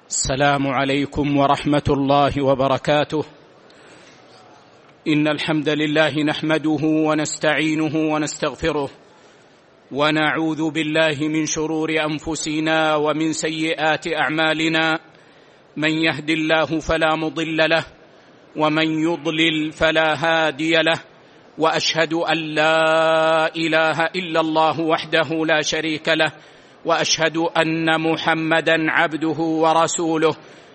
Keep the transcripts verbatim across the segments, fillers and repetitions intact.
السلام عليكم ورحمة الله وبركاته. إن الحمد لله نحمده ونستعينه ونستغفره، ونعوذ بالله من شرور أنفسنا ومن سيئات أعمالنا. من يهد الله فلا مضل له، ومن يضلل فلا هادي له، وأشهد أن لا إله إلا الله وحده لا شريك له، وأشهد أن محمدًا عبده ورسوله.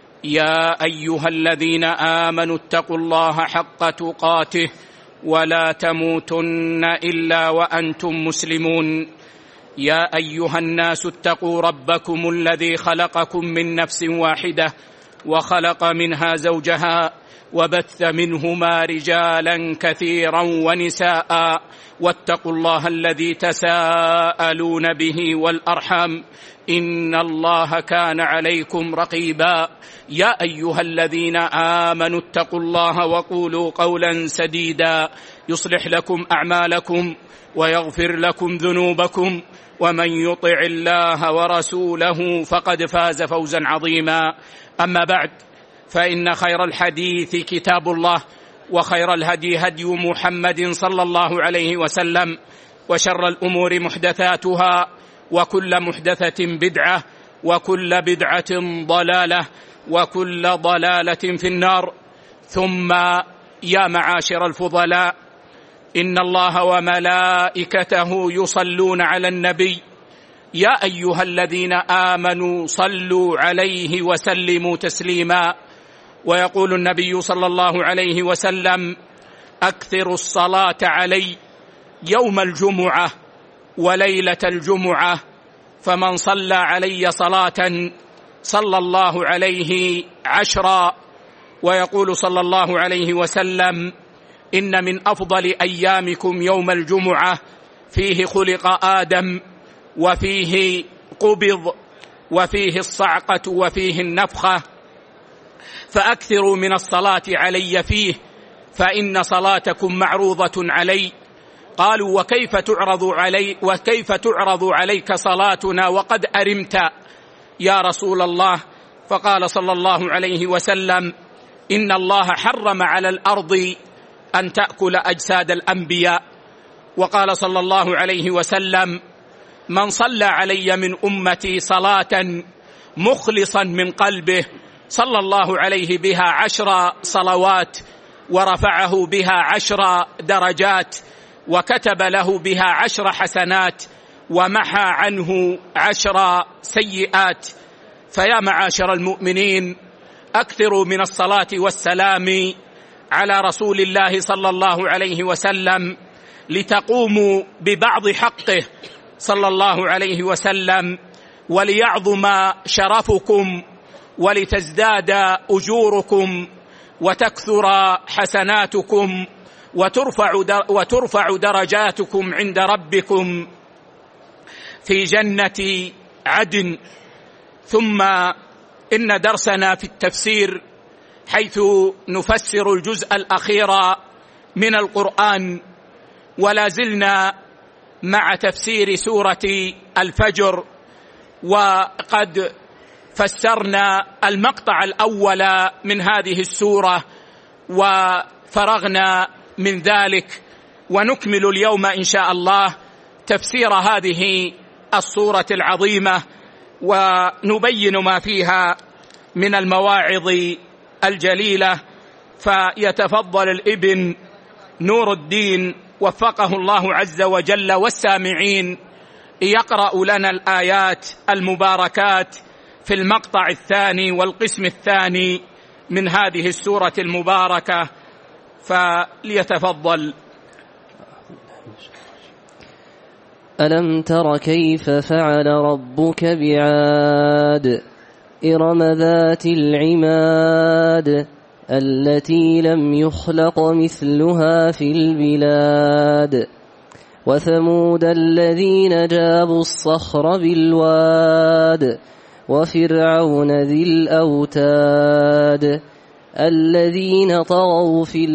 يا أيها الذين آمنوا اتقوا الله حق تقاته ولا تموتن إلا وأنتم مسلمون. يا أيها الناس اتقوا ربكم الذي خلقكم من نفس واحدة، وخلق منها زوجها، وبث منهما رجالا كثيرا ونساء، واتقوا الله الذي تساءلون به والأرحام، إن الله كان عليكم رقيبا. يا أيها الذين آمنوا اتقوا الله وقولوا قولا سديدا يصلح لكم أعمالكم ويغفر لكم ذنوبكم، ومن يطع الله ورسوله فقد فاز فوزا عظيما. أما بعد، فإن خير الحديث كتاب الله، وخير الهدي هدي محمد صلى الله عليه وسلم، وشر الأمور محدثاتها، وكل محدثة بدعة، وكل بدعة ضلالة، وكل ضلالة في النار. ثم يا معاشر الفضلاء، إن الله وملائكته يصلون على النبي. يا أيها الذين آمنوا صلوا عليه وسلموا تسليما. ويقول النبي صلى الله عليه وسلم: أكثروا الصلاة علي يوم الجمعة وليلة الجمعة، فمن صلى علي صلاة صلى الله عليه عشرا. ويقول صلى الله عليه وسلم: إن من أفضل أيامكم يوم الجمعة، فيه خلق آدم، وفيه قبض، وفيه الصعقة، وفيه النفخة، فأكثروا من الصلاة علي فيه، فإن صلاتكم معروضة علي. قالوا: وكيف تعرض علي وكيف تعرض عليك صلاتنا وقد أرمت يا رسول الله؟ فقال صلى الله عليه وسلم: إن الله حرم على الأرض أن تأكل أجساد الأنبياء. وقال صلى الله عليه وسلم: من صلى علي من أمتي صلاة مخلصا من قلبه صلى الله عليه بها عشر صلوات، ورفعه بها عشر درجات، وكتب له بها عشر حسنات، ومحى عنه عشر سيئات. فيا معاشر المؤمنين، أكثروا من الصلاة والسلام على رسول الله صلى الله عليه وسلم، لتقوموا ببعض حقه صلى الله عليه وسلم، وليعظم شرفكم، ولتزداد أجوركم، وتكثر حسناتكم، وترفع وترفع درجاتكم عند ربكم في جنة عدن. ثم إن درسنا في التفسير، حيث نفسر الجزء الأخير من القرآن، ولا زلنا مع تفسير سورة الفجر، وقد فسرنا المقطع الأول من هذه السورة وفرغنا من ذلك، ونكمل اليوم إن شاء الله تفسير هذه السورة العظيمة، ونبين ما فيها من المواعظ الجليلة. فيتفضل الابن نور الدين وفقه الله عز وجل والسامعين يقرأ لنا الآيات المباركات في المقطع الثاني والقسم الثاني من هذه السورة المباركة، فليتفضل. ألم تر كيف فعل ربك بعاد إرم ذات العماد التي لم يخلق مثلها في البلاد وثمود الذين جابوا الصخر بالواد وفرعون ذي الأوتاد الذين طغوا في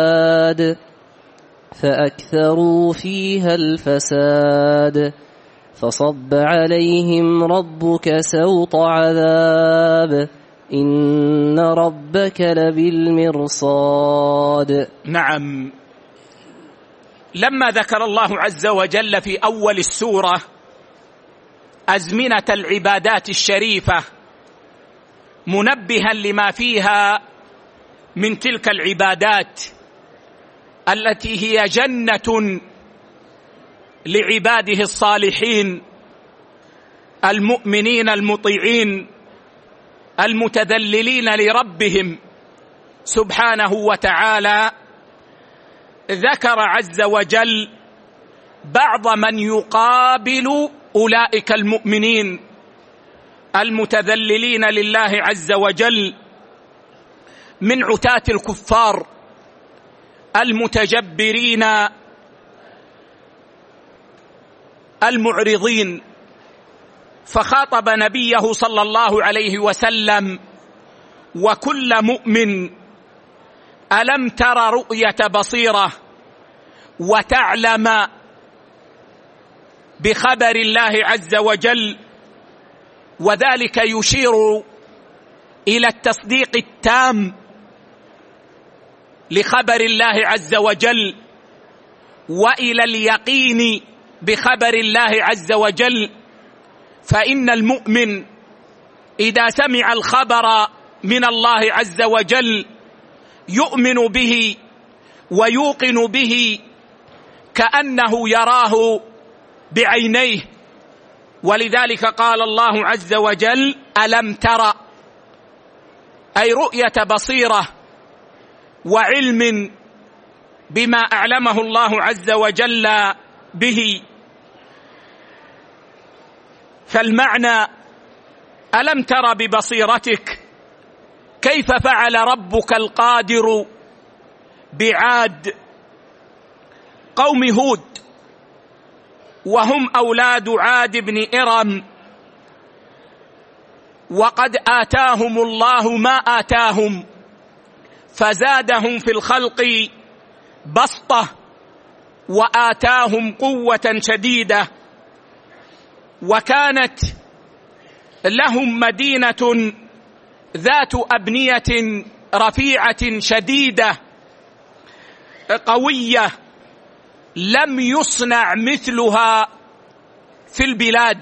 البلاد فأكثروا فيها الفساد فصب عليهم ربك سوط عذاب إن ربك لبالمرصاد. نعم، لما ذكر الله عز وجل في أول السورة أزمنة العبادات الشريفة منبها لما فيها من تلك العبادات التي هي جنة لعباده الصالحين المؤمنين المطيعين المتذللين لربهم سبحانه وتعالى، ذكر عز وجل بعض من يقابل أولئك المؤمنين المتذللين لله عز وجل من عتاة الكفار المتجبرين المعرضين، فخاطب نبيه صلى الله عليه وسلم وكل مؤمن: ألم تر رؤية بصيرة وتعلم بخبر الله عز وجل؟ وذلك يشير إلى التصديق التام لخبر الله عز وجل وإلى اليقين بخبر الله عز وجل، فإن المؤمن إذا سمع الخبر من الله عز وجل يؤمن به ويوقن به كأنه يراه بعينيه. ولذلك قال الله عز وجل: ألم تر، أي رؤية بصيرة وعلم بما أعلمه الله عز وجل به. فالمعنى: ألم تر ببصيرتك كيف فعل ربك القادر بعاد قوم هود، وهم أولاد عاد بن إرم، وقد آتاهم الله ما آتاهم فزادهم في الخلق بسطة وآتاهم قوة شديدة، وكانت لهم مدينة ذات أبنية رفيعة شديدة قوية لم يصنع مثلها في البلاد،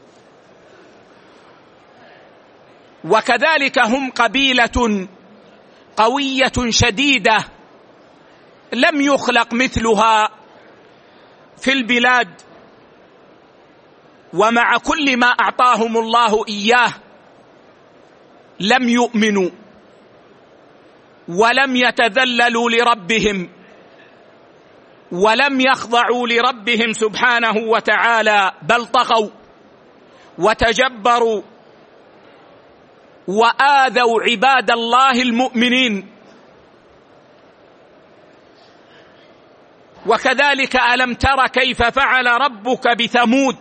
وكذلك هم قبيلة قوية شديدة لم يخلق مثلها في البلاد. ومع كل ما أعطاهم الله إياه لم يؤمنوا ولم يتذللوا لربهم ولم يخضعوا لربهم سبحانه وتعالى، بل طغوا وتجبروا وآذوا عباد الله المؤمنين. وكذلك ألم تر كيف فعل ربك بثمود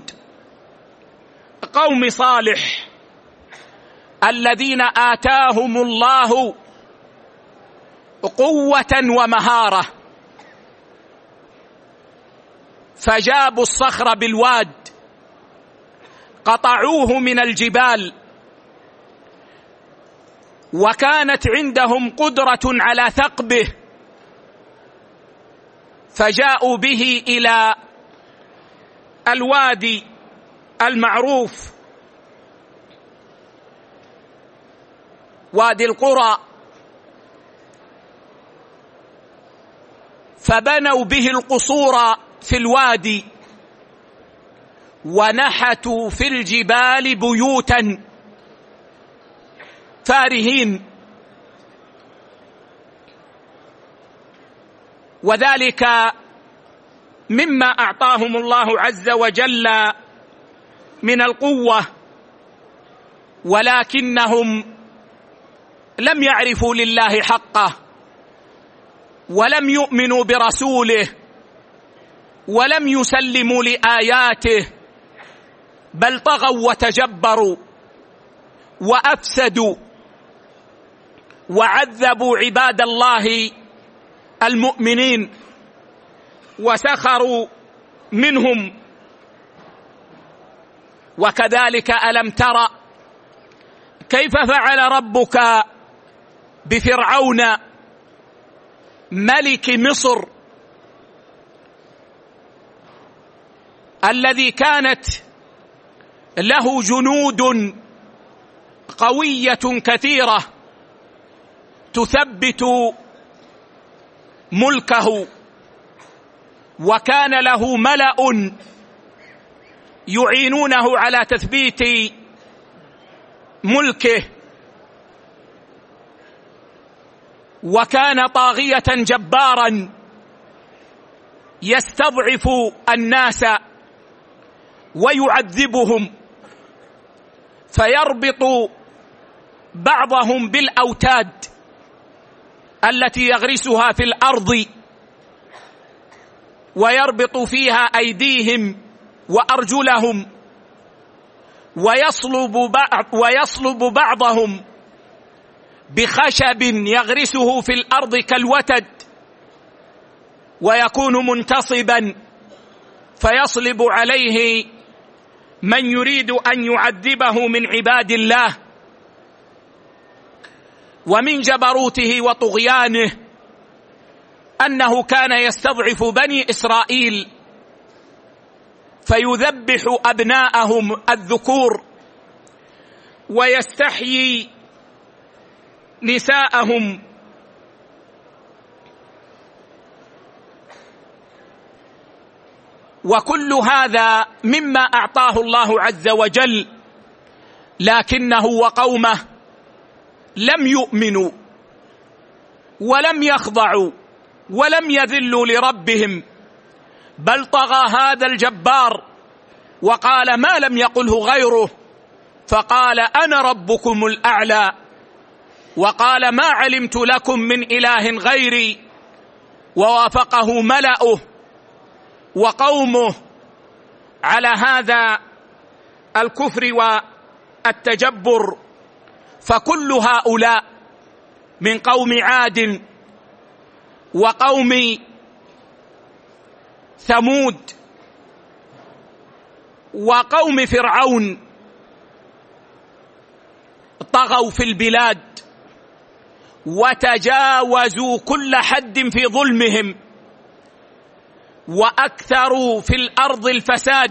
قوم صالح الذين آتاهم الله قوة ومهارة، فجابوا الصخر بالواد قطعوه من الجبال، وكانت عندهم قدرة على ثقبه فجاءوا به إلى الوادي المعروف وادي القرى، فبنوا به القصور في الوادي ونحتوا في الجبال بيوتا فارهين، وذلك مما أعطاهم الله عز وجل من القوة، ولكنهم لم يعرفوا لله حقه ولم يؤمنوا برسوله ولم يسلموا لآياته، بل طغوا وتجبروا وأفسدوا وعذبوا عباد الله المؤمنين وسخروا منهم وكذلك ألم تر كيف فعل ربك بفرعون ملك مصر الذي كانت له جنود قوية كثيرة تثبت ملكه، وكان له ملأ يعينونه على تثبيت ملكه، وكان طاغية جبارا يستضعف الناس ويعذبهم، فيربط بعضهم بالأوتاد التي يغرسها في الأرض ويربط فيها أيديهم وأرجلهم، ويصلب بعض ويصلب بعضهم بخشب يغرسه في الأرض كالوتد، ويكون منتصبا فيصلب عليه من يريد أن يعذبه من عباد الله. ومن جبروته وطغيانه أنه كان يستضعف بني إسرائيل فيذبح أبناءهم الذكور ويستحيي نساءهم، وكل هذا مما أعطاه الله عز وجل، لكنه وقومه لم يؤمنوا ولم يخضعوا ولم يذلوا لربهم، بل طغى هذا الجبار وقال ما لم يقله غيره، فقال أنا ربكم الأعلى، وقال ما علمت لكم من إله غيري، ووافقه ملأه وقومه على هذا الكفر والتجبر. فكل هؤلاء من قوم عاد وقوم ثمود وقوم فرعون طغوا في البلاد وتجاوزوا كل حد في ظلمهم، وأكثروا في الأرض الفساد،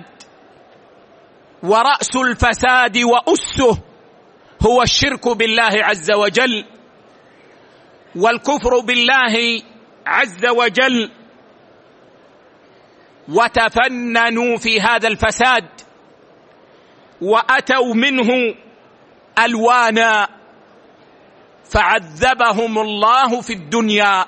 ورأس الفساد وأسه هو الشرك بالله عز وجل والكفر بالله عز وجل، وتفننوا في هذا الفساد وأتوا منه ألوانا، فعذبهم الله في الدنيا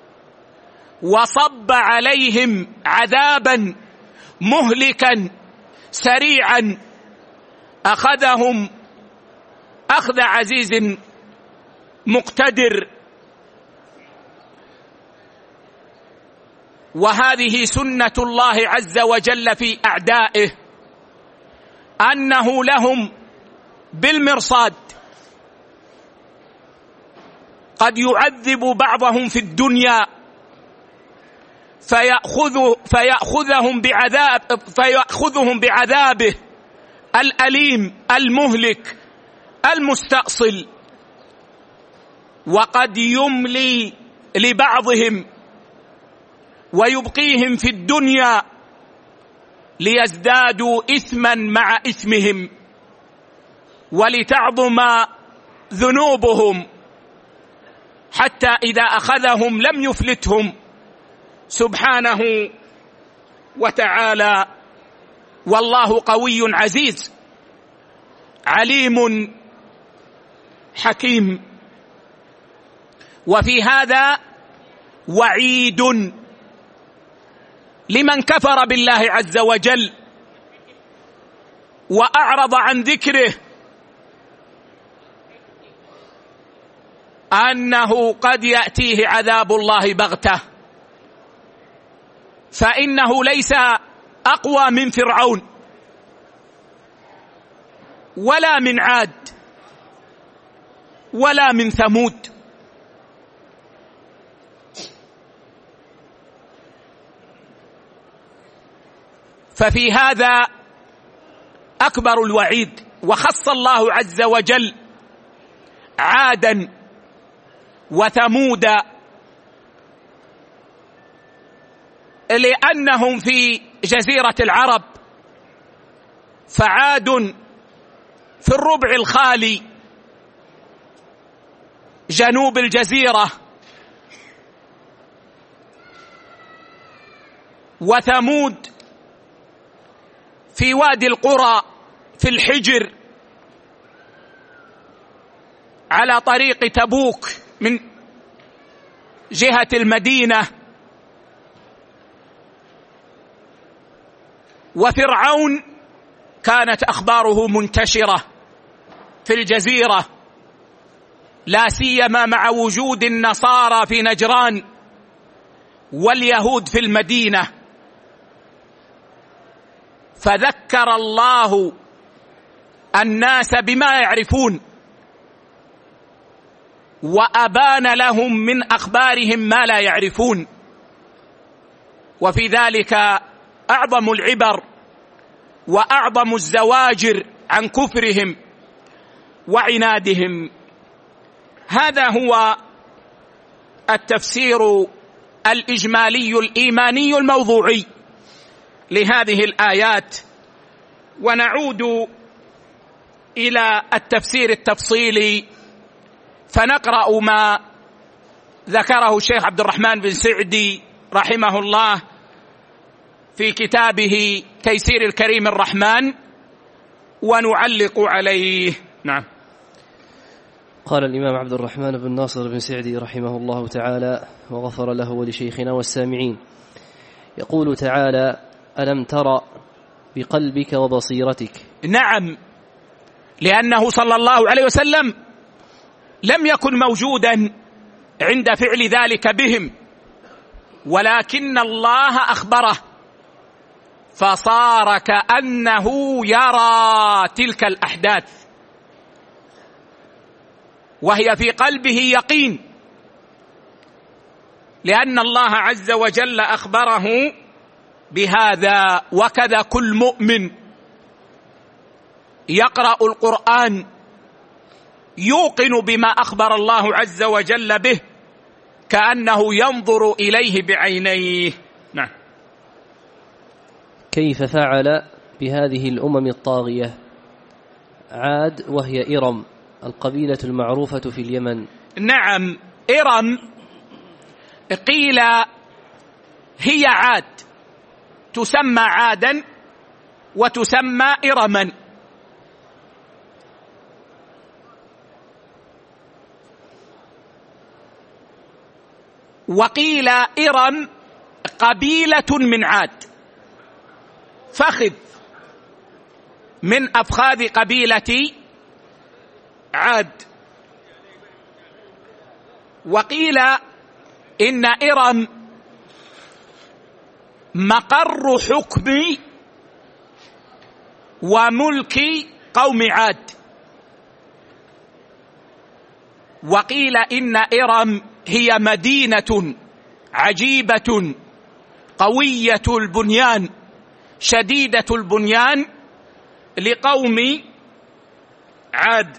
وصب عليهم عذابا مهلكا سريعا أخذهم أخذ عزيز مقتدر. وهذه سنة الله عز وجل في أعدائه، أنه لهم بالمرصاد، قد يعذب بعضهم في الدنيا فيأخذ فيأخذهم بعذاب فيأخذهم بعذابه الأليم المهلك المستأصل، وقد يملي لبعضهم ويبقيهم في الدنيا ليزدادوا إثما مع إثمهم ولتعظم ذنوبهم، حتى إذا أخذهم لم يفلتهم سبحانه وتعالى. والله قوي عزيز عليم حكيم. وفي هذا وعيد لمن كفر بالله عز وجل وأعرض عن ذكره، أنه قد يأتيه عذاب الله بغتة، فإنه ليس أقوى من فرعون ولا من عاد ولا من ثمود. ففي هذا أكبر الوعيد. وخص الله عز وجل عادا وثمود لأنهم في جزيرة العرب، فعاد في الربع الخالي جنوب الجزيرة، وثمود في وادي القرى في الحجر على طريق تبوك من جهة المدينة، وفرعون كانت أخباره منتشرة في الجزيرة، لا سيما مع وجود النصارى في نجران واليهود في المدينة. فذكر الله الناس بما يعرفون وأبان لهم من أخبارهم ما لا يعرفون، وفي ذلك أعظم العبر وأعظم الزواجر عن كفرهم وعنادهم. هذا هو التفسير الإجمالي الإيماني الموضوعي لهذه الآيات. ونعود إلى التفسير التفصيلي فنقرأ ما ذكره الشيخ عبد الرحمن بن سعدي رحمه الله في كتابه تيسير الكريم الرحمن ونعلق عليه. نعم. قال الإمام عبد الرحمن بن ناصر بن سعدي رحمه الله تعالى وغفر له ولشيخنا والسامعين، يقول تعالى: ألم ترى بقلبك وبصيرتك. نعم، لأنه صلى الله عليه وسلم لم يكن موجودا عند فعل ذلك بهم، ولكن الله أخبره فصار كأنه يرى تلك الأحداث وهي في قلبه يقين، لأن الله عز وجل أخبره بهذا. وكذا كل مؤمن يقرأ القرآن يوقن بما أخبر الله عز وجل به كأنه ينظر إليه بعينيه. نعم. كيف فعل بهذه الأمم الطاغية؟ عاد وهي إرم القبيلة المعروفة في اليمن. نعم، إرم قيل هي عاد، تسمى عادا وتسمى إرما. وقيل إرم قبيلة من عاد، فخذ من أفخاذ قبيلة عاد. وقيل إن إرم مقر حكم وملك قوم عاد. وقيل إن إرم هي مدينة عجيبة قوية البنيان شديدة البنيان لقوم عاد.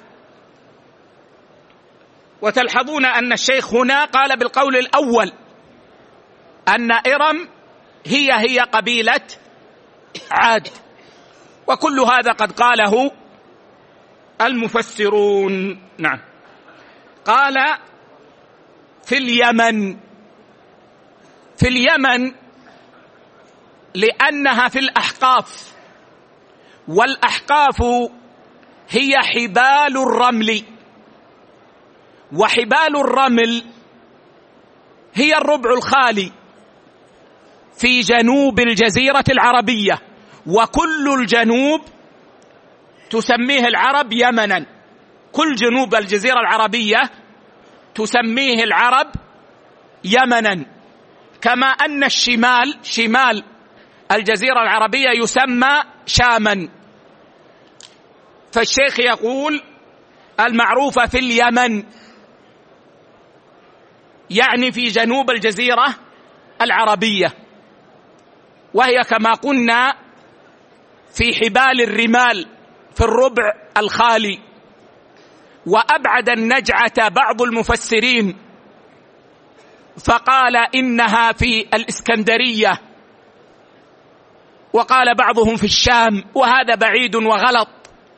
وتلحظون أن الشيخ هنا قال بالقول الأول أن إرم هي هي قبيلة عاد، وكل هذا قد قاله المفسرون. نعم. قال في اليمن، في اليمن لأنها في الأحقاف، والأحقاف هي حبال الرمل، وحبال الرمل هي الربع الخالي في جنوب الجزيرة العربية، وكل الجنوب تسميه العرب يمنا، كل جنوب الجزيرة العربية تسميه العرب يمنا، كما أن الشمال شمال الجزيرة العربية يسمى شاما. فالشيخ يقول المعروفة في اليمن يعني في جنوب الجزيرة العربية، وهي كما قلنا في حبال الرمال في الربع الخالي. وأبعد النجعة بعض المفسرين فقال إنها في الإسكندرية، وقال بعضهم في الشام، وهذا بعيد وغلط،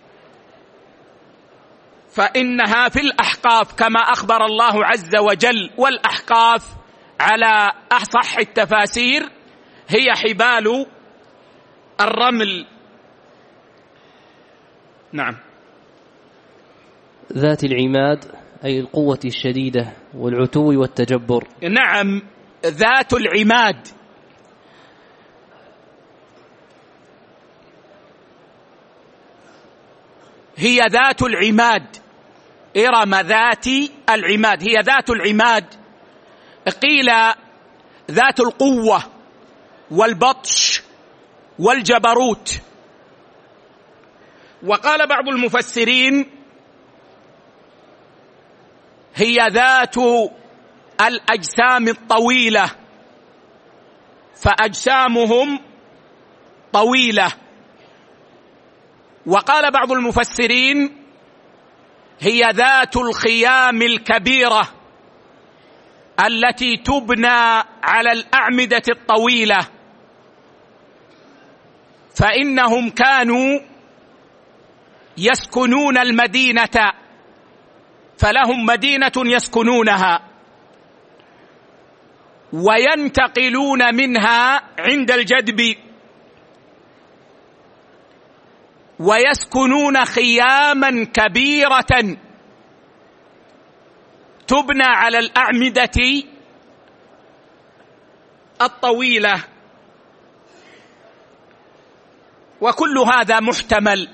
فإنها في الأحقاف كما أخبر الله عز وجل. والأحقاف على أصح التفاسير هي حبال الرمل. نعم. ذات العماد أي القوة الشديدة والعتو والتجبر. نعم، ذات العماد. هي ذات العماد، إرم ذات العماد، هي ذات العماد. قيل ذات القوة والبطش والجبروت. وقال بعض المفسرين هي ذات الأجسام الطويلة، فأجسامهم طويلة. وقال بعض المفسرين هي ذات الخيام الكبيرة التي تبنى على الأعمدة الطويلة، فإنهم كانوا يسكنون المدينة، فلهم مدينة يسكنونها وينتقلون منها عند الجدب، ويسكنون خياما كبيرة تبنى على الأعمدة الطويلة. وكل هذا محتمل،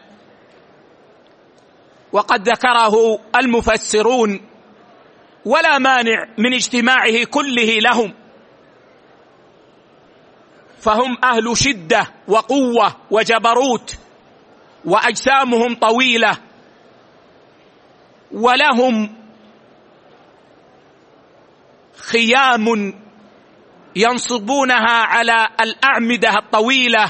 وقد ذكره المفسرون، ولا مانع من اجتماعه كله لهم، فهم أهل شدة وقوة وجبروت، وأجسامهم طويلة، ولهم خيام ينصبونها على الأعمدة الطويلة،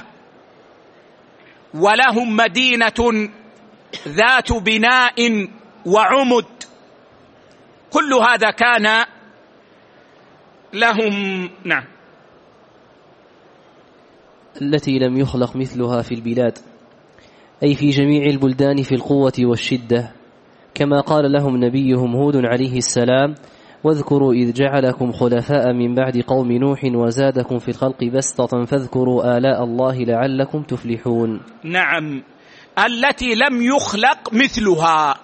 ولهم مدينة ذات بناء وعمد. كل هذا كان لهم. نعم. التي لم يخلق مثلها في البلاد، أي في جميع البلدان في القوة والشدة، كما قال لهم نبيهم هود عليه السلام: واذكروا إذ جعلكم خلفاء من بعد قوم نوح وزادكم في الخلق بسطة فاذكروا آلاء الله لعلكم تفلحون. نعم، التي لم يخلق مثلها.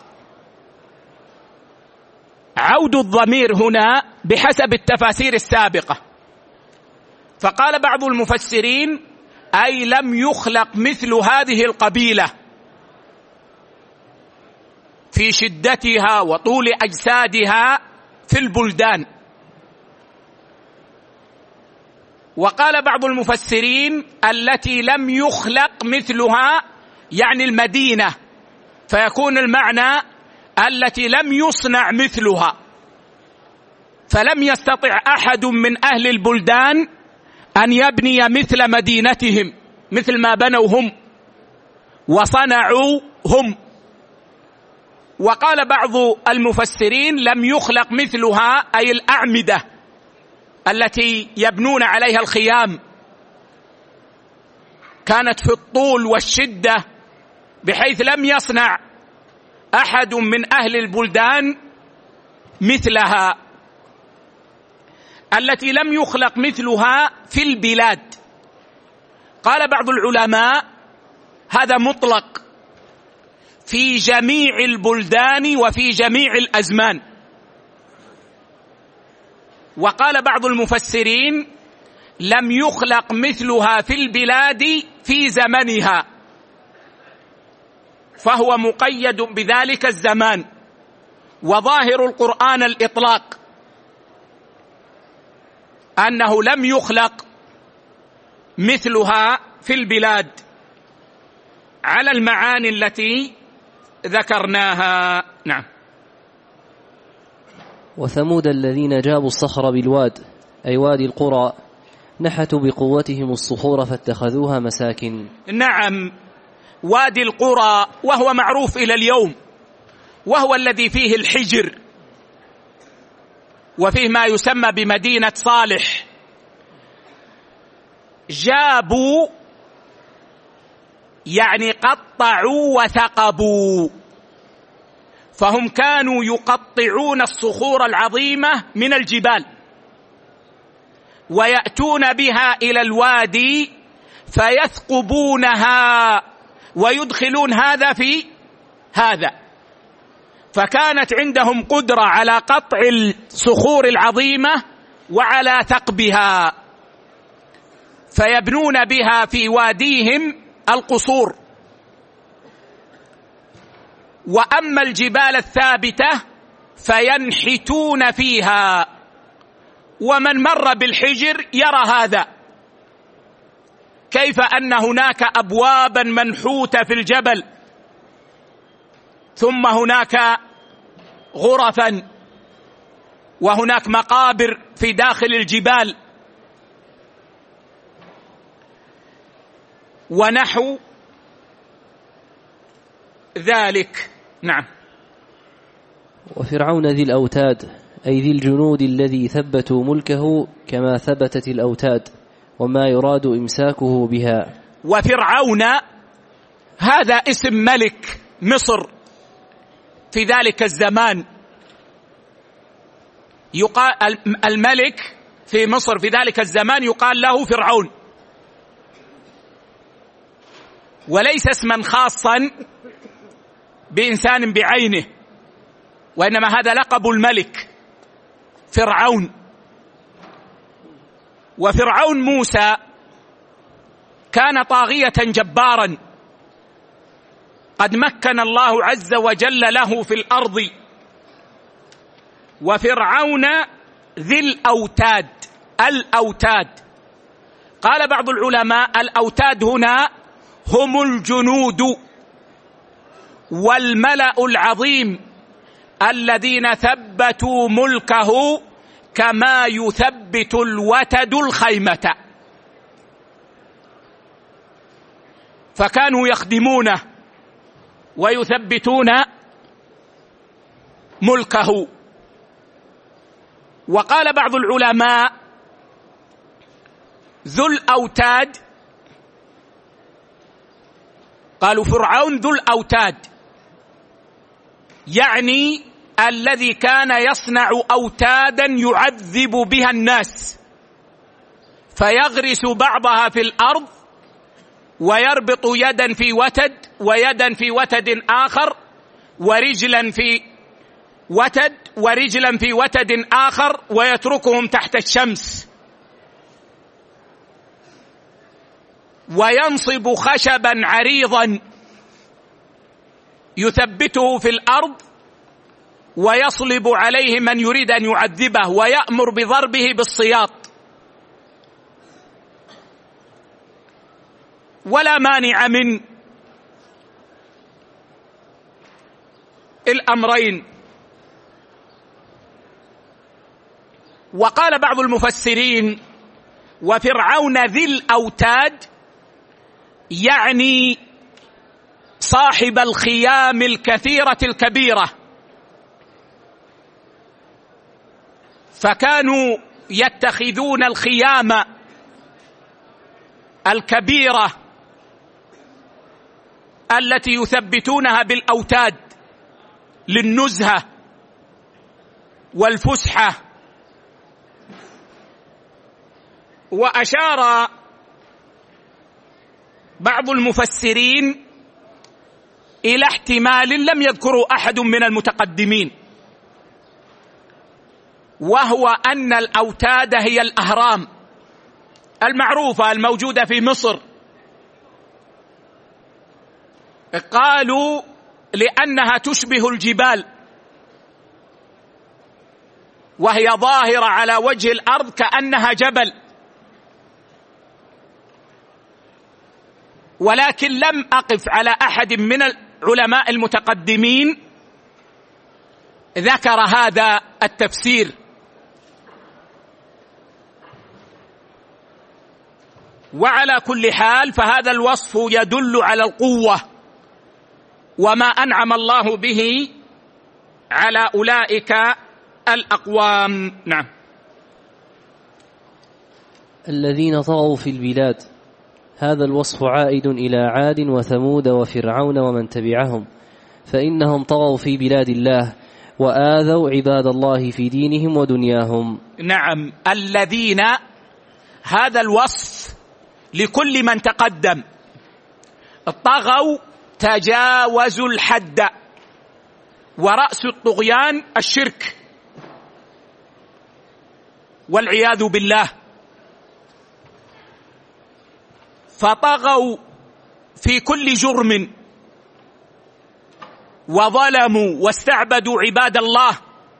عود الضمير هنا بحسب التفاسير السابقة، فقال بعض المفسرين أي لم يخلق مثل هذه القبيلة في شدتها وطول أجسادها في البلدان. وقال بعض المفسرين التي لم يخلق مثلها يعني المدينة، فيكون المعنى التي لم يصنع مثلها، فلم يستطع أحد من أهل البلدان أن يبني مثل مدينتهم، مثل ما بنوا هم وصنعوا هم. وقال بعض المفسرين لم يخلق مثلها أي الأعمدة التي يبنون عليها الخيام، كانت في الطول والشدة بحيث لم يصنع أحد من أهل البلدان مثلها. التي لم يخلق مثلها في البلاد، قال بعض العلماء هذا مطلق في جميع البلدان وفي جميع الأزمان. وقال بعض المفسرين لم يخلق مثلها في البلاد في زمنها، فهو مقيد بذلك الزمان، وظاهر القرآن الإطلاق أنه لم يخلق مثلها في البلاد على المعاني التي ذكرناها. نعم. وثمود الذين جابوا الصخر بالواد أي وادي القرى نحتوا بقوتهم الصخور فاتخذوها مساكن. نعم، وادي القرى، وهو معروف إلى اليوم، وهو الذي فيه الحجر وفيه ما يسمى بمدينة صالح. جابوا يعني قطعوا وثقبوا، فهم كانوا يقطعون الصخور العظيمة من الجبال ويأتون بها إلى الوادي فيثقبونها ويدخلون هذا في هذا، فكانت عندهم قدرة على قطع الصخور العظيمة وعلى ثقبها، فيبنون بها في واديهم القصور. وأما الجبال الثابتة فينحتون فيها، ومن مر بالحجر يرى هذا، كيف أن هناك أبوابا منحوتة في الجبل، ثم هناك غرفا، وهناك مقابر في داخل الجبال، ونحو ذلك. نعم. وفرعون ذي الأوتاد أي ذي الجنود الذي ثبتوا ملكه كما ثبتت الأوتاد، وما يراد إمساكه بها. وفرعون هذا اسم ملك مصر في ذلك الزمان، يقال الملك في مصر في ذلك الزمان يقال له فرعون، وليس اسما خاصا بإنسان بعينه، وإنما هذا لقب الملك فرعون. وفرعون موسى كان طاغية جبارا، قد مكن الله عز وجل له في الأرض. وفرعون ذي الأوتاد، الأوتاد قال بعض العلماء الأوتاد هنا هم الجنود والملأ العظيم الذين ثبتوا ملكه كما يثبت الوتد الخيمة، فكانوا يخدمونه ويثبتون ملكه. وقال بعض العلماء ذو الأوتاد، قالوا فرعون ذو الأوتاد يعني الذي كان يصنع أوتادا يعذب بها الناس، فيغرس بعضها في الأرض ويربط يدا في وتد ويدا في وتد آخر ورجلا في وتد ورجلا في وتد آخر، ويتركهم تحت الشمس، وينصب خشبا عريضا يثبته في الأرض ويصلب عليه من يريد أن يعذبه، ويأمر بضربه بالسياط. ولا مانع من الأمرين. وقال بعض المفسرين وفرعون ذي الأوتاد يعني صاحب الخيام الكثيرة الكبيرة، فكانوا يتخذون الخيام الكبيرة التي يثبتونها بالأوتاد للنزهة والفسحة. وأشار بعض المفسرين إلى احتمال لم يذكره أحد من المتقدمين، وهو أن الأوتاد هي الأهرام المعروفة الموجودة في مصر. قالوا لأنها تشبه الجبال وهي ظاهرة على وجه الأرض كأنها جبل، ولكن لم أقف على أحد من العلماء المتقدمين ذكر هذا التفسير. وعلى كل حال فهذا الوصف يدل على القوة وما أنعم الله به على أولئك الأقوام. نعم. الذين طغوا في البلاد، هذا الوصف عائد إلى عاد وثمود وفرعون ومن تبعهم، فإنهم طغوا في بلاد الله وآذوا عباد الله في دينهم ودنياهم. نعم. الذين، هذا الوصف لكل من تقدم. طغوا، تجاوزوا الحد، ورأس الطغيان الشرك والعياذ بالله. فطغوا في كل جرم وظلموا واستعبدوا عباد الله.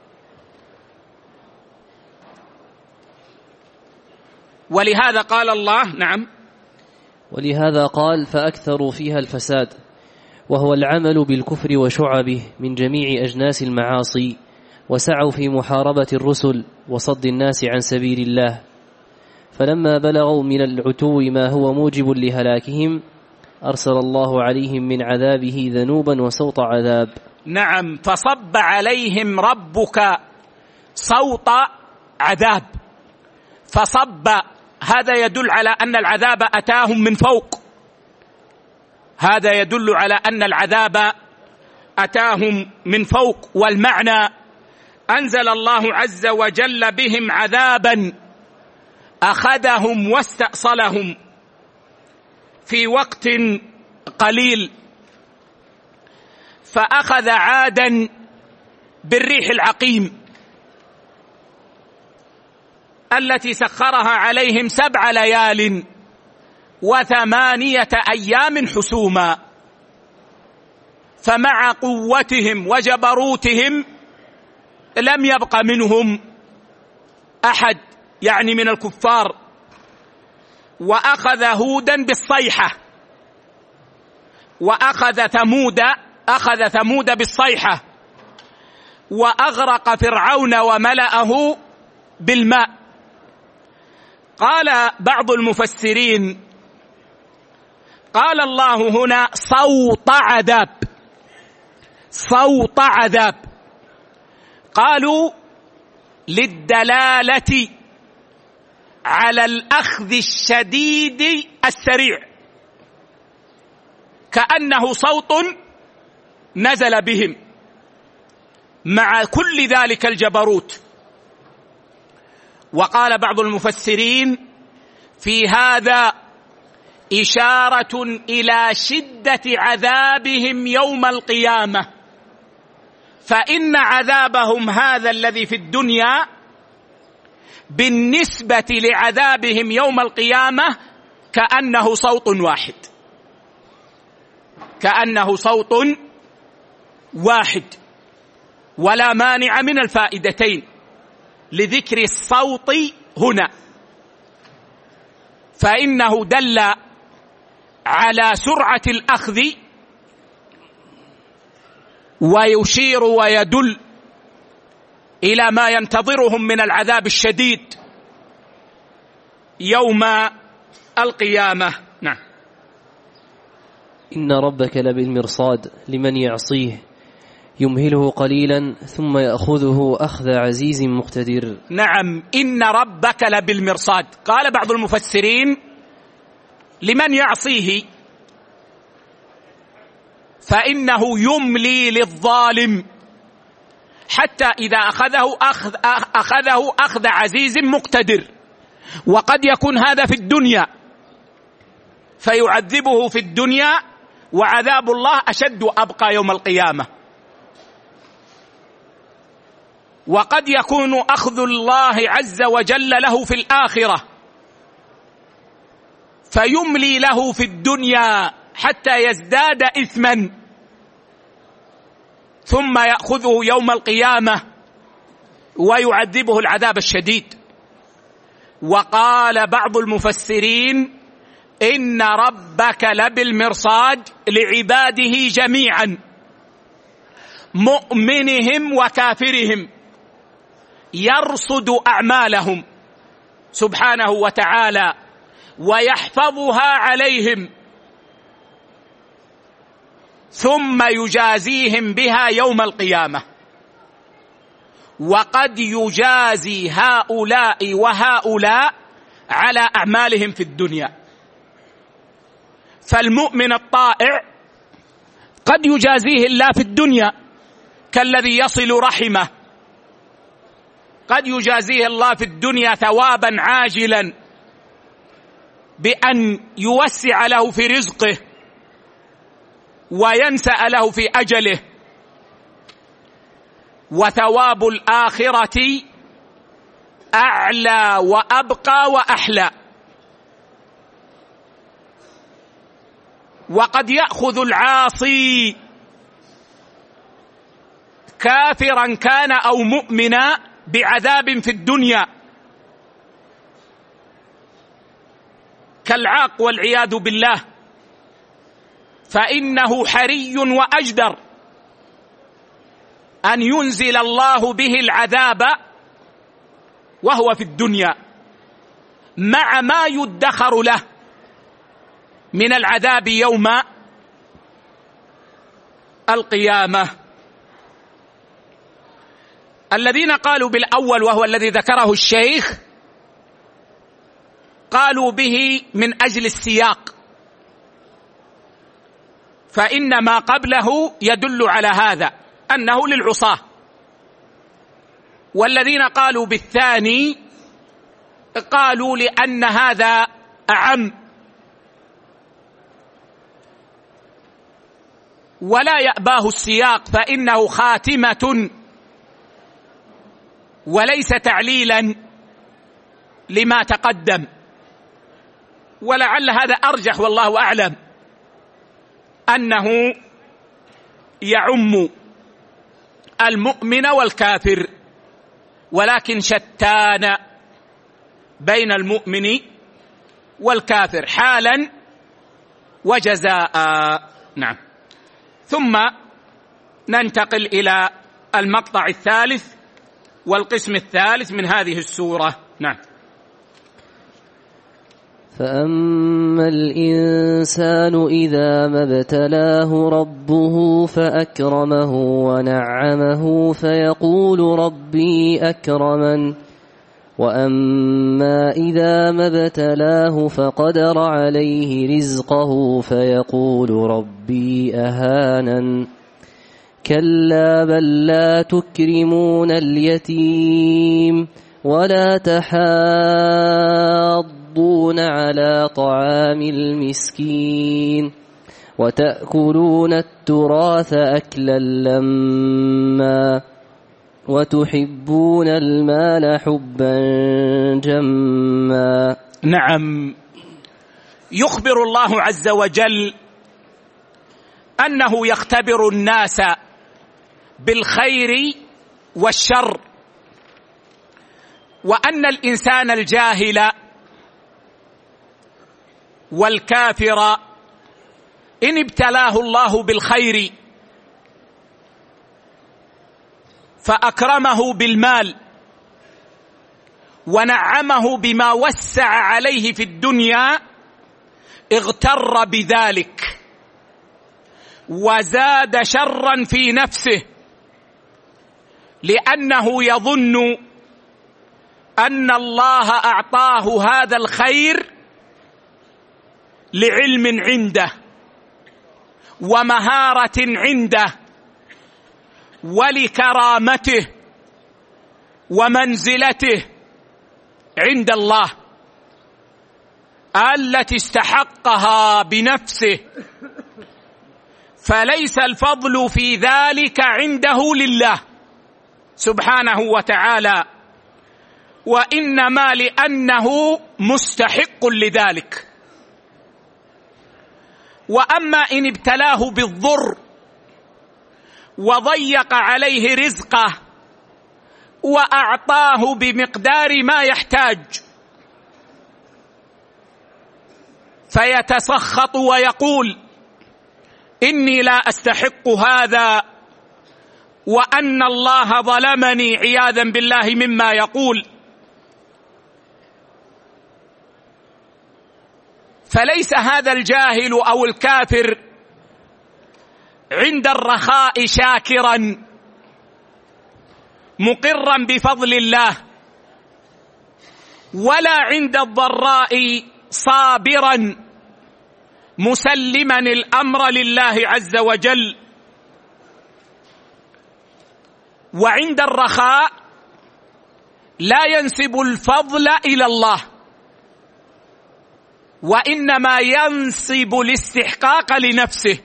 ولهذا قال الله، نعم، ولهذا قال فأكثروا فيها الفساد، وهو العمل بالكفر وشعبه من جميع أجناس المعاصي، وسعوا في محاربة الرسل وصد الناس عن سبيل الله، فلما بلغوا من العتو ما هو موجب لهلاكهم أرسل الله عليهم من عذابه ذنوبا وسوط عذاب. نعم. فصب عليهم ربك سوط عذاب. فصب، هذا يدل على أن العذاب أتاهم من فوق، هذا يدل على أن العذاب أتاهم من فوق. والمعنى أنزل الله عز وجل بهم عذابا أخذهم واستأصلهم في وقت قليل. فأخذ عادا بالريح العقيم التي سخرها عليهم سبع ليال وثمانية أيام حسوما، فمع قوتهم وجبروتهم لم يبق منهم أحد، يعني من الكفار. وأخذ هودا بالصيحة، وأخذ ثمود أخذ ثمود بالصيحة، وأغرق فرعون وملأه بالماء. قال بعض المفسرين، قال الله هنا صوت عذاب، صوت عذاب، قالوا للدلالة على الأخذ الشديد السريع، كأنه صوت نزل بهم مع كل ذلك الجبروت. وقال بعض المفسرين في هذا إشارة إلى شدة عذابهم يوم القيامة، فإن عذابهم هذا الذي في الدنيا بالنسبة لعذابهم يوم القيامة كأنه صوت واحد، كأنه صوت واحد. ولا مانع من الفائدتين لذكر الصوت هنا، فإنه دل على سرعة الأخذ، ويشير ويدل إلى ما ينتظرهم من العذاب الشديد يوم القيامة. نعم. إن ربك لبالمرصاد لمن يعصيه يمهله قليلا ثم يأخذه أخذ عزيز مقتدر. نعم. إن ربك لبالمرصاد. قال بعض المفسرين لمن يعصيه، فإنه يملي للظالم حتى إذا أخذه أخذ, أخذه أخذ عزيز مقتدر. وقد يكون هذا في الدنيا فيعذبه في الدنيا، وعذاب الله أشد وأبقى يوم القيامة. وقد يكون أخذ الله عز وجل له في الآخرة فيملي له في الدنيا حتى يزداد إثما، ثم يأخذه يوم القيامة ويعذبه العذاب الشديد. وقال بعض المفسرين إن ربك لبالمرصاد لعباده جميعا، مؤمنهم وكافرهم، يرصد أعمالهم سبحانه ثم يجازيهم بها يوم القيامة. وقد يجازي هؤلاء وهؤلاء على أعمالهم في الدنيا. فالمؤمن الطائع قد يجازيه الله في الدنيا كالذي يصل رحمه، قد يجازيه الله في الدنيا ثوابا عاجلا بأن يوسع له في رزقه وينسأ له في أجله. وثواب الآخرة أعلى وأبقى وأحلى. وقد يأخذ العاصي كافرا كان أو مؤمنا بعذاب في الدنيا كالعاق والعياذ بالله، فإنه حري وأجدر أن ينزل الله به العذاب وهو في الدنيا مع ما يدخر له من العذاب يوم القيامة. الذين قالوا بالأول وهو الذي ذكره الشيخ قالوا به من أجل السياق، فإن ما قبله يدل على هذا أنه للعصاة. والذين قالوا بالثاني قالوا لأن هذا أعم، ولا يأباه السياق فإنه خاتمة وليس تعليلا لما تقدم. ولعل هذا أرجح والله أعلم، أنه يعم المؤمن والكافر، ولكن شتان بين المؤمن والكافر حالا وجزاء. نعم. ثم ننتقل إلى المقطع الثالث والقسم الثالث من هذه السورة. نعم. فأما الإنسان إذا ما ابتلاه ربه فأكرمه ونعمه فيقول ربي أكرمن، وأما إذا ما ابتلاه فقدر عليه رزقه فيقول ربي أهانن. كلا بل لا تكرمون اليتيم ولا تحاضون على طعام المسكين وتأكلون التراث أكلا لما وتحبون المال حبا جما. نعم. يخبر الله عز وجل أنه يختبر الناس بالخير والشر، وأن الإنسان الجاهل والكافر إن ابتلاه الله بالخير فأكرمه بالمال ونعمه بما وسع عليه في الدنيا اغتر بذلك وزاد شرا في نفسه، لأنه يظن أن الله أعطاه هذا الخير لعلم عنده ومهارة عنده ولكرامته ومنزلته عند الله التي استحقها بنفسه، فليس الفضل في ذلك عنده لله سبحانه وتعالى، وإنما لأنه مستحق لذلك. وأما إن ابتلاه بالضر وضيق عليه رزقه وأعطاه بمقدار ما يحتاج فيتسخط ويقول إني لا أستحق هذا وأن الله ظلمني عياذا بالله مما يقول، فليس هذا الجاهل أو الكافر عند الرخاء شاكرا مقرا بفضل الله، ولا عند الضراء صابرا مسلما الأمر لله عز وجل. وعند الرخاء لا ينسب الفضل إلى الله، وإنما ينسب الاستحقاق لنفسه.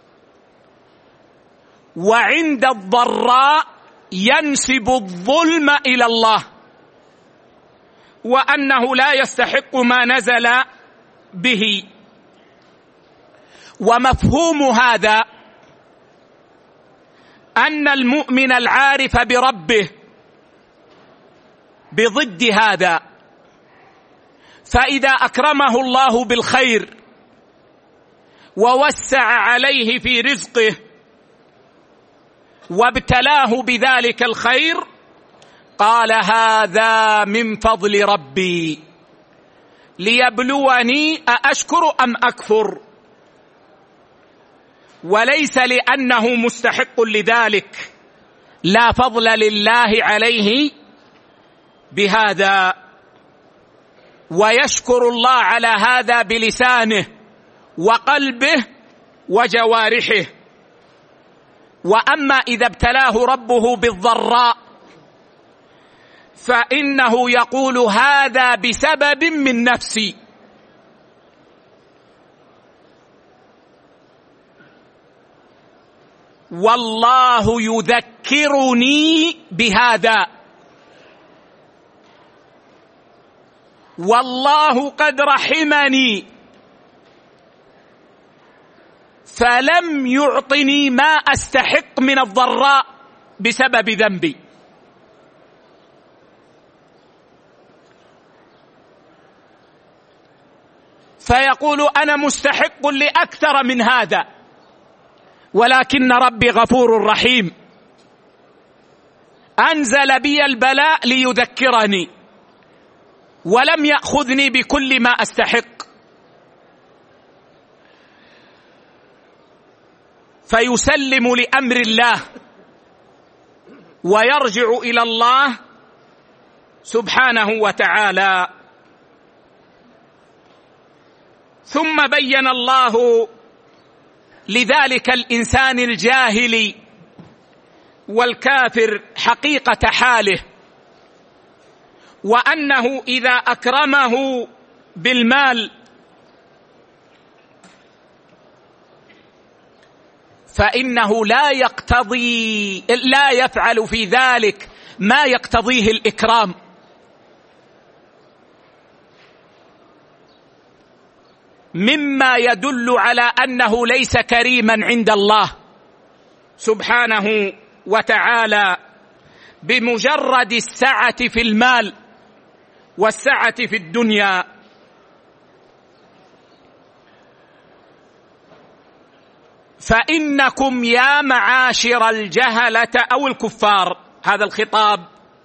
وعند الضراء ينسب الظلم إلى الله، وأنه لا يستحق ما نزل به. ومفهوم هذا أن المؤمن العارف بربه بضد هذا، فإذا أكرمه الله بالخير ووسع عليه في رزقه وابتلاه بذلك الخير قال هذا من فضل ربي ليبلوني أأشكر أم أكفر، وليس لأنه مستحق لذلك، لا فضل لله عليه بهذا. ويشكر الله على هذا بلسانه وقلبه وجوارحه. وأما إذا ابتلاه ربه بالضراء فإنه يقول هذا بسبب من نفسي. والله يذكرني بهذا، والله قد رحمني فلم يعطني ما أستحق من الضراء بسبب ذنبي. فيقول أنا مستحق لأكثر من هذا، ولكن ربي غفور رحيم أنزل بي البلاء ليذكرني ولم يأخذني بكل ما أستحق. فيسلم لأمر الله ويرجع إلى الله سبحانه وتعالى. ثم بين الله لذلك الإنسان الجاهل والكافر حقيقة حاله، وأنه إذا أكرمه بالمال فإنه لا يقتضي لا يفعل في ذلك ما يقتضيه الإكرام، مما يدل على أنه ليس كريما عند الله سبحانه وتعالى بمجرد السعة في المال والسعة في الدنيا. فإنكم يا معاشر الجهلة أو الكفار، هذا الخطاب،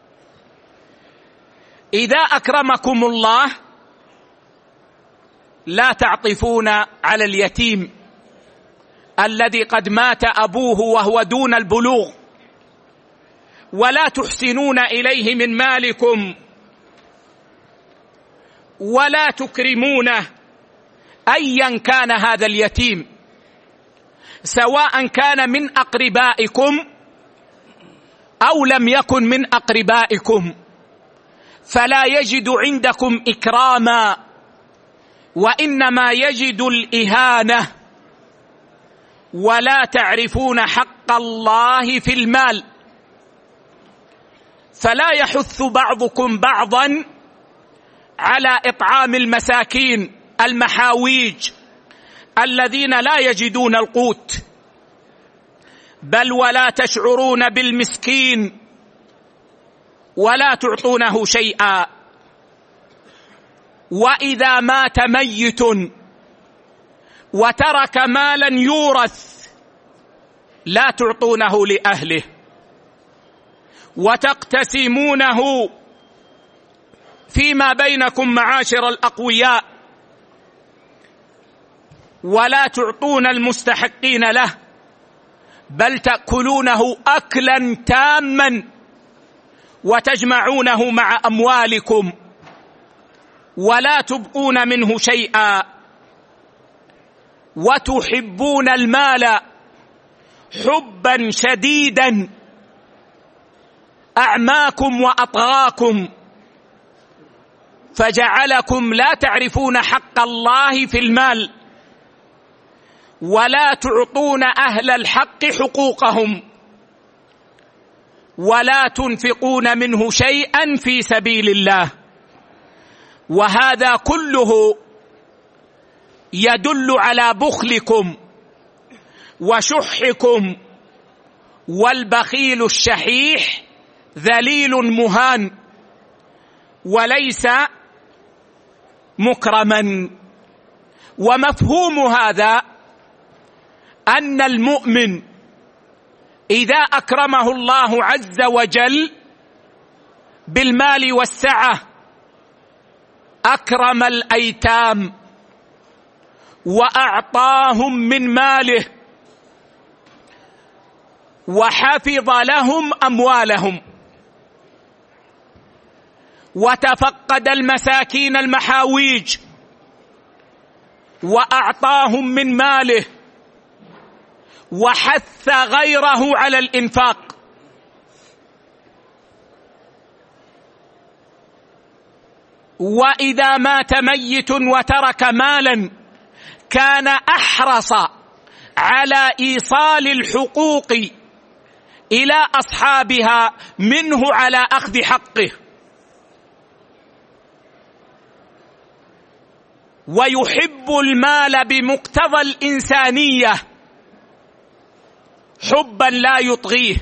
إذا أكرمكم الله لا تعطفون على اليتيم الذي قد مات أبوه وهو دون البلوغ، ولا تحسنون إليه من مالكم، ولا تكرمونه أيا كان هذا اليتيم، سواء كان من أقربائكم أو لم يكن من أقربائكم، فلا يجد عندكم إكراما، وإنما يجد الإهانة، ولا تعرفون حق الله في المال. فلا يحث بعضكم بعضا على إطعام المساكين المحاويج الذين لا يجدون القوت، بل ولا تشعرون بالمسكين ولا تعطونه شيئا. وإذا مات ميت وترك مالا يورث لا تعطونه لأهله وتقتسمونه فيما بينكم معاشر الأقوياء، ولا تعطون المستحقين له بل تأكلونه أكلا تاما وتجمعونه مع أموالكم ولا تبقون منه شيئا وتحبون المال حبا شديدا أعماكم وأطغاكم فجعلكم لا تعرفون حق الله في المال ولا تعطون أهل الحق حقوقهم ولا تنفقون منه شيئا في سبيل الله. وهذا كله يدل على بخلكم وشحكم، والبخيل الشحيح ذليل مهان وليس مكرما. ومفهوم هذا أن المؤمن إذا أكرمه الله عز وجل بالمال والسعة أكرم الأيتام وأعطاهم من ماله وحفظ لهم أموالهم وتفقد المساكين المحاويج وأعطاهم من ماله وحث غيره على الإنفاق. وإذا مات ميت وترك مالا كان أحرص على إيصال الحقوق إلى أصحابها منه على أخذ حقه، ويحب المال بمقتضى الإنسانية حبا لا يطغيه،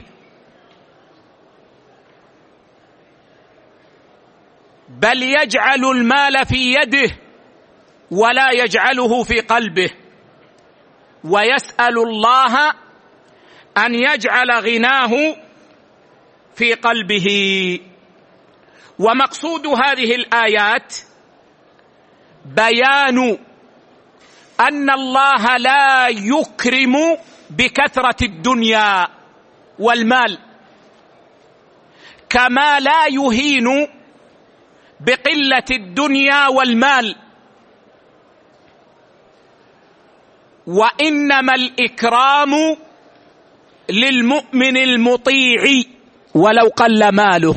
بل يجعل المال في يده ولا يجعله في قلبه، ويسأل الله أن يجعل غناه في قلبه. ومقصود هذه الآيات بيان أن الله لا يكرم بكثرة الدنيا والمال، كما لا يهين بقلة الدنيا والمال، وإنما الإكرام للمؤمن المطيع ولو قل ماله،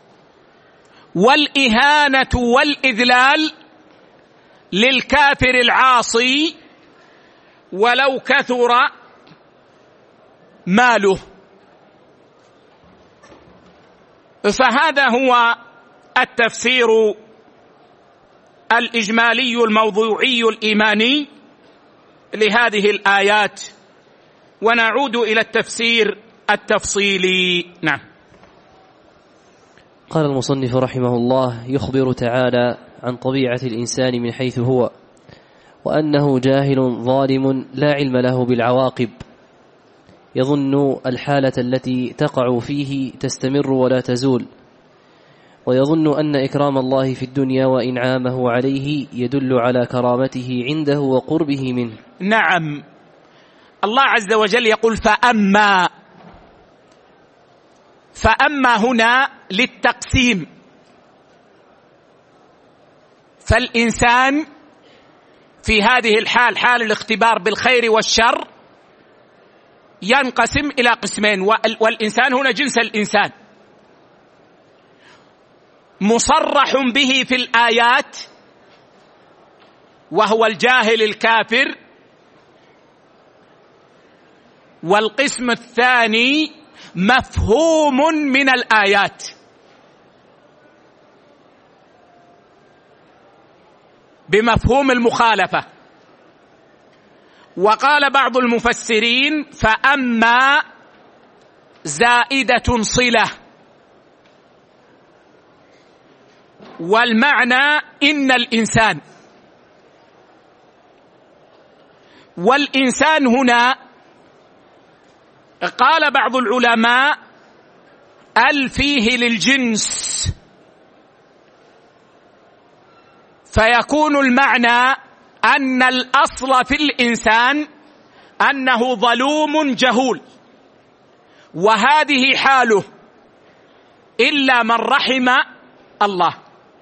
والإهانة والإذلال للكافر العاصي ولو كثر ماله. فهذا هو التفسير الإجمالي الموضوعي الإيماني لهذه الآيات، ونعود إلى التفسير التفصيلي. نعم. قال المصنف رحمه الله: يخبر تعالى عن طبيعة الإنسان من حيث هو، وأنه جاهل ظالم لا علم له بالعواقب، يظن الحالة التي تقع فيه تستمر ولا تزول، ويظن أن إكرام الله في الدنيا وإنعامه عليه يدل على كرامته عنده وقربه منه. نعم، الله عز وجل يقول فأما فأما هنا للتقسيم، فالإنسان في هذه الحال، حال الاختبار بالخير والشر، ينقسم إلى قسمين، والإنسان هنا جنس الإنسان مصرح به في الآيات وهو الجاهل الكافر، والقسم الثاني مفهوم من الآيات، بمفهوم المخالفة. وقال بعض المفسرين فأما زائدة صلة، والمعنى إن الإنسان، والإنسان هنا قال بعض العلماء ال فيه للجنس، فيكون المعنى أن الأصل في الإنسان أنه ظلوم جهول، وهذه حاله إلا من رحم الله.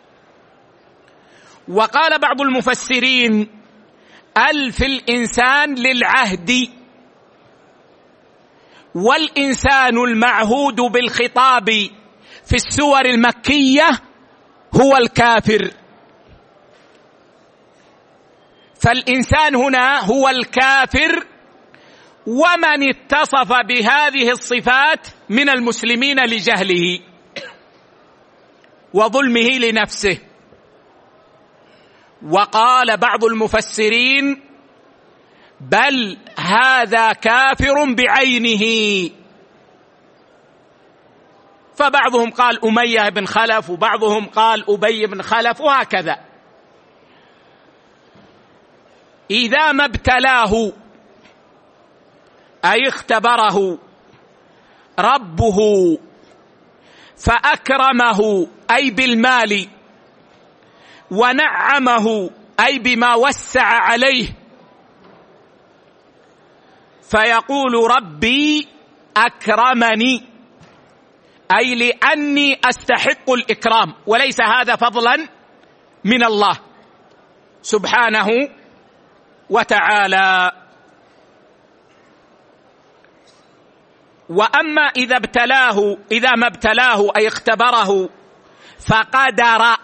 وقال بعض المفسرين: ألف الإنسان للعهد، والإنسان المعهود بالخطاب في السور المكية هو الكافر، فالإنسان هنا هو الكافر ومن اتصف بهذه الصفات من المسلمين لجهله وظلمه لنفسه. وقال بعض المفسرين: بل هذا كافر بعينه. فبعضهم قال أمية بن خلف، وبعضهم قال أبي بن خلف، وهكذا. إذا ما ابتلاه أي اختبره ربه فأكرمه أي بالمال، ونعمه أي بما وسع عليه، فيقول ربي أكرمني، أي لأني أستحق الإكرام، وليس هذا فضلا من الله سبحانه وتعالى. وأما إذا ابتلاه إذا ما ابتلاه أي اختبره فقدر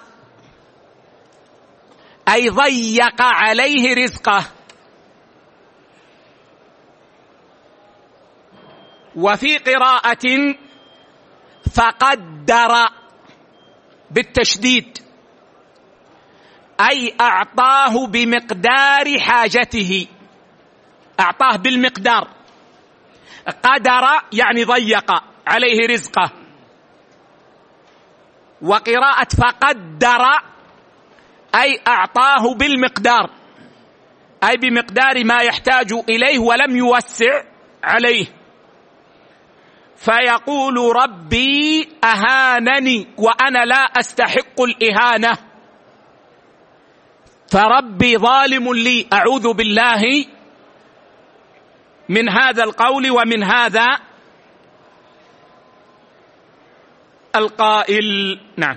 أي ضيق عليه رزقه. وفي قراءة فقدر بالتشديد أي أعطاه بمقدار حاجته، أعطاه بالمقدار. قدر يعني ضيق عليه رزقه. وقراءة فقدر أي أعطاه بالمقدار، أي بمقدار ما يحتاج إليه ولم يوسع عليه. فيقول ربي أهانني وأنا لا أستحق الإهانة، فربي ظالم لي. أعوذ بالله من هذا القول ومن هذا القائل. نعم.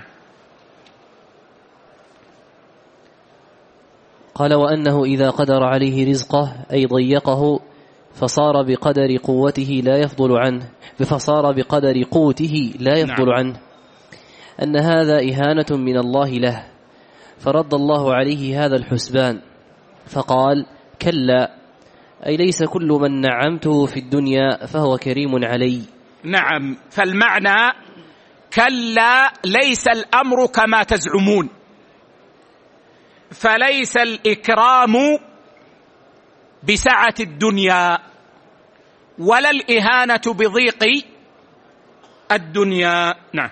قال: وأنه إذا قدر عليه رزقه أي ضيقه فصار بقدر قوته لا يفضل عنه فصار بقدر قوته لا يفضل نعم. عنه، أن هذا إهانة من الله له، فرد الله عليه هذا الحسبان فقال: كلا، أي ليس كل من نعمته في الدنيا فهو كريم علي. نعم. فالمعنى كلا، ليس الأمر كما تزعمون، فليس الإكرام بسعة الدنيا ولا الإهانة بضيق الدنيا. نعم.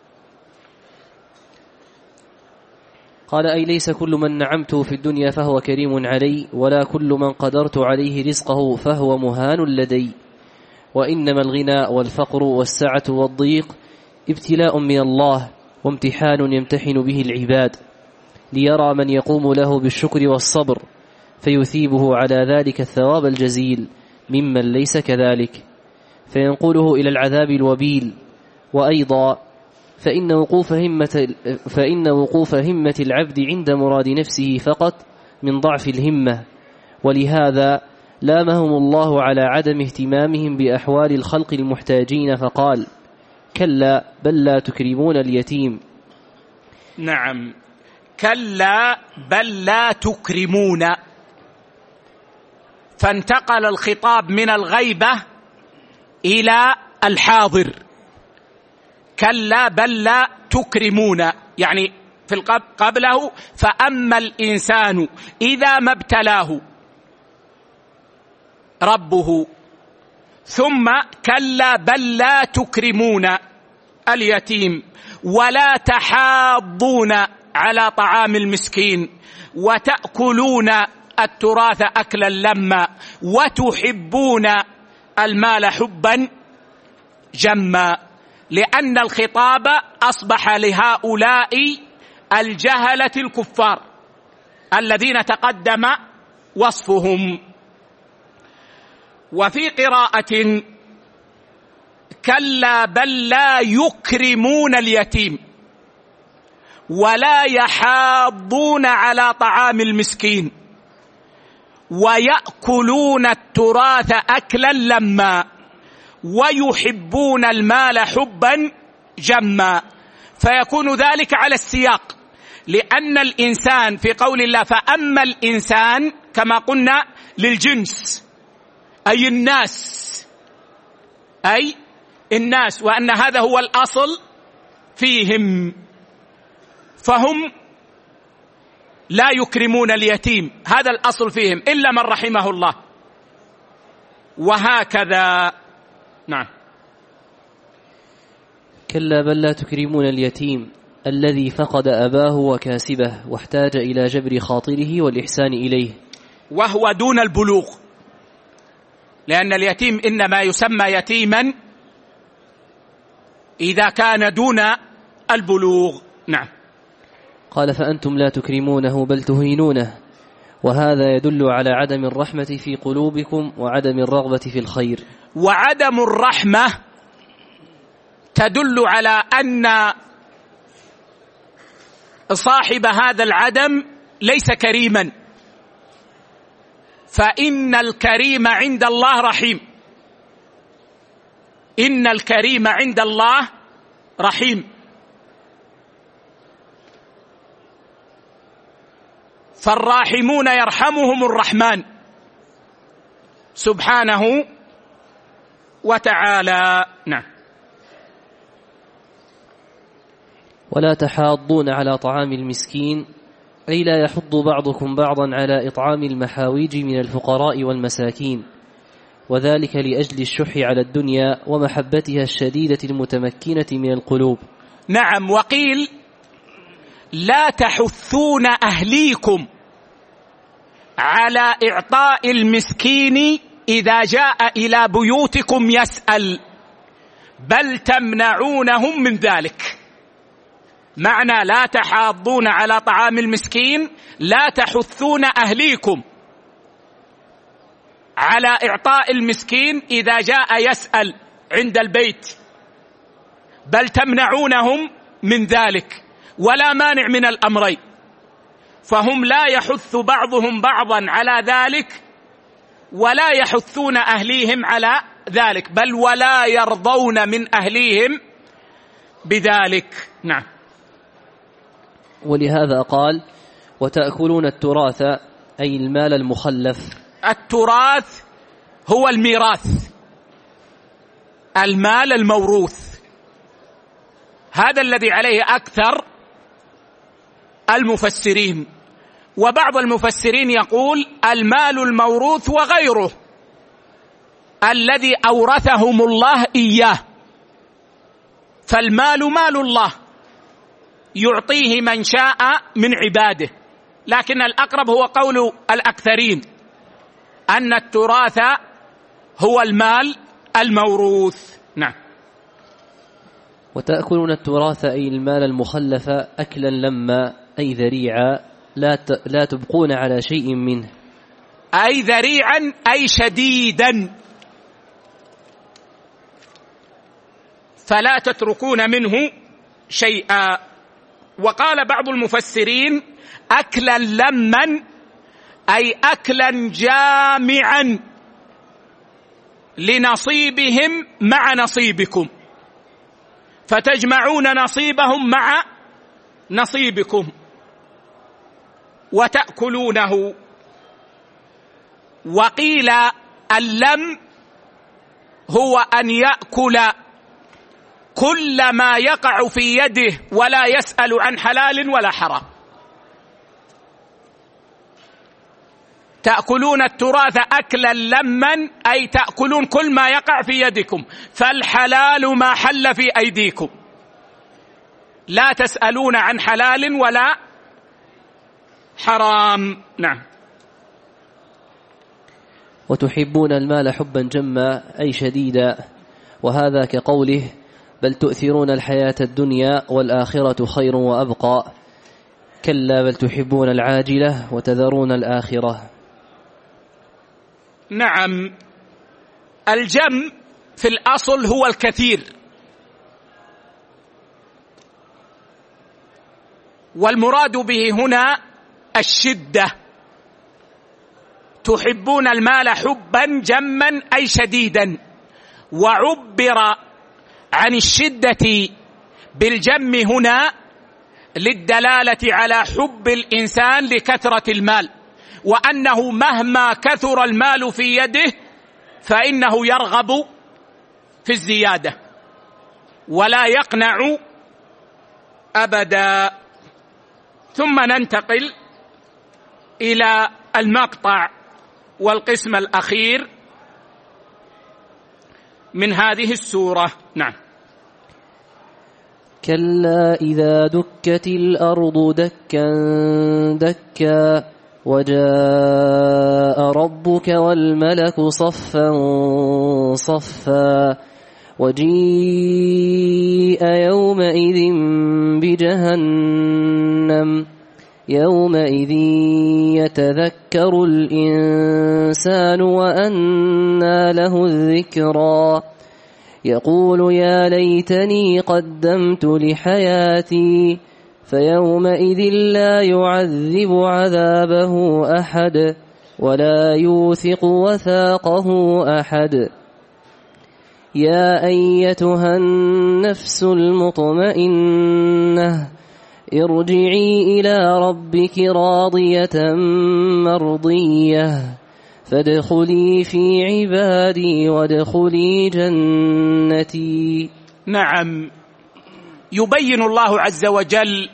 قال: أي ليس كل من نعمته في الدنيا فهو كريم علي، ولا كل من قدرت عليه رزقه فهو مهان لدي، وإنما الغنى والفقر والسعة والضيق ابتلاء من الله وامتحان يمتحن به العباد ليرى من يقوم له بالشكر والصبر فيثيبه على ذلك الثواب الجزيل ممن ليس كذلك فينقله إلى العذاب الوبيل. وأيضا فإن وقوف همة, فإن وقوف همة العبد عند مراد نفسه فقط من ضعف الهمة، ولهذا لامهم الله على عدم اهتمامهم بأحوال الخلق المحتاجين فقال: كلا بل لا تكرمون اليتيم. نعم. كلا بل لا تكرمون، فانتقل الخطاب من الغيبة إلى الحاضر. كلا بل لا تكرمون، يعني في قبله فأما الإنسان إذا ما ابتلاه ربه، ثم كلا بل لا تكرمون اليتيم ولا تحاضون على طعام المسكين وتأكلون التراث أكلا لما وتحبون المال حبا جما، لأن الخطاب أصبح لهؤلاء الجهلة الكفار الذين تقدم وصفهم. وفي قراءة كلا بل لا يكرمون اليتيم ولا يحاضون على طعام المسكين ويأكلون التراث أكلا لما ويحبون المال حبا جما. فيكون ذلك على السياق، لأن الإنسان في قول الله فأما الإنسان كما قلنا للجنس أي الناس، أي الناس، وأن هذا هو الأصل فيهم، فهم لا يكرمون اليتيم، هذا الأصل فيهم إلا من رحمه الله، وهكذا. نعم. كلا بل لا تكرمون اليتيم الذي فقد أباه وكاسبه واحتاج إلى جبر خاطره والإحسان إليه، وهو دون البلوغ، لأن اليتيم إنما يسمى يتيما إذا كان دون البلوغ. نعم. قال فأنتم لا تكرمونه بل تهينونه، وهذا يدل على عدم الرحمة في قلوبكم وعدم الرغبة في الخير. وعدم الرحمة تدل على أن صاحب هذا العدم ليس كريما، فإن الكريم عند الله رحيم، إن الكريم عند الله رحيم. فالراحمون يرحمهم الرحمن سبحانه وتعالى. نعم. ولا تحاضون على طعام المسكين أي لا يحض بعضكم بعضا على إطعام المحاويج من الفقراء والمساكين، وذلك لأجل الشح على الدنيا ومحبتها الشديدة المتمكنة من القلوب. نعم. وقيل لا تحثون أهليكم على إعطاء المسكين إذا جاء إلى بيوتكم يسأل، بل تمنعونهم من ذلك. معنى لا تحاضون على طعام المسكين لا تحثون أهليكم على إعطاء المسكين إذا جاء يسأل عند البيت، بل تمنعونهم من ذلك، ولا مانع من الأمرين. فهم لا يحث بعضهم بعضا على ذلك ولا يحثون أهليهم على ذلك، بل ولا يرضون من أهليهم بذلك. نعم. ولهذا قال وتأكلون التراث أي المال المخلف. التراث هو الميراث، المال الموروث، هذا الذي عليه أكثر المفسرين. وبعض المفسرين يقول المال الموروث وغيره الذي أورثهم الله إياه، فالمال مال الله يعطيه من شاء من عباده، لكن الأقرب هو قول الأكثرين أن التراث هو المال الموروث. نعم. وتأكلون التراث أي المال المخلف أكلا لما أي ذريعا لا لا تبقون على شيء منه، أي ذريعا أي شديدا، فلا تتركون منه شيئا. وقال بعض المفسرين أكلا لما أي أكلا جامعا لنصيبهم مع نصيبكم، فتجمعون نصيبهم مع نصيبكم وتأكلونه. وقيل اللم هو أن يأكل كل ما يقع في يده ولا يسأل عن حلال ولا حرام. تأكلون التراث أكلا لما أي تأكلون كل ما يقع في يدكم، فالحلال ما حل في أيديكم، لا تسألون عن حلال ولا حرام. نعم. وتحبون المال حبا جما أي شديدا، وهذا كقوله بل تؤثرون الحياة الدنيا والآخرة خير وأبقى، كلا بل تحبون العاجلة وتذرون الآخرة. نعم. الجم في الأصل هو الكثير، والمراد به هنا الشدة. تحبون المال حبا جما أي شديدا، وعبر عن الشدة بالجم هنا للدلالة على حب الإنسان لكثرة المال، وأنه مهما كثر المال في يده فإنه يرغب في الزيادة ولا يقنع أبدا. ثم ننتقل إلى المقطع والقسم الأخير من هذه السورة. نعم. كلا إذا دكت الأرض دكا دكا وجاء ربك والملك صفا صفا وجيء يومئذ بجهنم يومئذ يتذكر الإنسان وأنى له الذكرى يقول يا ليتني قدمت لحياتي فيومئذ لا يعذب عذابه أحد ولا يوثق وثاقه أحد. يا أيتها النفس المطمئنة ارجعي إلى ربك راضية مرضية فادخلي في عبادي وادخلي جنتي. نعم، يبين الله عز وجل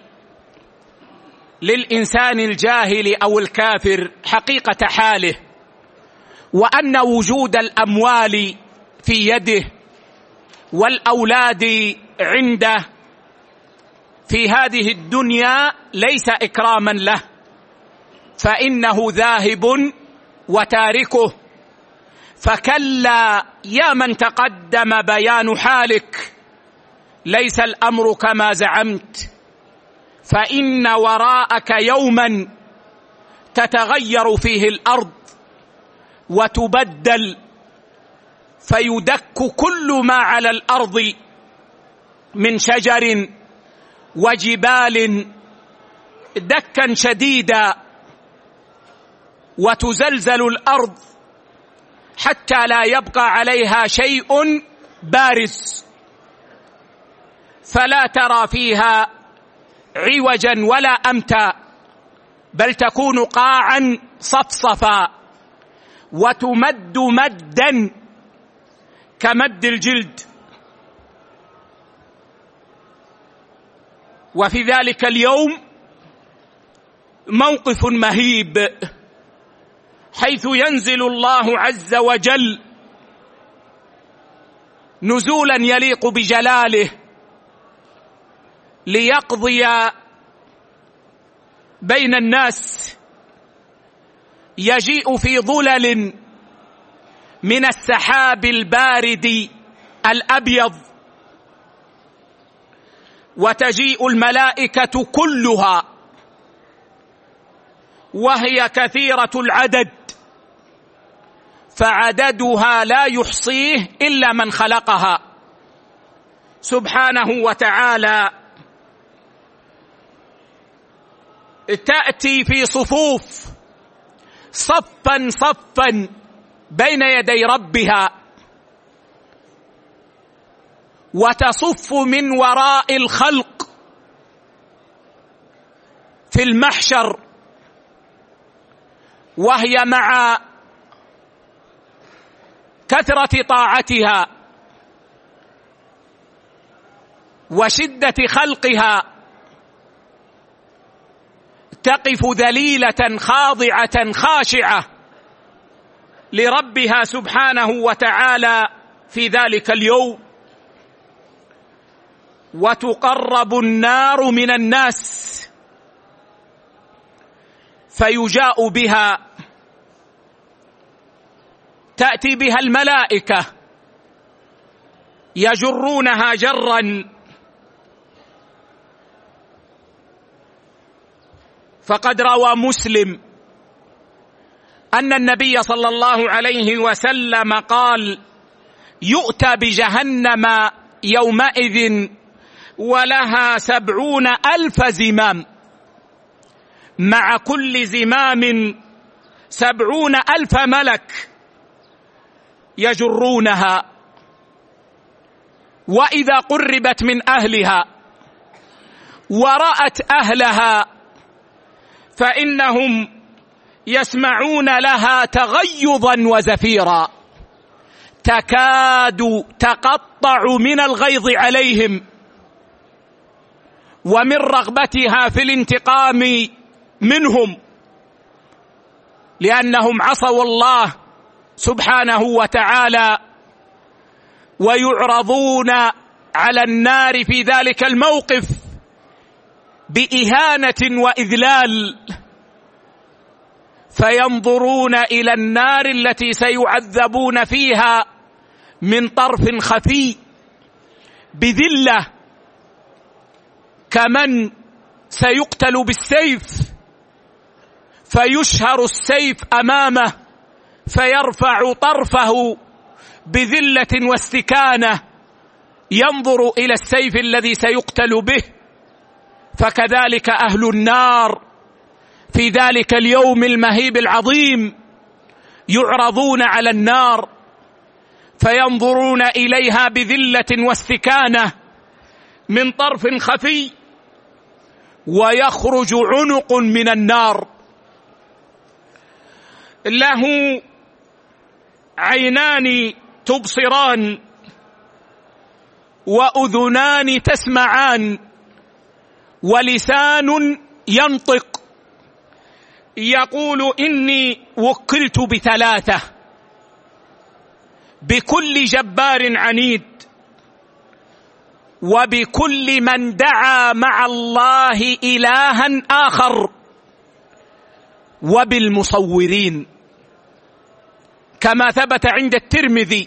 للإنسان الجاهل أو الكافر حقيقة حاله، وأن وجود الأموال في يده والأولاد عنده في هذه الدنيا ليس إكراما له، فإنه ذاهب وتاركه. فكلا يا من تقدم بيان حالك، ليس الأمر كما زعمت، فإن وراءك يوما تتغير فيه الأرض وتبدل، فيدك كل ما على الأرض من شجر وجبال دكا شديدا، وتزلزل الأرض حتى لا يبقى عليها شيء بارز، فلا ترى فيها عوجا ولا أمتا، بل تكون قاعا صفصفا وتمد مدا كمد الجلد. وفي ذلك اليوم موقف مهيب، حيث ينزل الله عز وجل نزولا يليق بجلاله ليقضي بين الناس، يجيء في ظلل من السحاب البارد الأبيض، وتجيء الملائكة كلها وهي كثيرة العدد، فعددها لا يحصيه إلا من خلقها سبحانه وتعالى. تأتي في صفوف صفا صفا بين يدي ربها، وتصف من وراء الخلق في المحشر، وهي مع كثرة طاعتها وشدة خلقها تقف ذليلة خاضعة خاشعة لربها سبحانه وتعالى في ذلك اليوم، وتقرب النار من الناس فيجاء بها، تأتي بها الملائكة يجرونها جرا، فقد روى مسلم أن النبي صلى الله عليه وسلم قال: يؤتى بجهنم يومئذ ولها سبعون ألف زمام، مع كل زمام سبعون ألف ملك يجرونها. وإذا قربت من أهلها ورأت أهلها فإنهم يسمعون لها تغيظا وزفيرا، تكاد تقطع من الغيظ عليهم ومن رغبتها في الانتقام منهم، لأنهم عصوا الله سبحانه وتعالى، ويعرضون على النار في ذلك الموقف بإهانة وإذلال، فينظرون إلى النار التي سيعذبون فيها من طرف خفي بذلة، كمن سيقتل بالسيف فيشهر السيف أمامه فيرفع طرفه بذلة واستكانة ينظر إلى السيف الذي سيقتل به. فكذلك أهل النار في ذلك اليوم المهيب العظيم يعرضون على النار فينظرون إليها بذلة واستكانة من طرف خفي، ويخرج عنق من النار له عينان تبصران وأذنان تسمعان ولسان ينطق، يقول إني وكلت بثلاثة: بكل جبار عنيد، وبكل من دعا مع الله إلها آخر، وبالمصورين، كما ثبت عند الترمذي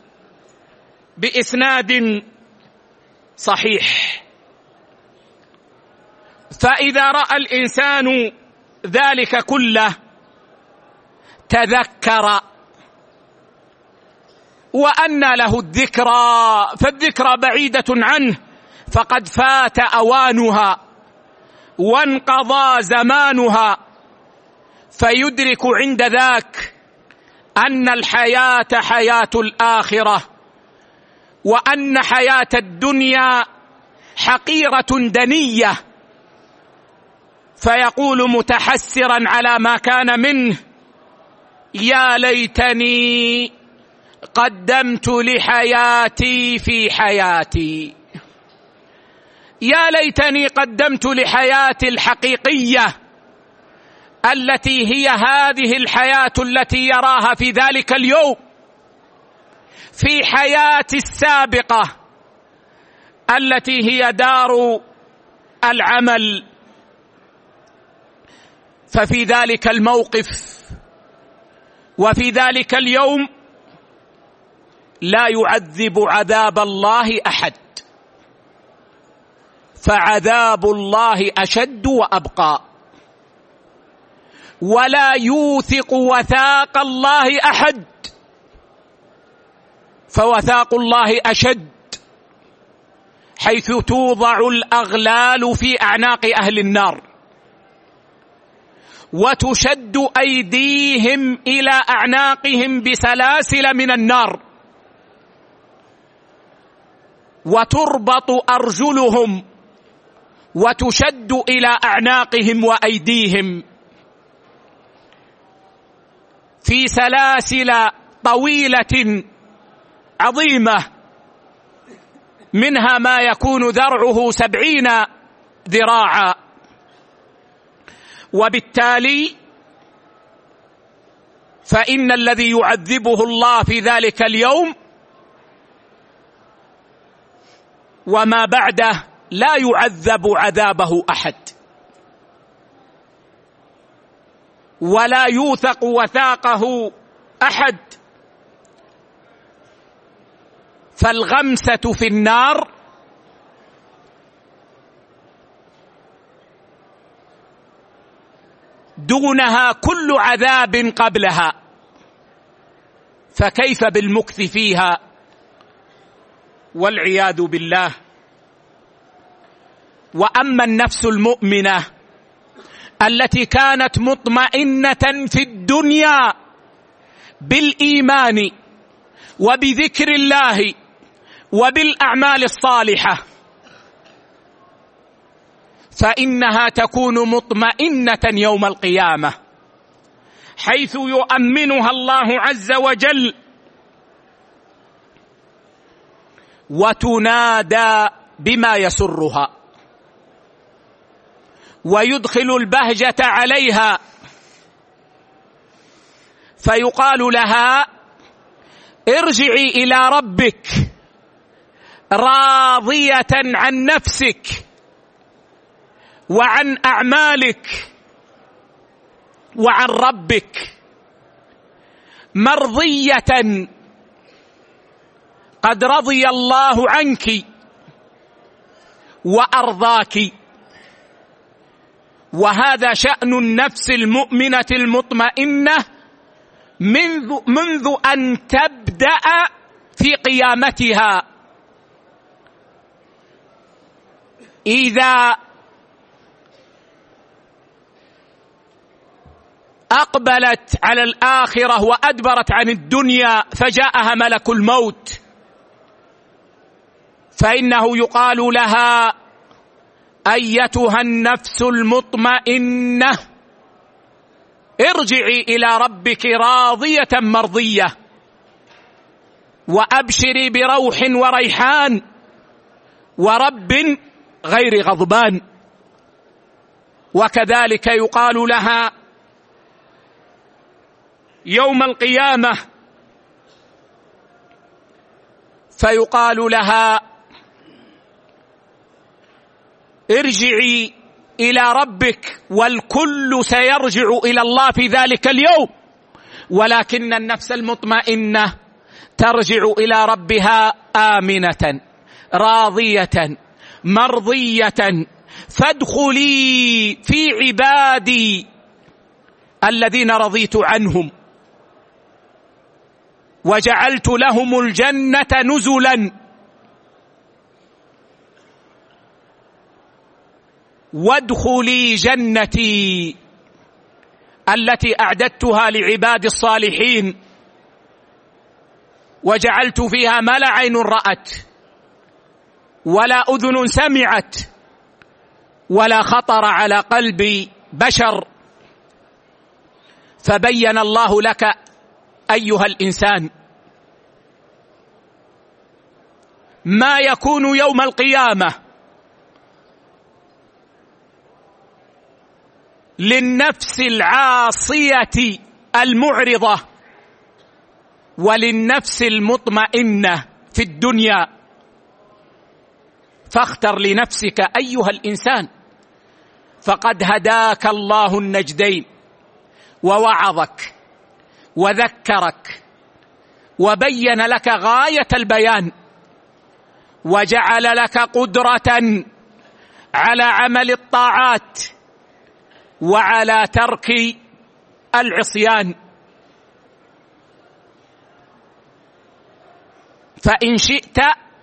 بإسناد صحيح. فإذا رأى الإنسان ذلك كله تذكر وأنى له الذكرى، فالذكرى بعيدة عنه، فقد فات أوانها وانقضى زمانها، فيدرك عند ذاك أن الحياة حياة الآخرة، وأن حياة الدنيا حقيرة دنية، فيقول متحسرا على ما كان منه: يا ليتني قدمت لحياتي في حياتي، يا ليتني قدمت لحياتي الحقيقية التي هي هذه الحياة التي يراها في ذلك اليوم، في حياتي السابقة التي هي دار العمل. ففي ذلك الموقف وفي ذلك اليوم لا يعذب عذاب الله أحد، فعذاب الله أشد وأبقى، ولا يوثق وثاق الله أحد، فوثاق الله أشد، حيث توضع الأغلال في أعناق أهل النار وتشد أيديهم إلى أعناقهم بسلاسل من النار، وتربط أرجلهم وتشد إلى أعناقهم وأيديهم في سلاسل طويلة عظيمة، منها ما يكون ذرعه سبعين ذراعا. وبالتالي فإن الذي يعذبه الله في ذلك اليوم وما بعده لا يعذب عذابه أحد، ولا يوثق وثاقه أحد. فالغمسة في النار دونها كل عذاب قبلها، فكيف بالمكث فيها والعياذ بالله. وأما النفس المؤمنة التي كانت مطمئنة في الدنيا بالإيمان وبذكر الله وبالأعمال الصالحة، فإنها تكون مطمئنة يوم القيامة، حيث يؤمنها الله عز وجل وتنادى بما يسرها ويدخل البهجة عليها، فيقال لها: ارجعي إلى ربك راضية عن نفسك وعن أعمالك وعن ربك، مرضية قد رضي الله عنك وأرضاك. وهذا شأن النفس المؤمنة المطمئنة منذ, منذ أن تبدأ في قيامتها. إذا أقبلت على الآخرة وأدبرت عن الدنيا فجاءها ملك الموت، فإنه يقال لها: أيتها النفس المطمئنة ارجعي إلى ربك راضية مرضية وأبشري بروح وريحان ورب غير غضبان. وكذلك يقال لها يوم القيامة، فيقال لها: ارجعي إلى ربك، والكل سيرجع إلى الله في ذلك اليوم، ولكن النفس المطمئنة ترجع إلى ربها آمنة راضية مرضية. فادخلي في عبادي الذين رضيت عنهم وجعلت لهم الجنة نزلا، وادخلي جنتي التي أعددتها لعباد الصالحين، وجعلت فيها ما لا عين رأت ولا أذن سمعت ولا خطر على قلب بشر. فبين الله لك أيها الإنسان ما يكون يوم القيامة للنفس العاصية المعرضة وللنفس المطمئنة في الدنيا. فاختر لنفسك أيها الإنسان، فقد هداك الله النجدين ووعظك وذكرك وبين لك غاية البيان، وجعل لك قدرة على عمل الطاعات وعلى ترك العصيان. فإن شئت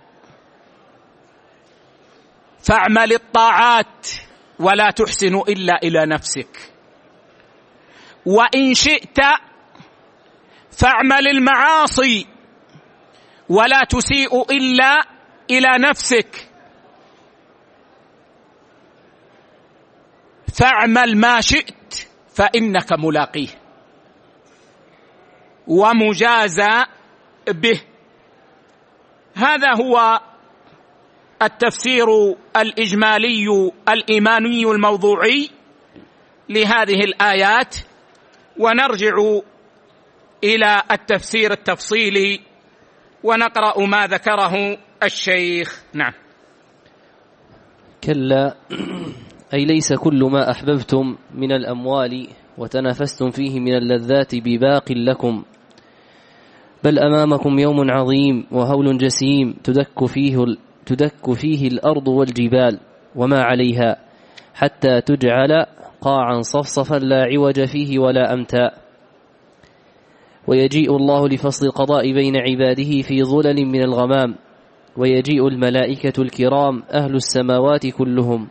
فاعمل الطاعات ولا تحسن إلا إلى نفسك، وإن شئت فاعمل المعاصي ولا تسيء إلا إلى نفسك. فاعمل ما شئت فإنك ملاقيه ومجازى به. هذا هو التفسير الإجمالي الإيماني الموضوعي لهذه الآيات، ونرجع إلى التفسير التفصيلي ونقرأ ما ذكره الشيخ. نعم. كلا، أي ليس كل ما أحببتم من الأموال وتنافستم فيه من اللذات بباق لكم، بل أمامكم يوم عظيم وهول جسيم تدك فيه, تدك فيه الأرض والجبال وما عليها حتى تجعل قاعا صفصفا لا عوج فيه ولا أمتاء. ويجيء الله لفصل القضاء بين عباده في ظلل من الغمام ويجيء الملائكة الكرام أهل السماوات كلهم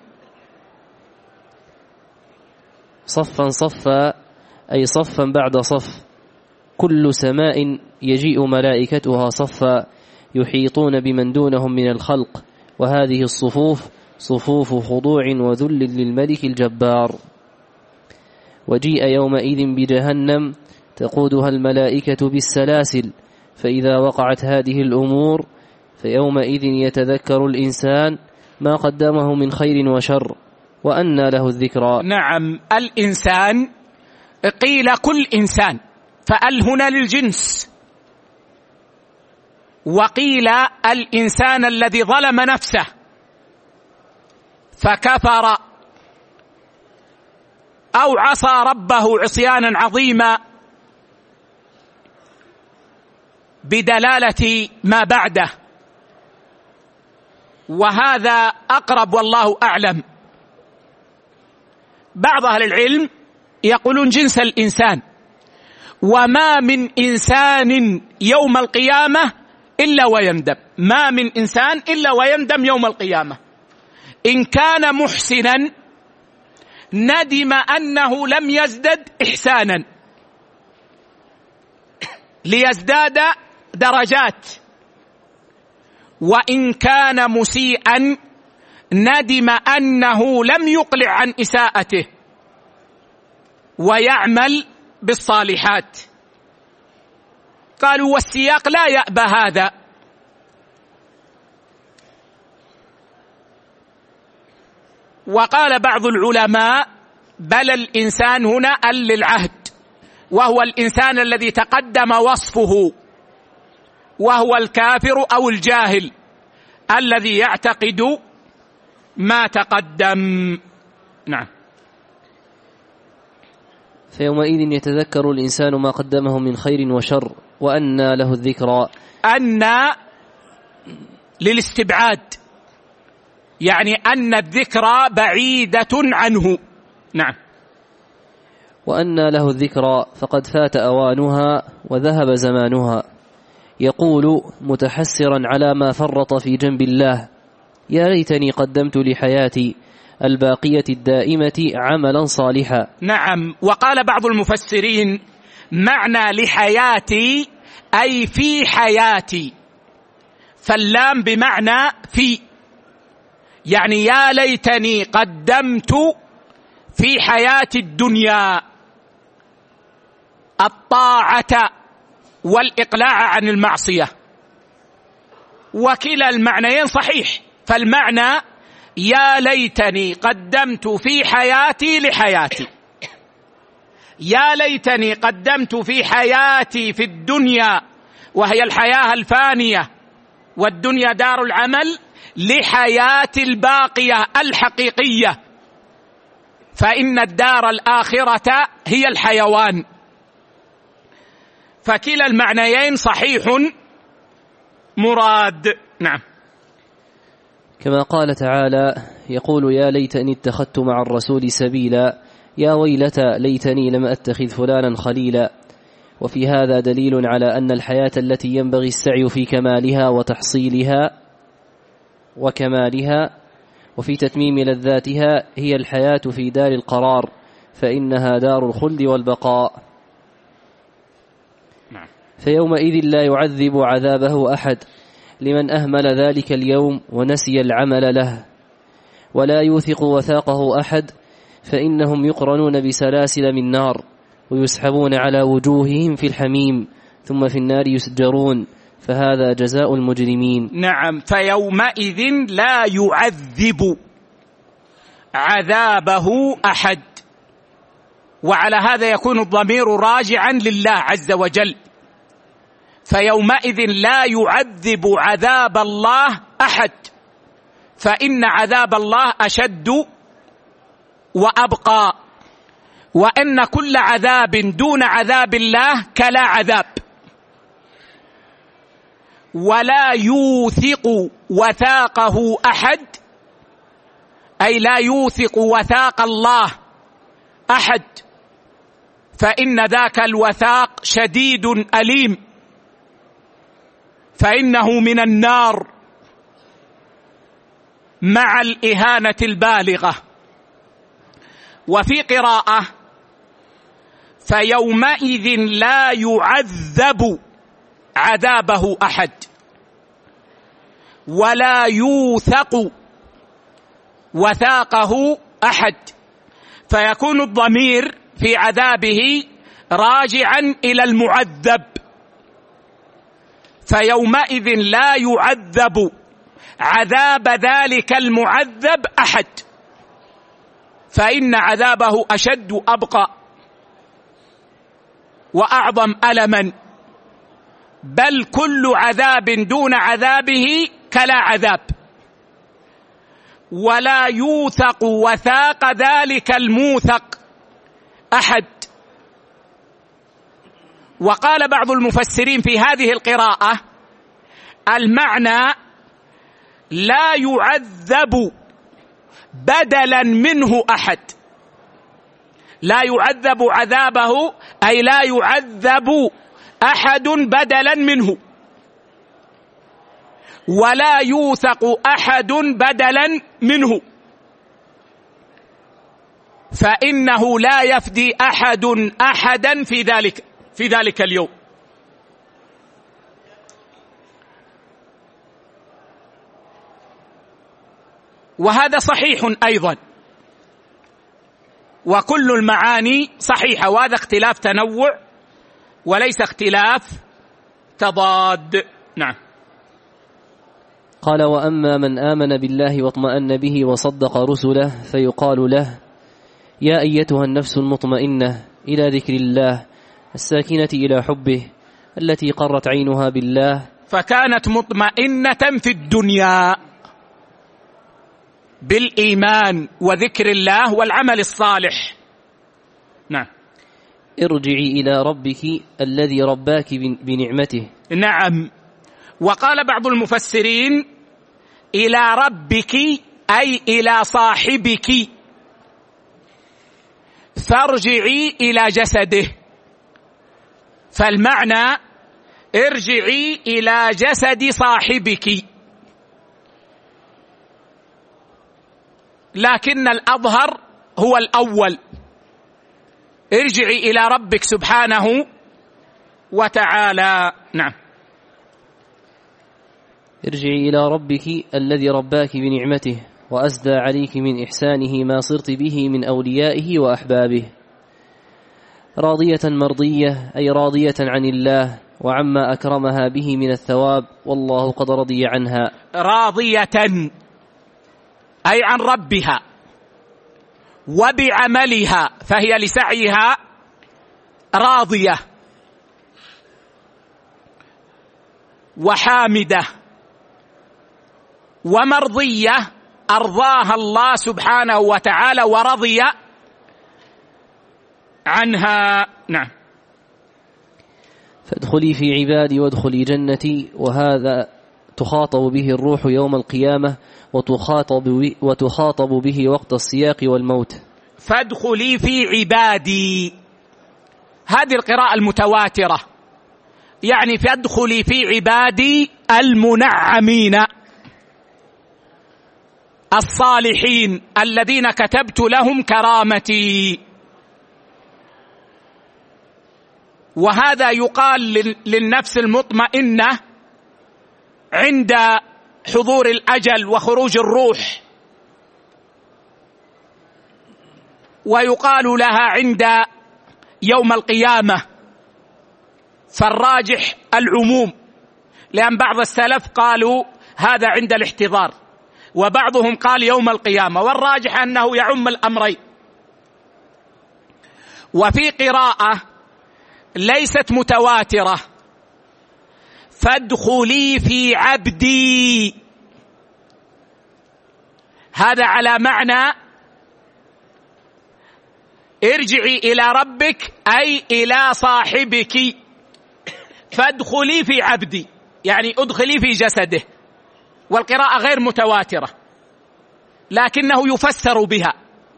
صفا صفا، أي صفا بعد صف، كل سماء يجيء ملائكتها صفا يحيطون بمن دونهم من الخلق، وهذه الصفوف صفوف خضوع وذل للملك الجبار. وجيء يومئذ بجهنم تقودها الملائكة بالسلاسل، فإذا وقعت هذه الأمور فيومئذ يتذكر الإنسان ما قدمه من خير وشر، وأنى له الذكرى. نعم، الإنسان قيل كل إنسان، فأل هنا للجنس، وقيل الإنسان الذي ظلم نفسه فكفر أو عصى ربه عصيانا عظيما بدلالة ما بعده، وهذا أقرب والله أعلم. بعض أهل العلم يقولون جنس الإنسان، وما من إنسان يوم القيامة إلا ويندم، ما من إنسان إلا ويندم يوم القيامة. إن كان محسنا ندم أنه لم يزدد إحسانا ليزداد درجات، وإن كان مسيئا ندم أنه لم يقلع عن إساءته ويعمل بالصالحات. قالوا والسياق لا يأبى هذا، وقال بعض العلماء بل الإنسان هنا ال للعهد، وهو الإنسان الذي تقدم وصفه، وهو الكافر أو الجاهل الذي يعتقد ما تقدم. نعم. فيومئذ يتذكر الإنسان ما قدمه من خير وشر، وأنى له الذكرى. أن للاستبعاد، يعني أن الذكرى بعيدة عنه. نعم. وأنى له الذكرى فقد فات أوانها وذهب زمانها، يقول متحسرا على ما فرط في جنب الله: يا ليتني قدمت لحياتي الباقية الدائمة عملا صالحا. نعم. وقال بعض المفسرين معنى لحياتي أي في حياتي، فاللام بمعنى في، يعني يا ليتني قدمت في حياة الدنيا الطاعة والإقلاع عن المعصية، وكلا المعنيين صحيح. فالمعنى يا ليتني قدمت في حياتي لحياتي، يا ليتني قدمت في حياتي في الدنيا وهي الحياة الفانية والدنيا دار العمل لحياتي الباقية الحقيقية، فإن الدار الآخرة هي الحيوان. فكلا المعنيين صحيح مراد. نعم. كما قال تعالى: يقول يا ليتني اتخذت مع الرسول سبيلا، يا ويلتى ليتني لم أتخذ فلانا خليلا. وفي هذا دليل على أن الحياة التي ينبغي السعي في كمالها وتحصيلها وكمالها وفي تتميم لذاتها هي الحياة في دار القرار، فإنها دار الخلد والبقاء. فيومئذ لا يعذب عذابه أحد لمن أهمل ذلك اليوم ونسي العمل له، ولا يوثق وثاقه أحد، فإنهم يقرنون بسلاسل من نار ويسحبون على وجوههم في الحميم ثم في النار يسجرون، فهذا جزاء المجرمين. نعم. فيومئذ لا يعذب عذابه أحد، وعلى هذا يكون الضمير راجعا لله عز وجل. فيومئذ لا يعذب عذاب الله أحد، فإن عذاب الله أشد وأبقى، وأن كل عذاب دون عذاب الله كلا عذاب. ولا يوثق وثاقه أحد، أي لا يوثق وثاق الله أحد، فإن ذاك الوثاق شديد أليم، فإنه من النار مع الإهانة البالغة. وفي قراءة فيومئذ لا يعذب عذابه أحد ولا يوثق وثاقه أحد، فيكون الضمير في عذابه راجعا إلى المعذب. فيومئذ لا يعذب عذاب ذلك المعذب أحد، فإن عذابه أشد وأبقى وأعظم ألما، بل كل عذاب دون عذابه كلا عذاب، ولا يوثق وثاق ذلك الموثق أحد. وقال بعض المفسرين في هذه القراءة المعنى لا يعذب بدلا منه أحد، لا يعذب عذابه أي لا يعذب أحد بدلا منه، ولا يوثق أحد بدلا منه، فإنه لا يفدي أحد أحدا في ذلك في ذلك اليوم. وهذا صحيح أيضا، وكل المعاني صحيحة، وهذا اختلاف تنوع وليس اختلاف تضاد. نعم. قال: وأما من آمن بالله واطمأن به وصدق رسله فيقال له: يا أيتها النفس المطمئنة إلى ذكر الله الساكنة إلى حبه التي قرت عينها بالله، فكانت مطمئنة في الدنيا بالإيمان وذكر الله والعمل الصالح. نعم. ارجعي إلى ربك الذي رباك بنعمته. نعم. وقال بعض المفسرين إلى ربك أي إلى صاحبك، فارجعي إلى جسده، فالمعنى ارجعي إلى جسد صاحبك، لكن الأظهر هو الأول، ارجعي إلى ربك سبحانه وتعالى. نعم. ارجعي إلى ربك الذي رباك بنعمته وأسدى عليك من إحسانه ما صرت به من أوليائه وأحبابه، راضية مرضية أي راضية عن الله وعما أكرمها به من الثواب، والله قد رضي عنها. راضية أي عن ربها وبعملها، فهي لسعيها راضية وحامدة ومرضية، أرضاها الله سبحانه وتعالى ورضي عنها. نعم. فادخلي في عبادي وادخلي جنتي، وهذا تخاطب به الروح يوم القيامة وتخاطب, وتخاطب به وقت السياق والموت. فادخلي في عبادي، هذه القراءة المتواترة، يعني فادخلي في عبادي المنعمين الصالحين الذين كتبت لهم كرامتي. وهذا يقال للنفس المطمئنة عند حضور الأجل وخروج الروح، ويقال لها عند يوم القيامة، فالراجح العموم، لأن بعض السلف قالوا هذا عند الاحتضار، وبعضهم قال يوم القيامة، والراجح أنه يعم الأمرين. وفي قراءة ليست متواترة: فادخلي في عبدي، هذا على معنى ارجعي إلى ربك أي إلى صاحبك، فادخلي في عبدي يعني ادخلي في جسده. والقراءة غير متواترة لكنه يفسر بها.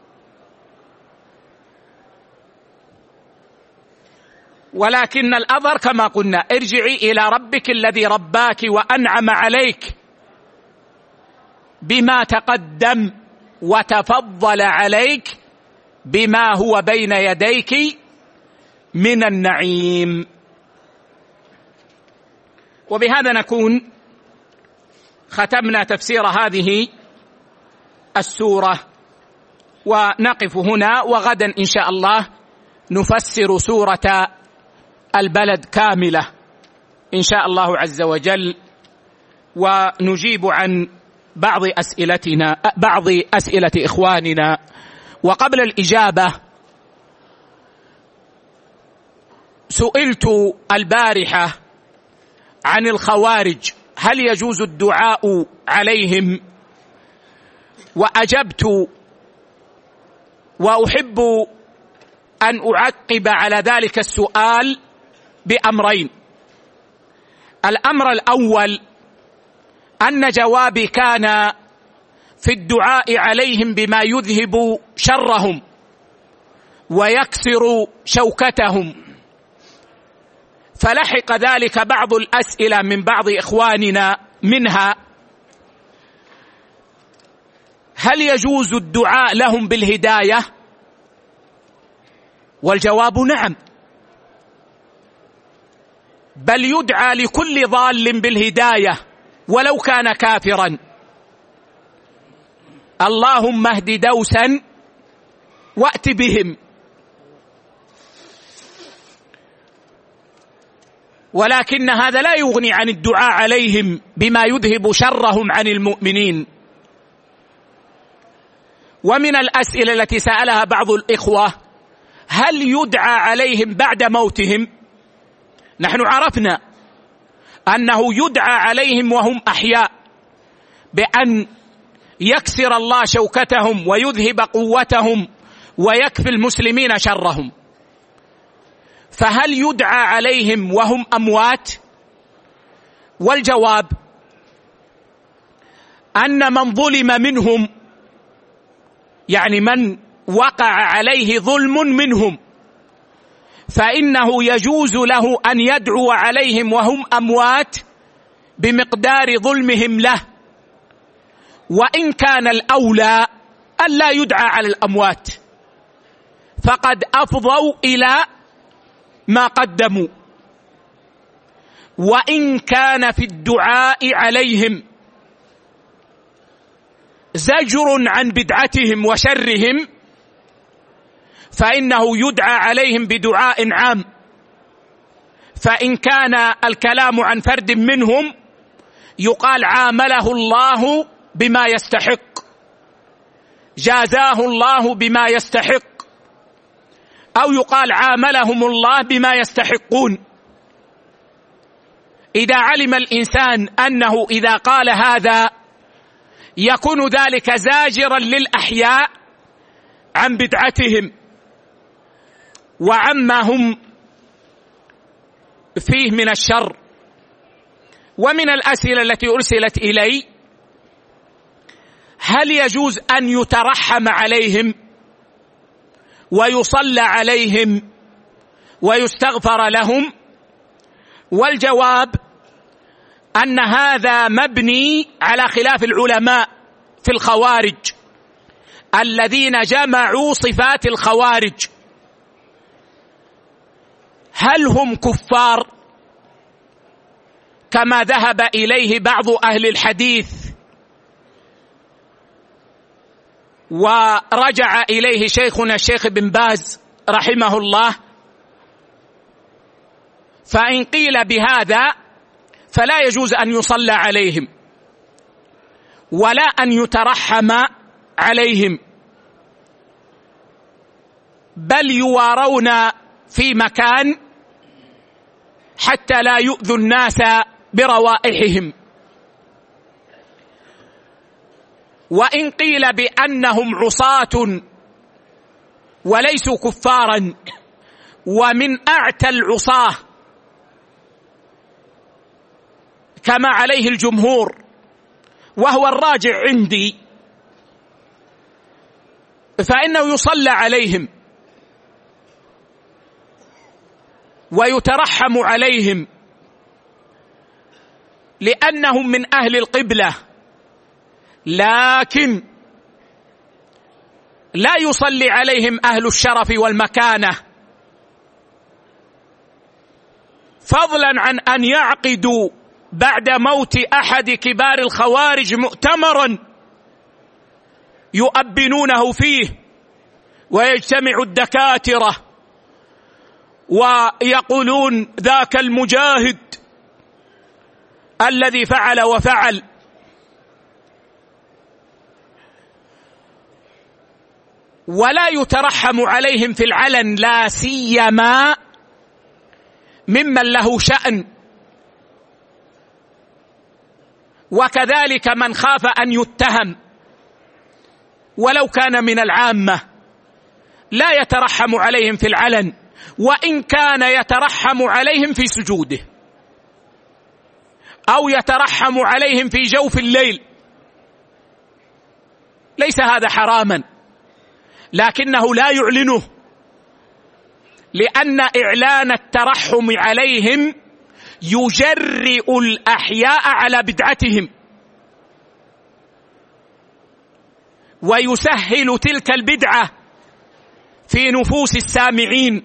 ولكن الأظهر كما قلنا ارجعي إلى ربك الذي رباك وأنعم عليك بما تقدم وتفضل عليك بما هو بين يديك من النعيم. وبهذا نكون ختمنا تفسير هذه السورة، ونقف هنا، وغدا إن شاء الله نفسر سورة البلد كاملة إن شاء الله عز وجل، ونجيب عن بعض أسئلتنا بعض أسئلة إخواننا. وقبل الإجابة، سئلت البارحة عن الخوارج هل يجوز الدعاء عليهم، وأجبت، وأحب أن أعقب على ذلك السؤال بأمرين. الأمر الأول أن جوابي كان في الدعاء عليهم بما يذهب شرهم ويكسر شوكتهم، فلحق ذلك بعض الأسئلة من بعض إخواننا، منها هل يجوز الدعاء لهم بالهداية؟ والجواب نعم، بل يدعى لكل ضال بالهداية ولو كان كافرا. اللهم اهد دوسا وأت بهم. ولكن هذا لا يغني عن الدعاء عليهم بما يذهب شرهم عن المؤمنين. ومن الأسئلة التي سألها بعض الإخوة هل يدعى عليهم بعد موتهم؟ نحن عرفنا أنه يدعى عليهم وهم أحياء بأن يكسر الله شوكتهم ويذهب قوتهم ويكفي المسلمين شرهم. فهل يدعى عليهم وهم أموات؟ والجواب أن من ظلم منهم، يعني من وقع عليه ظلم منهم، فإنه يجوز له أن يدعو عليهم وهم أموات بمقدار ظلمهم له، وإن كان الأولى أن لا يدعى على الأموات، فقد أفضوا إلى ما قدموا. وإن كان في الدعاء عليهم زجر عن بدعتهم وشرهم، فإنه يدعى عليهم بدعاء عام. فإن كان الكلام عن فرد منهم يقال عامله الله بما يستحق، جازاه الله بما يستحق، أو يقال عاملهم الله بما يستحقون. إذا علم الإنسان أنه إذا قال هذا يكون ذلك زاجرا للأحياء عن بدعتهم وعما هم فيه من الشر. ومن الأسئلة التي أرسلت إلي هل يجوز أن يترحم عليهم ويصلى عليهم ويستغفر لهم؟ والجواب أن هذا مبني على خلاف العلماء في الخوارج الذين جمعوا صفات الخوارج. هل هم كفار كما ذهب إليه بعض أهل الحديث ورجع إليه شيخنا الشيخ بن باز رحمه الله؟ فإن قيل بهذا فلا يجوز أن يصلى عليهم ولا أن يترحم عليهم، بل يوارون في مكان حتى لا يؤذوا الناس بروائحهم. وإن قيل بأنهم عصاة وليسوا كفارا ومن أعتى العصاة كما عليه الجمهور وهو الراجع عندي، فإنه يصلى عليهم ويترحم عليهم لأنهم من أهل القبلة لكن لا يصلي عليهم أهل الشرف والمكانة، فضلا عن أن يعقدوا بعد موت أحد كبار الخوارج مؤتمرا يؤبنونه فيه، ويجتمع الدكاترة ويقولون ذاك المجاهد الذي فعل وفعل. ولا يترحم عليهم في العلن، لا سيما ممن له شأن، وكذلك من خاف أن يتهم ولو كان من العامة لا يترحم عليهم في العلن، وإن كان يترحم عليهم في سجوده أو يترحم عليهم في جوف الليل، ليس هذا حراما، لكنه لا يعلنه، لأن إعلان الترحم عليهم يجرئ الأحياء على بدعتهم ويسهل تلك البدعة في نفوس السامعين.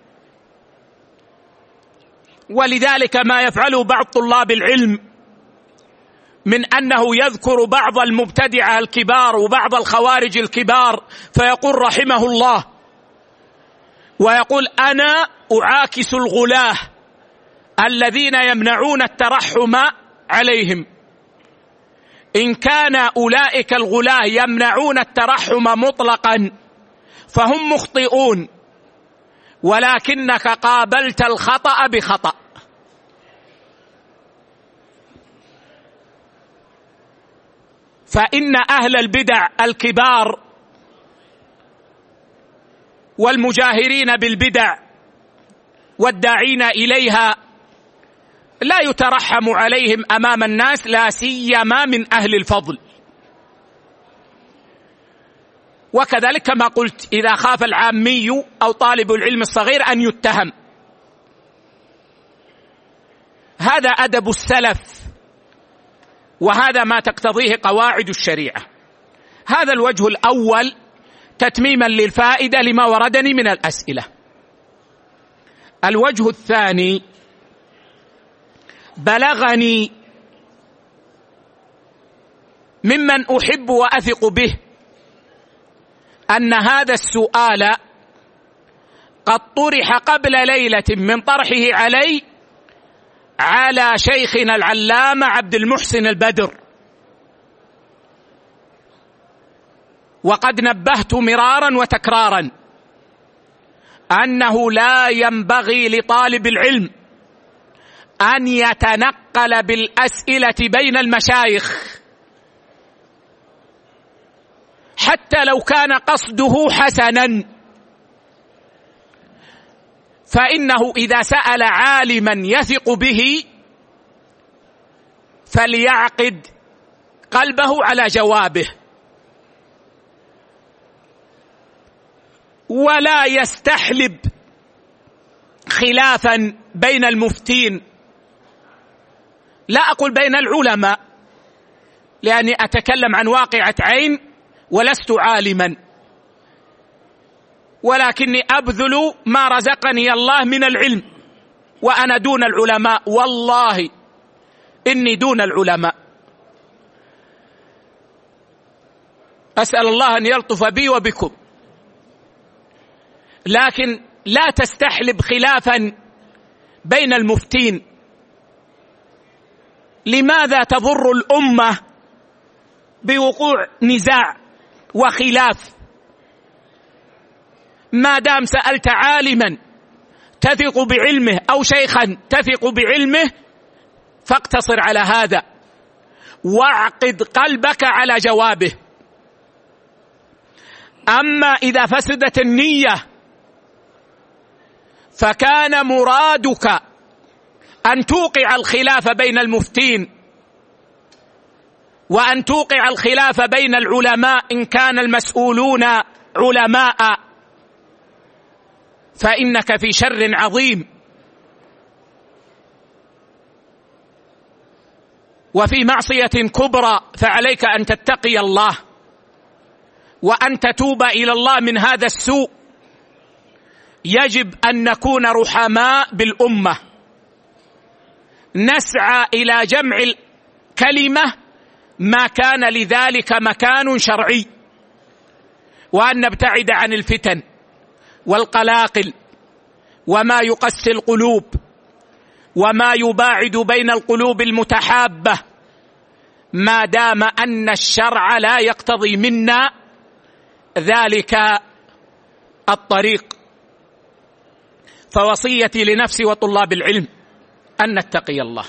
ولذلك ما يفعله بعض طلاب العلم من أنه يذكر بعض المبتدعة الكبار وبعض الخوارج الكبار فيقول رحمه الله، ويقول أنا أعاكس الغلاة الذين يمنعون الترحم عليهم. إن كان أولئك الغلاة يمنعون الترحم مطلقا فهم مخطئون، ولكنك قابلت الخطأ بخطأ. فإن أهل البدع الكبار والمجاهرين بالبدع والداعين إليها لا يترحم عليهم أمام الناس، لا سيما من أهل الفضل. وكذلك كما قلت إذا خاف العامي أو طالب العلم الصغير أن يتهم. هذا أدب السلف، وهذا ما تقتضيه قواعد الشريعة. هذا الوجه الأول تتميما للفائدة لما وردني من الأسئلة. الوجه الثاني، بلغني ممن أحب وأثق به أن هذا السؤال قد طرح قبل ليلة من طرحه علي على شيخنا العلامة عبد المحسن البدر، وقد نبهت مرارا وتكرارا أنه لا ينبغي لطالب العلم أن يتنقل بالأسئلة بين المشايخ حتى لو كان قصده حسنا، فإنه إذا سأل عالما يثق به فليعقد قلبه على جوابه، ولا يستحلب خلافا بين المفتين. لا أقول بين العلماء لأني أتكلم عن واقعة عين ولست عالما، ولكني أبذل ما رزقني الله من العلم، وأنا دون العلماء، والله إني دون العلماء. أسأل الله أن يلطف بي وبكم، لكن لا تستحلب خلافا بين المفتين. لماذا تضر الأمة بوقوع نزاع وخلاف؟ ما دام سألت عالما تثق بعلمه أو شيخا تثق بعلمه فاقتصر على هذا واعقد قلبك على جوابه. أما إذا فسدت النية فكان مرادك أن توقع الخلاف بين المفتين وأن توقع الخلاف بين العلماء إن كان المسؤولون علماء، فإنك في شر عظيم. وفي معصية كبرى فعليك أن تتقي الله وأن تتوب إلى الله من هذا السوء. يجب أن نكون رحماء بالأمة، نسعى إلى جمع الكلمة ما كان لذلك مكان شرعي، وأن نبتعد عن الفتن والقلاقل وما يقسي القلوب وما يباعد بين القلوب المتحابة، ما دام أن الشرع لا يقتضي منا ذلك الطريق. فوصيتي لنفسي وطلاب العلم أن نتقي الله،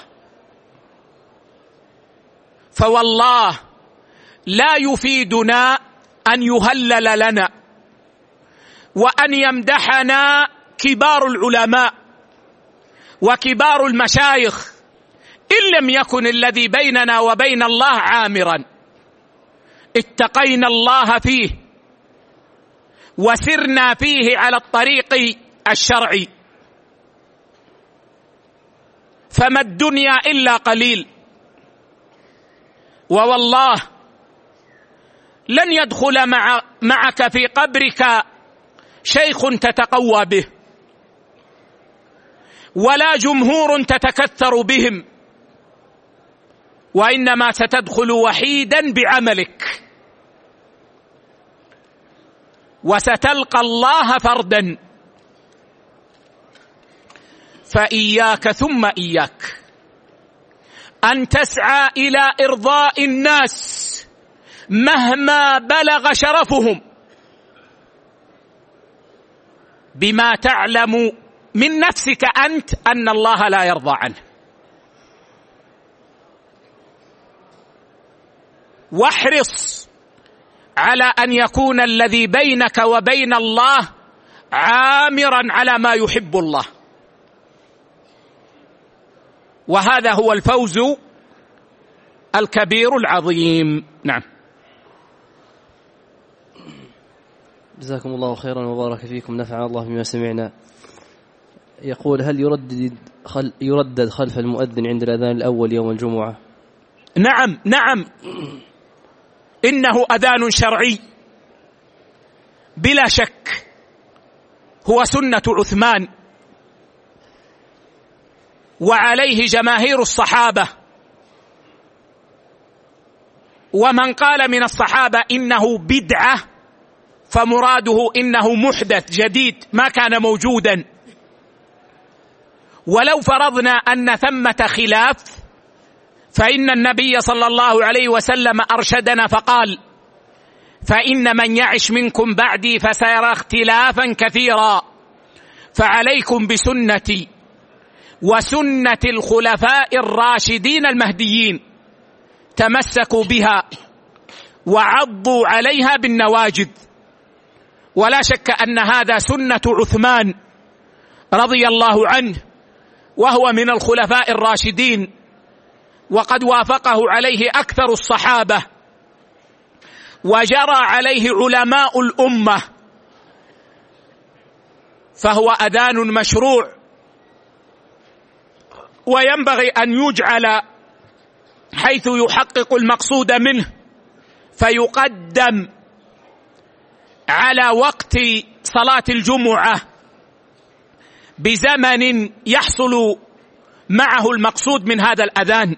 فوالله لا يفيدنا أن يهلل لنا وأن يمدحنا كبار العلماء وكبار المشايخ إن لم يكن الذي بيننا وبين الله عامرا. اتقينا الله فيه وسرنا فيه على الطريق الشرعي، فما الدنيا إلا قليل، ووالله لن يدخل مع معك في قبرك شيخ تتقوى به ولا جمهور تتكثر بهم، وإنما ستدخل وحيدا بعملك وستلقى الله فردا. فإياك ثم إياك أن تسعى إلى إرضاء الناس مهما بلغ شرفهم بما تعلم من نفسك أنت أن الله لا يرضى عنه، واحرص على أن يكون الذي بينك وبين الله عامرا على ما يحب الله، وهذا هو الفوز الكبير العظيم. نعم. جزاكم الله خيرا وبارك فيكم، نفع الله بما سمعنا. يقول: هل يردد خل يردد خلف المؤذن عند الأذان الأول يوم الجمعة؟ نعم نعم، إنه أذان شرعي بلا شك، هو سنة عثمان وعليه جماهير الصحابة، ومن قال من الصحابة إنه بدعة فمراده إنه محدث جديد ما كان موجودا. ولو فرضنا أن ثمة خلاف فإن النبي صلى الله عليه وسلم أرشدنا فقال: فإن من يعش منكم بعدي فسيرى اختلافا كثيرا، فعليكم بسنتي وسنة الخلفاء الراشدين المهديين، تمسكوا بها وعضوا عليها بالنواجذ. ولا شك أن هذا سنة عثمان رضي الله عنه، وهو من الخلفاء الراشدين، وقد وافقه عليه أكثر الصحابة وجرى عليه علماء الأمة، فهو أذان مشروع، وينبغي أن يجعل حيث يحقق المقصود منه، فيقدم على وقت صلاة الجمعة بزمن يحصل معه المقصود من هذا الأذان.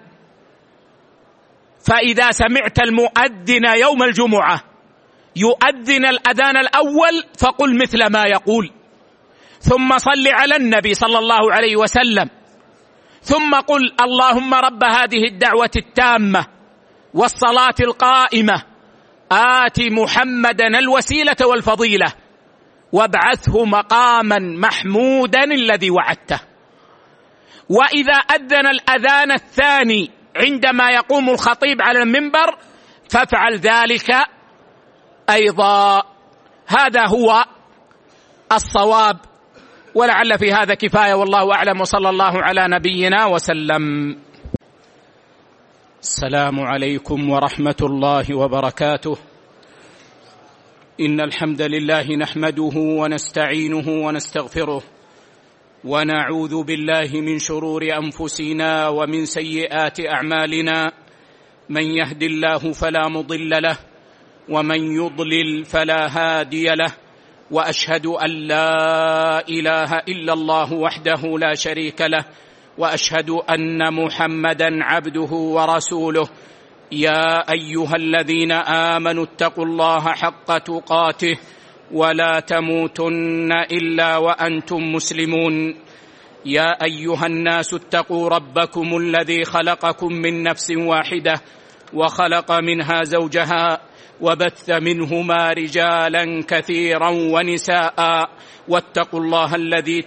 فإذا سمعت المؤذن يوم الجمعة يؤذن الأذان الأول فقل مثل ما يقول، ثم صل على النبي صلى الله عليه وسلم، ثم قل: اللهم رب هذه الدعوة التامة والصلاة القائمة آت محمدا الوسيلة والفضيلة وابعثه مقاما محمودا الذي وعدته. وإذا أذن الأذان الثاني عندما يقوم الخطيب على المنبر فافعل ذلك أيضا. هذا هو الصواب، ولعل في هذا كفاية، والله أعلم، وصلى الله على نبينا وسلم. السلام عليكم ورحمة الله وبركاته. إن الحمد لله نحمده ونستعينه ونستغفره ونعوذ بالله من شرور أنفسنا ومن سيئات أعمالنا، من يهد الله فلا مضل له ومن يضلل فلا هادي له، وأشهد أن لا إله إلا الله وحده لا شريك له، وأشهد أن محمدًا عبده ورسوله. يا أيها الذين آمنوا اتقوا الله حق تقاته ولا تموتن إلا وأنتم مسلمون. يا أيها الناس اتقوا ربكم الذي خلقكم من نفس واحدة وخلق منها زوجها وبث منهما رجالا كثيرا ونساء، واتقوا الله الذي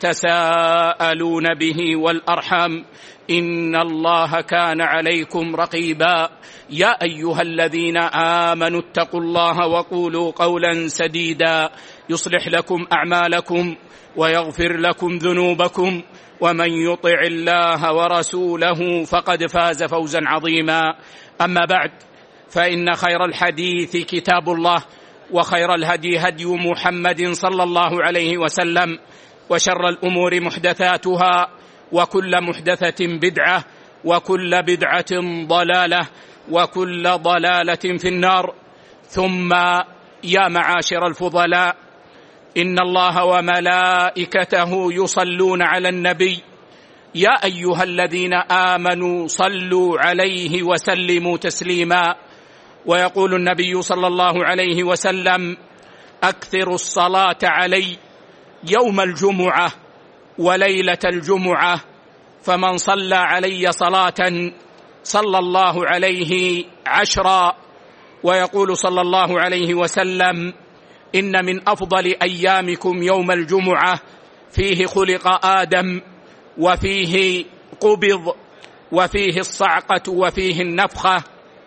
تساءلون به والأرحام، إن الله كان عليكم رقيبا. يا أيها الذين آمنوا اتقوا الله وقولوا قولا سديدا يصلح لكم أعمالكم ويغفر لكم ذنوبكم، ومن يطع الله ورسوله فقد فاز فوزا عظيما. أما بعد، فإن خير الحديث كتاب الله، وخير الهدي هدي محمد صلى الله عليه وسلم، وشر الأمور محدثاتها، وكل محدثة بدعة، وكل بدعة ضلالة، وكل ضلالة في النار. ثم يا معاشر الفضلاء، إن الله وملائكته يصلون على النبي، يا أيها الذين آمنوا صلوا عليه وسلموا تسليما. ويقول النبي صلى الله عليه وسلم: أكثروا الصلاة علي يوم الجمعة وليلة الجمعة، فمن صلى علي صلاة صلى الله عليه عشرا. ويقول صلى الله عليه وسلم: إن من أفضل أيامكم يوم الجمعة، فيه خلق آدم، وفيه قبض، وفيه الصعقة، وفيه النفخة،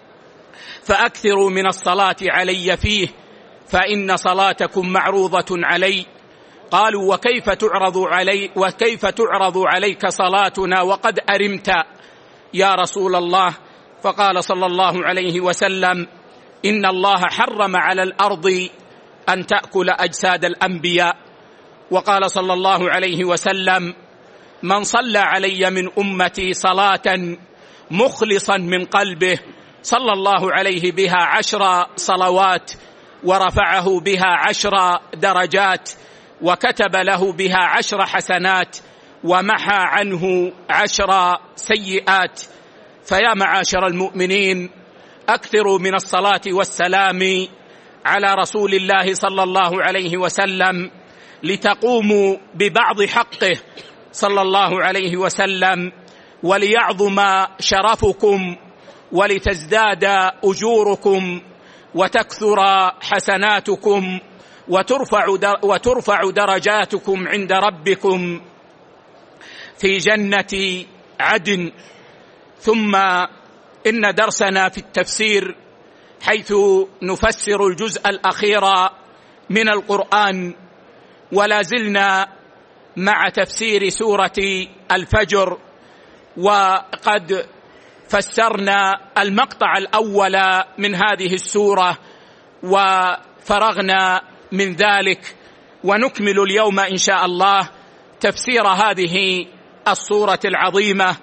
فأكثروا من الصلاة علي فيه، فإن صلاتكم معروضة علي. قالوا: وكيف تعرض علي وكيف تعرض عليك صلاتنا وقد أرمت يا رسول الله؟ فقال صلى الله عليه وسلم: إن الله حرم على الأرض أن تأكل أجساد الأنبياء. وقال صلى الله عليه وسلم: من صلى علي من أمتي صلاة مخلصا من قلبه صلى الله عليه بها عشر صلوات، ورفعه بها عشر درجات، وكتب له بها عشر حسنات، ومحى عنه عشر سيئات. فيا معاشر المؤمنين، أكثروا من الصلاة والسلام على رسول الله صلى الله عليه وسلم، لتقوموا ببعض حقه صلى الله عليه وسلم، وليعظم شرفكم، ولتزداد أجوركم، وتكثر حسناتكم، وترفع وترفع درجاتكم عند ربكم في جنة عدن. ثم إن درسنا في التفسير، حيث نفسر الجزء الأخير من القرآن، ولا زلنا مع تفسير سورة الفجر، وقد فسرنا المقطع الأول من هذه السورة وفرغنا من ذلك، ونكمل اليوم إن شاء الله تفسير هذه السورة العظيمة،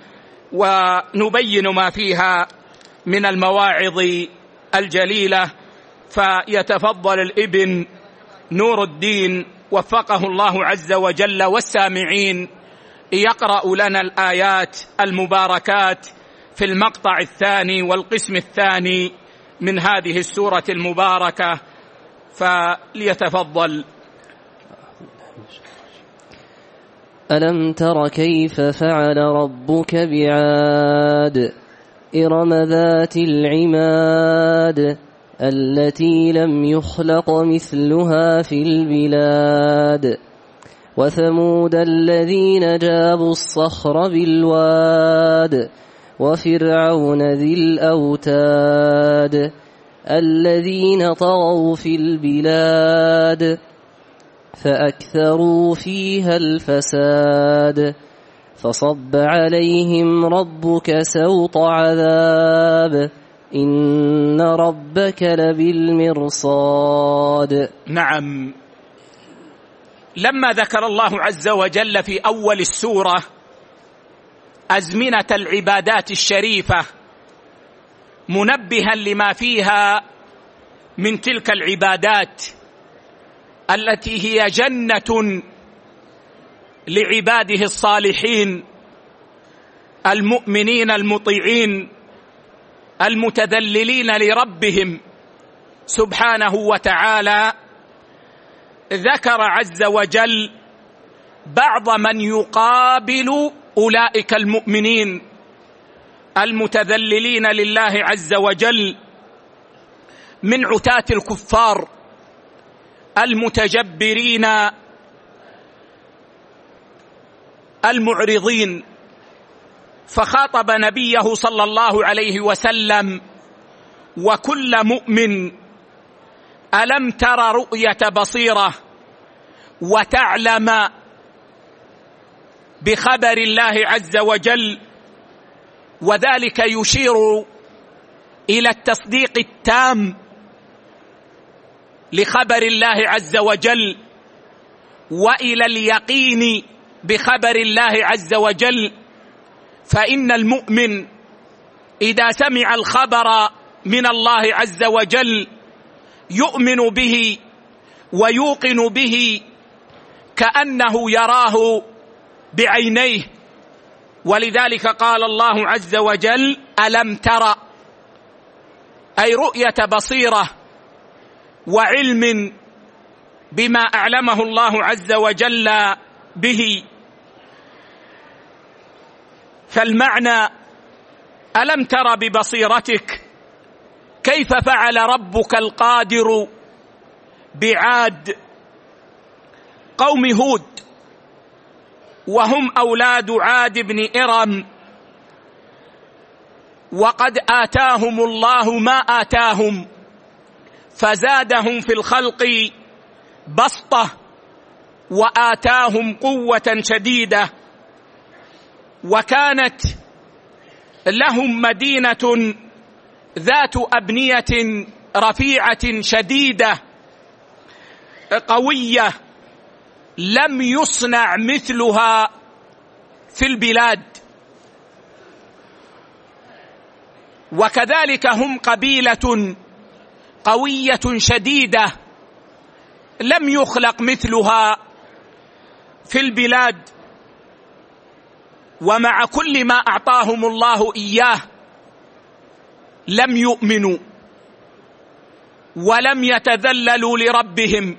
ونبين ما فيها من المواعظ الجليلة. فيتفضل الابن نور الدين وفقه الله عز وجل والسامعين يقرأ لنا الآيات المباركات في المقطع الثاني والقسم الثاني من هذه السورة المباركة، فليتفضل. ألم تر كيف فعل ربك بعاد إرم ذات العماد التي لم يخلق مثلها في البلاد وثمود الذين جابوا الصخر بالواد وفرعون ذي الأوتاد الذين طغوا في البلاد فأكثروا فيها الفساد فصب عليهم ربك سوط عذاب إن ربك لبالمرصاد. نعم، لما ذكر الله عز وجل في أول السورة أزمنة العبادات الشريفة منبها لما فيها من تلك العبادات التي هي جنة لعباده الصالحين المؤمنين المطيعين المتذللين لربهم سبحانه وتعالى، ذكر عز وجل بعض من يقابل أولئك المؤمنين المتذللين لله عز وجل من عتاة الكفار المتجبرين المعرضين، فخاطب نبيه صلى الله عليه وسلم وكل مؤمن: ألم تر رؤية بصيرة وتعلم بخبر الله عز وجل، وذلك يشير إلى التصديق التام لخبر الله عز وجل وإلى اليقين بخبر الله عز وجل. فإن المؤمن إذا سمع الخبر من الله عز وجل يؤمن به ويوقن به كأنه يراه بعينيه، ولذلك قال الله عز وجل: ألم تر، أي رؤية بصيرة وعلم بما أعلمه الله عز وجل به. فالمعنى: ألم تر ببصيرتك كيف فعل ربك القادر بعاد قوم هود، وهم أولاد عاد بن إرم، وقد آتاهم الله ما آتاهم فزادهم في الخلق بسطة وآتاهم قوة شديدة، وكانت لهم مدينة ذات أبنية رفيعة شديدة قوية لم يصنع مثلها في البلاد، وكذلك هم قبيلة قوية شديدة لم يخلق مثلها في البلاد. ومع كل ما أعطاهم الله إياه لم يؤمنوا ولم يتذللوا لربهم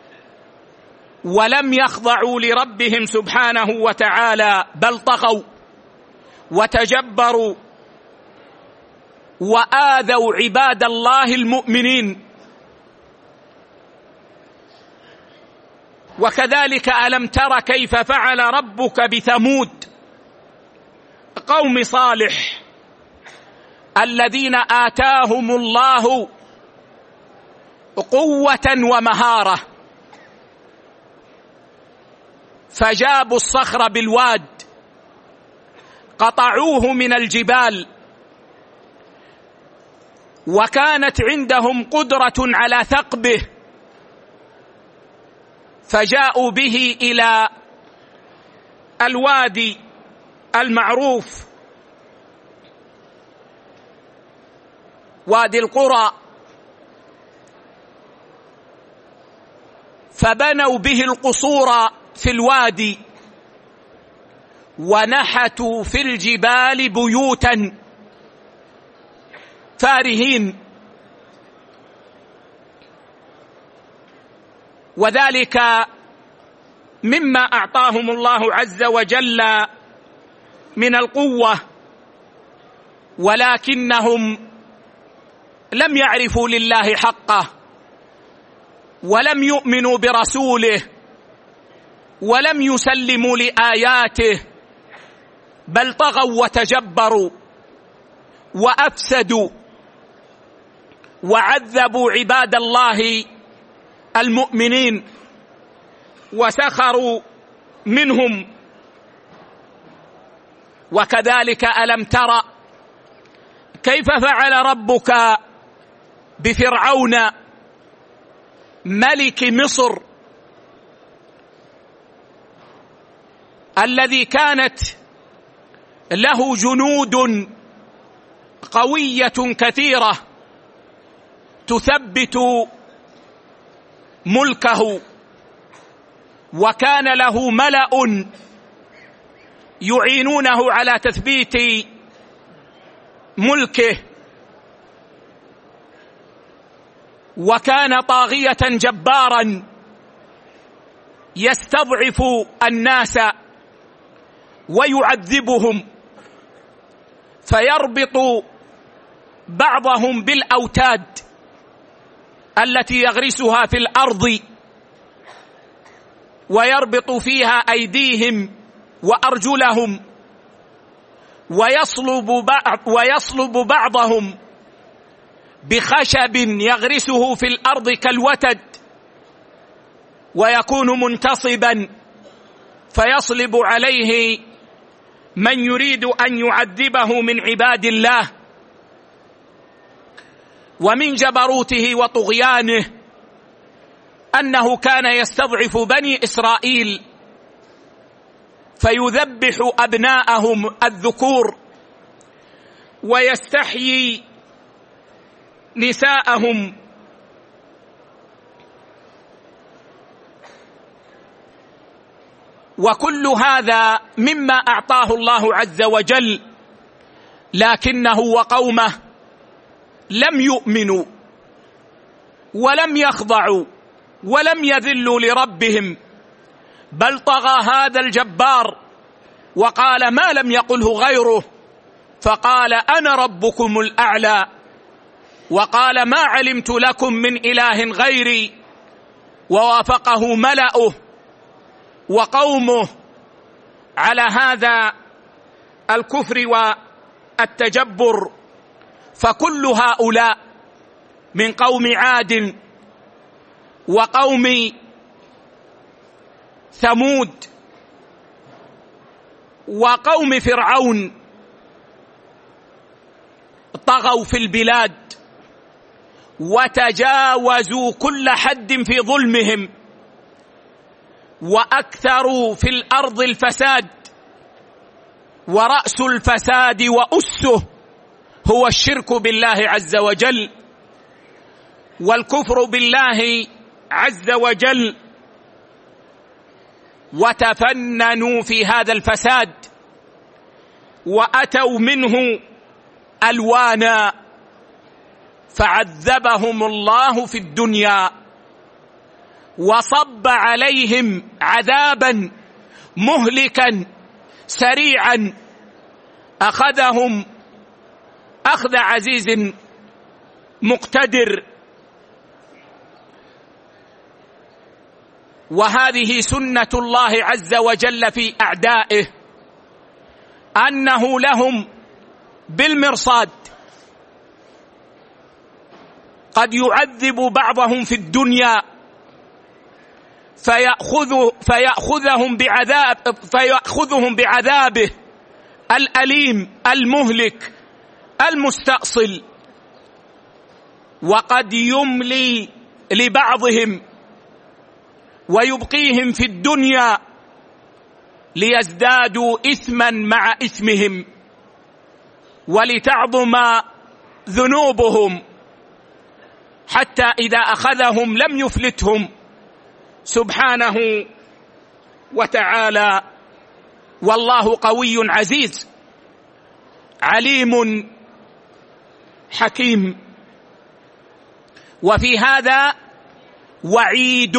ولم يخضعوا لربهم سبحانه وتعالى، بل طغوا وتجبروا وآذوا عباد الله المؤمنين. وكذلك ألم تر كيف فعل ربك بثمود قوم صالح الذين آتاهم الله قوة ومهارة فجابوا الصخر بالواد قطعوه من الجبال، وكانت عندهم قدرة على ثقبه فجاءوا به إلى الوادي المعروف وادي القرى، فبنوا به القصور في الوادي ونحتوا في الجبال بيوتا فارهين، وذلك مما أعطاهم الله عز وجل من القوة، ولكنهم لم يعرفوا لله حقه ولم يؤمنوا برسوله ولم يسلموا لآياته، بل طغوا وتجبروا وأفسدوا وعذبوا عباد الله المؤمنين وسخروا منهم. وكذلك ألم تر كيف فعل ربك بفرعون ملك مصر الذي كانت له جنود قوية كثيرة تثبت ملكه، وكان له ملأ يعينونه على تثبيت ملكه، وكان طاغية جبارا يستضعف الناس ويعذبهم، فيربط بعضهم بالأوتاد التي يغرسها في الأرض ويربط فيها أيديهم وأرجلهم، ويصلب بعض ويصلب بعضهم بخشب يغرسه في الأرض كالوتد، ويكون منتصبا فيصلب عليه من يريد أن يعذبه من عباد الله. ومن جبروته وطغيانه أنه كان يستضعف بني إسرائيل فيذبح أبناءهم الذكور ويستحيي نساءهم، وكل هذا مما أعطاه الله عز وجل، لكنه وقومه لم يؤمنوا ولم يخضعوا ولم يذلوا لربهم، بل طغى هذا الجبار وقال ما لم يقله غيره، فقال أنا ربكم الأعلى، وقال ما علمت لكم من إله غيري، ووافقه ملأه وقومه على هذا الكفر والتجبر. فكل هؤلاء من قوم عاد وقوم ثمود وقوم فرعون طغوا في البلاد وتجاوزوا كل حد في ظلمهم، وأكثروا في الأرض الفساد، ورأس الفساد وأسه هو الشرك بالله عز وجل والكفر بالله عز وجل، وتفننوا في هذا الفساد وأتوا منه ألوانا، فعذبهم الله في الدنيا وصب عليهم عذابا مهلكا سريعا أخذهم أخذ عزيز مقتدر. وهذه سنة الله عز وجل في أعدائه، أنه لهم بالمرصاد، قد يعذب بعضهم في الدنيا فيأخذ فيأخذهم بعذاب فيأخذهم بعذابه الأليم المهلك المستأصل، وقد يملي لبعضهم ويبقيهم في الدنيا ليزدادوا إثما مع إثمهم ولتعظم ذنوبهم، حتى إذا أخذهم لم يفلتهم سبحانه وتعالى. والله قوي عزيز عليم حكيم. وفي هذا وعيد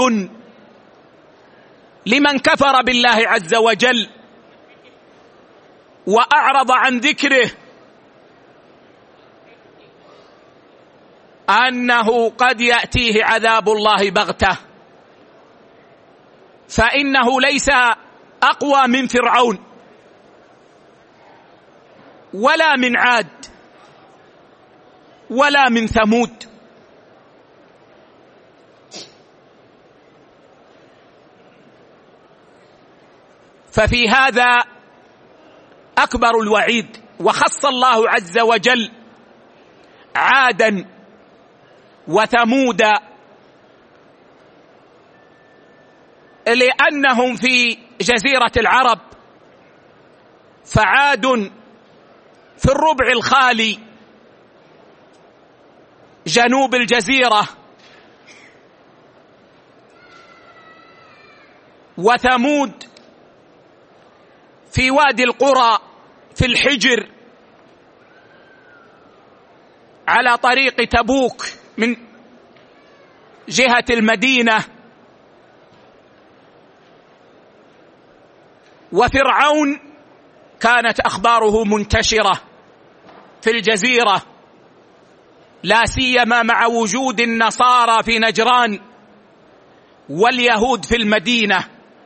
لمن كفر بالله عز وجل وأعرض عن ذكره، أنه قد يأتيه عذاب الله بغتة، فإنه ليس أقوى من فرعون ولا من عاد ولا من ثمود. ففي هذا أكبر الوعيد. وخص الله عز وجل عادا وثمود لأنهم في جزيرة العرب فعاد في الربع الخالي جنوب الجزيرة، وثمود في وادي القرى في الحجر على طريق تبوك من جهة المدينة، وفرعون كانت أخباره منتشرة في الجزيرة، لا سيما مع وجود النصارى في نجران واليهود في المدينة.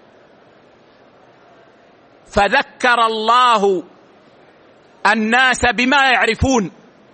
فذكر الله الناس بما يعرفون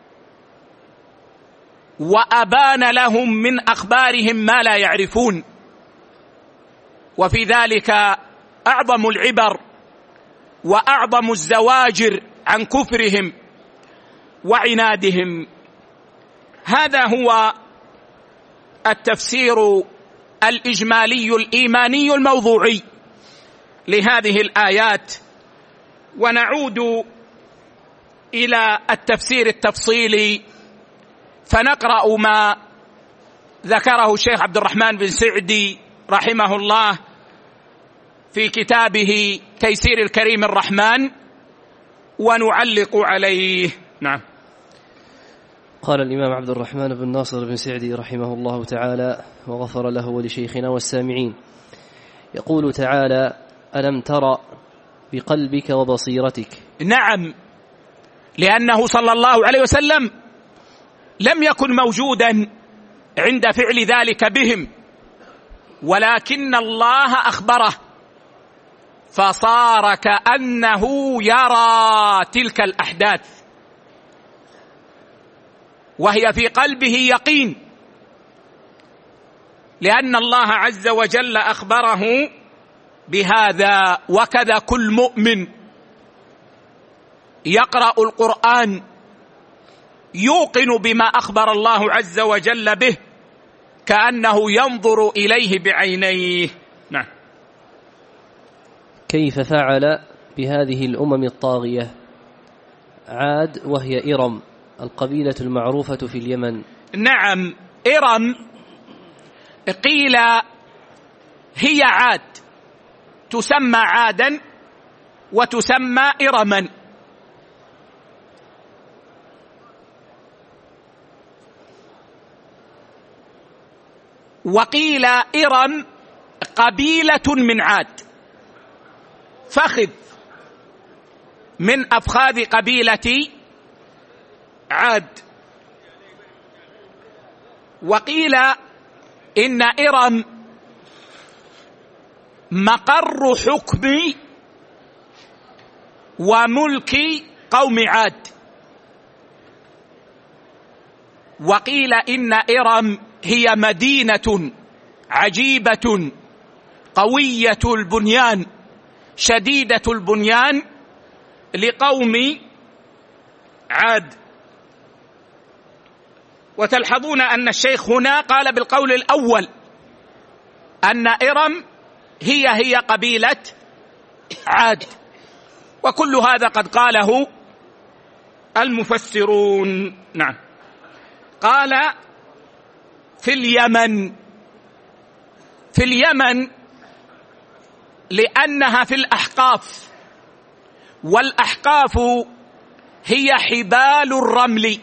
وأبان لهم من أخبارهم ما لا يعرفون، وفي ذلك أعظم العبر وأعظم الزواجر عن كفرهم وعنادهم. هذا هو التفسير الإجمالي الإيماني الموضوعي لهذه الآيات. ونعود إلى التفسير التفصيلي فنقرأ ما ذكره الشيخ عبد الرحمن بن سعدي رحمه الله في كتابه تيسير الكريم الرحمن ونعلق عليه. نعم. قال الإمام عبد الرحمن بن ناصر بن سعدي رحمه الله تعالى وغفر له ولشيخنا والسامعين، يقول تعالى: ألم تر بقلبك وبصيرتك. نعم، لأنه صلى الله عليه وسلم لم يكن موجودا عند فعل ذلك بهم، ولكن الله أخبره فصار كأنه يرى تلك الأحداث وهي في قلبه يقين، لأن الله عز وجل أخبره بهذا. وكذا كل مؤمن يقرأ القرآن يوقن بما أخبر الله عز وجل به كأنه ينظر إليه بعينيه. نعم. كيف فعل بهذه الأمم الطاغية؟ عاد وهي إرم القبيلة المعروفة في اليمن. نعم، إرم قيل هي عاد، تسمى عادا وتسمى إرما. وقيل إرم قبيلة من عاد، فخذ من أفخاذ قبيلة عاد. وقيل إن إرم مقر حكم وملك قوم عاد. وقيل إن إرم هي مدينة عجيبة قوية البنيان شديدة البنيان لقوم عاد. وتلحظون أن الشيخ هنا قال بالقول الأول أن إرم هي هي قبيلة عاد، وكل هذا قد قاله المفسرون. نعم. قال في اليمن، في اليمن لأنها في الأحقاف، والأحقاف هي حبال الرمل،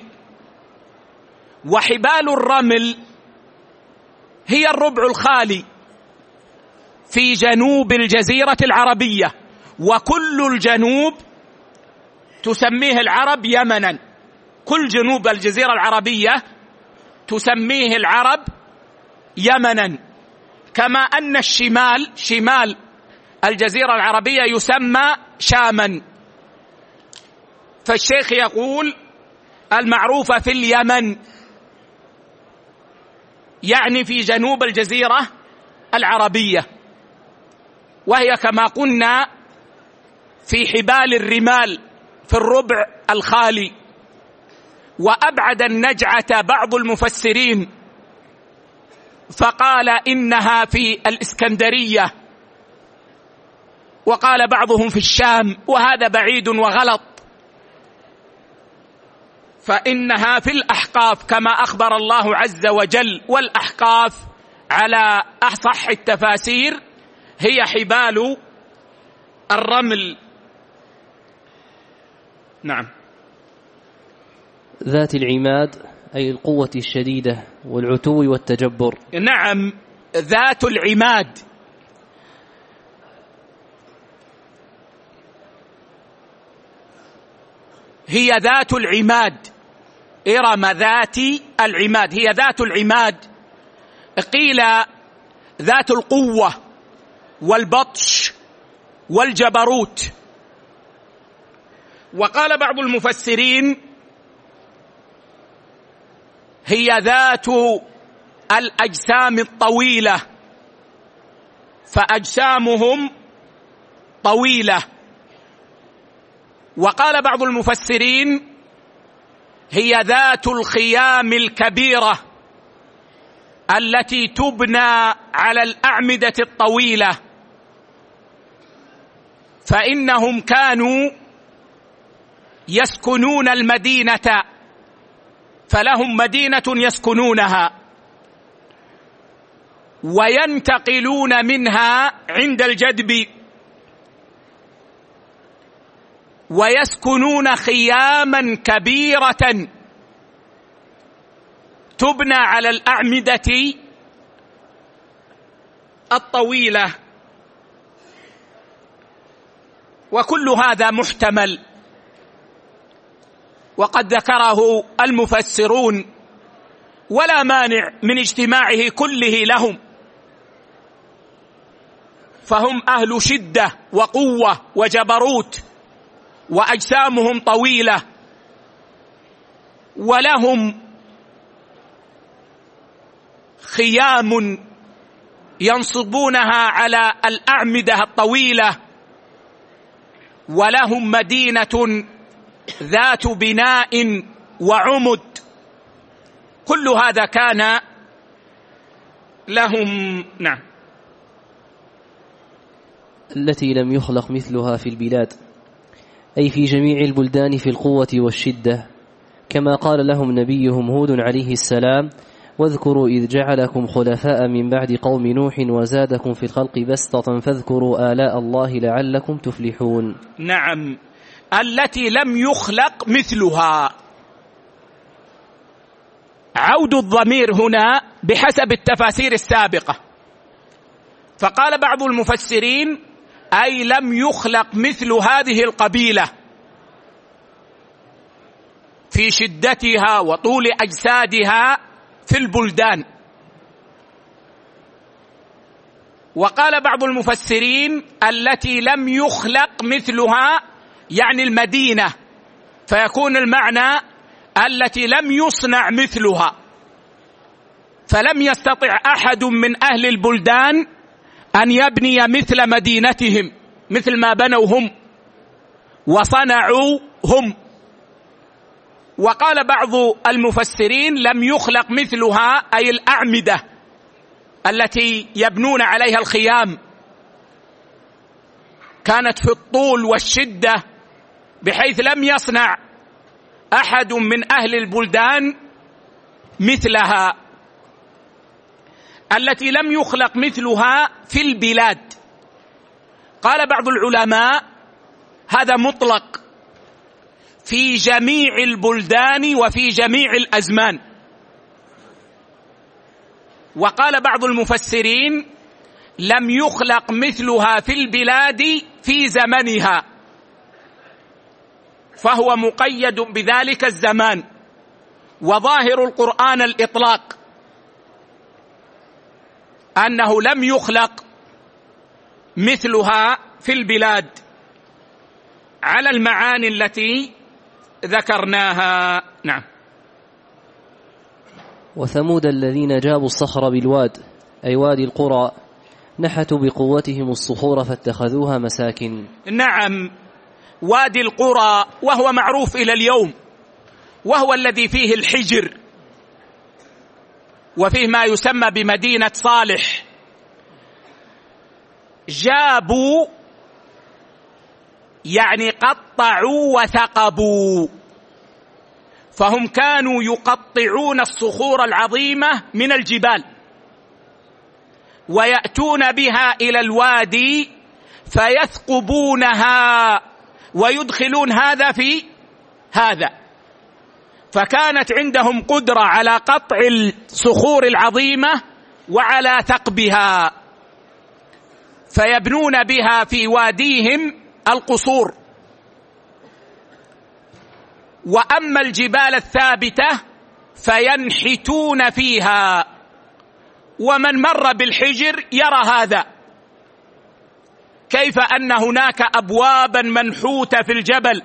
وحبال الرمل هي الربع الخالي في جنوب الجزيرة العربية، وكل الجنوب تسميه العرب يمنا، كل جنوب الجزيرة العربية تسميه العرب يمنا، كما أن الشمال شمال الجزيرة العربية يسمى شاما. فالشيخ يقول المعروفة في اليمن يعني في جنوب الجزيرة العربية، وهي كما قلنا في حبال الرمال في الربع الخالي. وأبعد النجعة بعض المفسرين فقال إنها في الإسكندرية، وقال بعضهم في الشام، وهذا بعيد وغلط، فإنها في الأحقاف كما أخبر الله عز وجل، والأحقاف على أصح التفاسير هي حبال الرمل. نعم. ذات العماد أي القوة الشديدة والعتو والتجبر. نعم، ذات العماد. هي ذات العماد، إرم ذات العماد، هي ذات العماد. قيل ذات القوة والبطش والجبروت. وقال بعض المفسرين هي ذات الأجسام الطويلة، فأجسامهم طويلة. وقال بعض المفسرين هي ذات الخيام الكبيرة التي تبنى على الأعمدة الطويلة، فإنهم كانوا يسكنون المدينة، فلهم مدينة يسكنونها وينتقلون منها عند الجدب، ويسكنون خياما كبيرة تبنى على الأعمدة الطويلة. وكل هذا محتمل، وقد ذكره المفسرون، ولا مانع من اجتماعه كله لهم، فهم أهل شدة وقوة وجبروت، وأجسامهم طويلة، ولهم خيام ينصبونها على الأعمدة الطويلة، ولهم مدينة ذات بناء وعمد. كل هذا كان لهم. نعم. التي لم يخلق مثلها في البلاد، أي في جميع البلدان في القوة والشدة، كما قال لهم نبيهم هود عليه السلام: واذكروا إذ جعلكم خلفاء من بعد قوم نوح وزادكم في الخلق بسطة فاذكروا آلاء الله لعلكم تفلحون. نعم، التي لم يخلق مثلها. عود الضمير هنا بحسب التفاسير السابقة، فقال بعض المفسرين أي لم يخلق مثل هذه القبيلة في شدتها وطول أجسادها في البلدان. وقال بعض المفسرين التي لم يخلق مثلها يعني المدينة، فيكون المعنى التي لم يصنع مثلها، فلم يستطع أحد من أهل البلدان أن يبني مثل مدينتهم، مثل ما بنوا هم وصنعوا هم. وقال بعض المفسرين لم يخلق مثلها أي الأعمدة التي يبنون عليها الخيام، كانت في الطول والشدة بحيث لم يصنع أحد من أهل البلدان مثلها. التي لم يخلق مثلها في البلاد، قال بعض العلماء هذا مطلق في جميع البلدان وفي جميع الأزمان. وقال بعض المفسرين لم يخلق مثلها في البلاد في زمنها، فهو مقيد بذلك الزمان، وظاهر القرآن الإطلاق أنه لم يخلق مثلها في البلاد على المعاني التي ذكرناها. نعم. وثمود الذين جابوا الصخر بالواد أي وادي القرى نحتوا بقوتهم الصخور فاتخذوها مساكن. نعم، وادي القرى وهو معروف إلى اليوم، وهو الذي فيه الحجر وفيه ما يسمى بمدينة صالح. جابوا يعني قطعوا وثقبوا، فهم كانوا يقطعون الصخور العظيمة من الجبال ويأتون بها إلى الوادي فيثقبونها ويدخلون هذا في هذا، فكانت عندهم قدرة على قطع الصخور العظيمة وعلى ثقبها، فيبنون بها في واديهم القصور. وأما الجبال الثابتة فينحتون فيها، ومن مر بالحجر يرى هذا، كيف أن هناك أبوابا منحوتة في الجبل،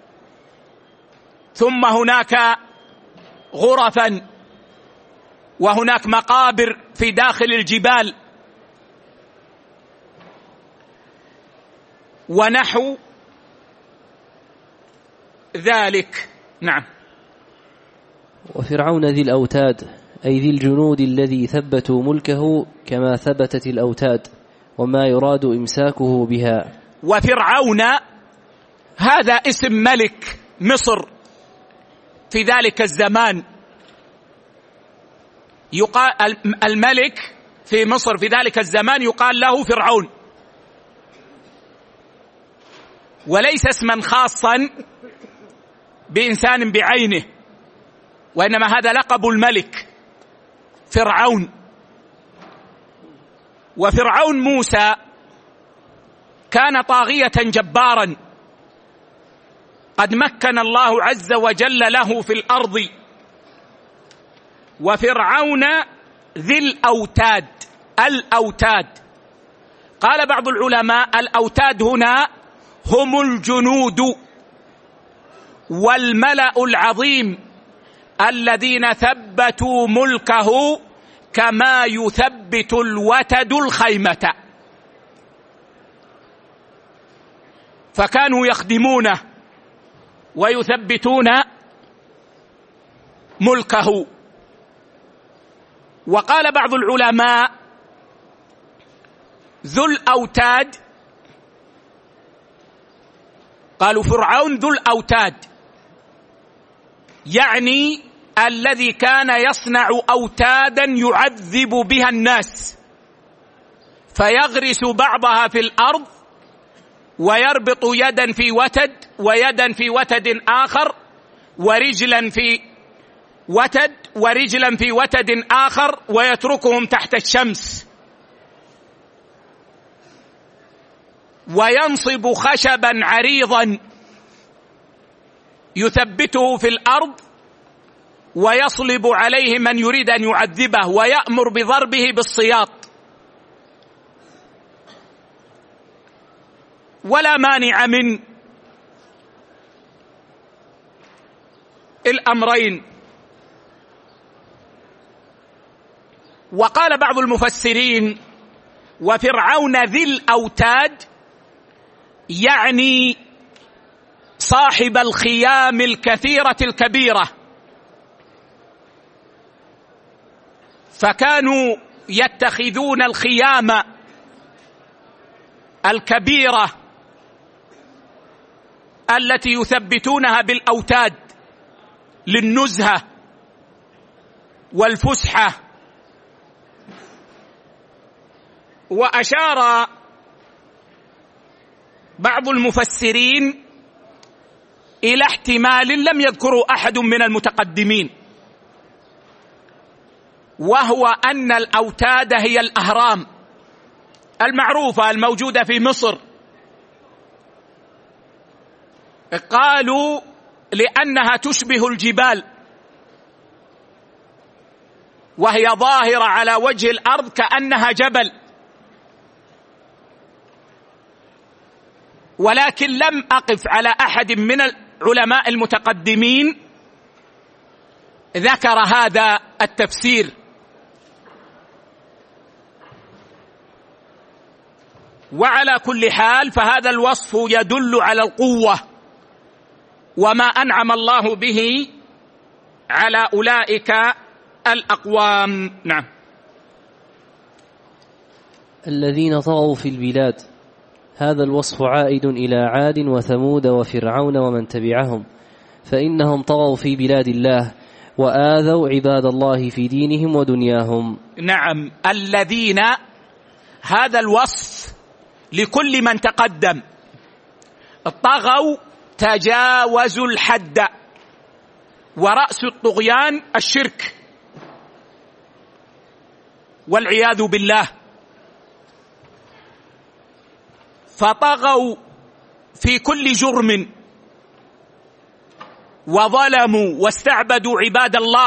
ثم هناك غرفا، وهناك مقابر في داخل الجبال، ونحو ذلك. نعم. وفرعون ذي الأوتاد أي ذي الجنود الذي ثبتوا ملكه كما ثبتت الأوتاد وما يراد إمساكه بها. وفرعون هذا اسم ملك مصر في ذلك الزمان، يقال الملك في مصر في ذلك الزمان يقال له فرعون، وليس اسما خاصا بإنسان بعينه، وإنما هذا لقب الملك فرعون. وفرعون موسى كان طاغية جبارا قد مكن الله عز وجل له في الأرض. وفرعون ذي الأوتاد، الأوتاد قال بعض العلماء الأوتاد هنا هم الجنود والملأ العظيم الذين ثبتوا ملكه كما يثبت الوتد الخيمة، فكانوا يخدمونه ويثبتون ملكه. وقال بعض العلماء ذو الأوتاد، قالوا فرعون ذو الأوتاد يعني الذي كان يصنع أوتادا يعذب بها الناس، فيغرس بعضها في الأرض ويربط يدا في وتد ويدا في وتد آخر ورجلا في وتد ورجلا في وتد آخر ويتركهم تحت الشمس، وينصب خشبا عريضا يثبته في الأرض ويصلب عليه من يريد أن يعذبه ويأمر بضربه بالسياط. ولا مانع من الأمرين. وقال بعض المفسرين وفرعون ذي الأوتاد يعني صاحب الخيام الكثيرة الكبيرة، فكانوا يتخذون الخيام الكبيرة التي يثبتونها بالأوتاد للنزهة والفسحة. وأشار بعض المفسرين إلى احتمال لم يذكره أحد من المتقدمين، وهو أن الأوتاد هي الأهرام المعروفة الموجودة في مصر. قالوا لأنها تشبه الجبال وهي ظاهرة على وجه الأرض كأنها جبل، ولكن لم أقف على أحد من العلماء المتقدمين ذكر هذا التفسير. وعلى كل حال فهذا الوصف يدل على القوة وما أنعم الله به على أولئك الأقوام. نعم. الذين طغوا في البلاد هذا الوصف عائد إلى عاد وثمود وفرعون ومن تبعهم، فإنهم طغوا في بلاد الله وآذوا عباد الله في دينهم ودنياهم. نعم، الذين، هذا الوصف لكل من تقدم، طغوا، تجاوزوا الحد، ورأس الطغيان الشرك والعياذ بالله. فطغوا في كل جرم وظلموا واستعبدوا عباد الله.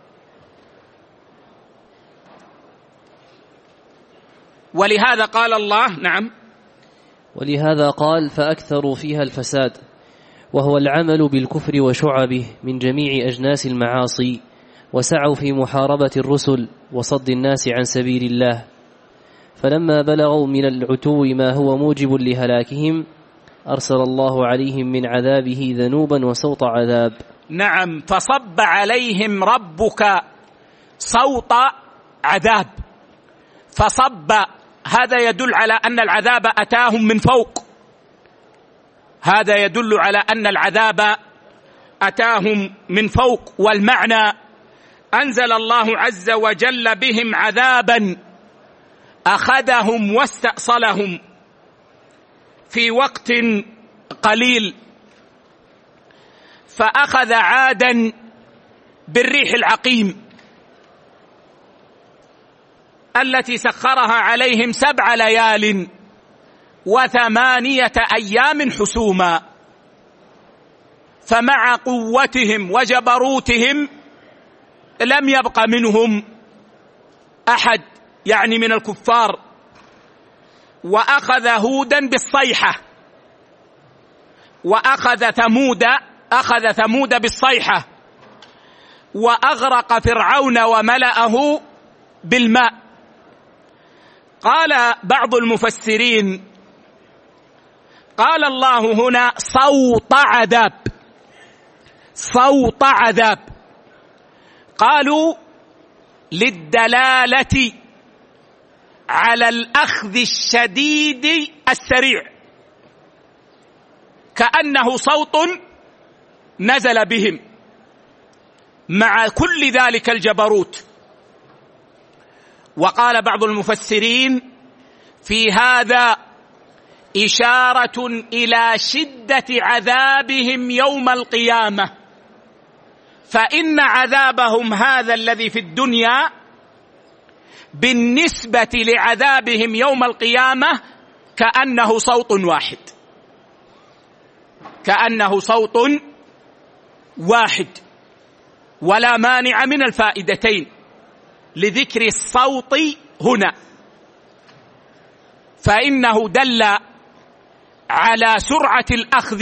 ولهذا قال الله، نعم، ولهذا قال فأكثروا فيها الفساد، وهو العمل بالكفر وشعبه من جميع أجناس المعاصي، وسعوا في محاربة الرسل وصد الناس عن سبيل الله، فلما بلغوا من العتو ما هو موجب لهلاكهم أرسل الله عليهم من عذابه ذنوبا وسوط عذاب. نعم، فصب عليهم ربك سوط عذاب. فصب، هذا يدل على أن العذاب أتاهم من فوق، هذا يدل على أن العذاب أتاهم من فوق. والمعنى أنزل الله عز وجل بهم عذابا أخذهم واستأصلهم في وقت قليل. فأخذ عادا بالريح العقيم التي سخرها عليهم سبع ليال وثمانية أيام حسوما، فمع قوتهم وجبروتهم لم يبق منهم أحد، يعني من الكفار. وأخذ هودا بالصيحة، وأخذ ثمود أخذ ثمود بالصيحة، وأغرق فرعون وملأه بالماء. قال بعض المفسرين، قال الله هنا صوت عذاب، صوت عذاب، قالوا للدلالة على الأخذ الشديد السريع، كأنه صوت نزل بهم مع كل ذلك الجبروت. وقال بعض المفسرين في هذا إشارة إلى شدة عذابهم يوم القيامة، فإن عذابهم هذا الذي في الدنيا بالنسبة لعذابهم يوم القيامة كأنه صوت واحد، كأنه صوت واحد. ولا مانع من الفائدتين لذكر الصوت هنا، فإنه دل على سرعة الأخذ،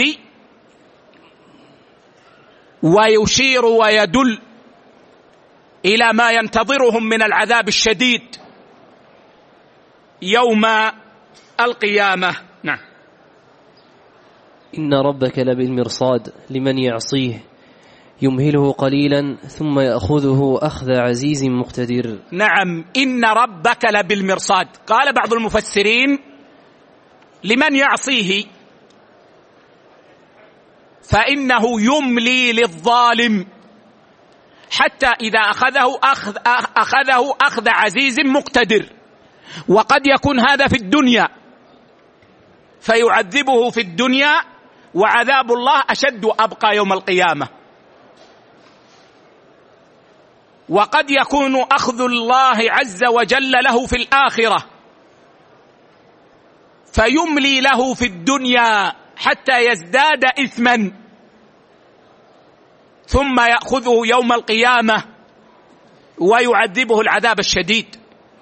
ويشير ويدل إلى ما ينتظرهم من العذاب الشديد يوم القيامة. نعم. إن ربك لبالمرصاد لمن يعصيه يمهله قليلا ثم يأخذه أخذ عزيز مقتدر. نعم، إن ربك لبالمرصاد. قال بعض المفسرين لمن يعصيه، فإنه يملي للظالم حتى إذا أخذه أخذ, أخذه أخذ عزيز مقتدر. وقد يكون هذا في الدنيا فيعذبه في الدنيا، وعذاب الله أشد أبقى يوم القيامة. وقد يكون أخذ الله عز وجل له في الآخرة فيملي له في الدنيا حتى يزداد إثما، ثم يأخذه يوم القيامة ويعذبه العذاب الشديد.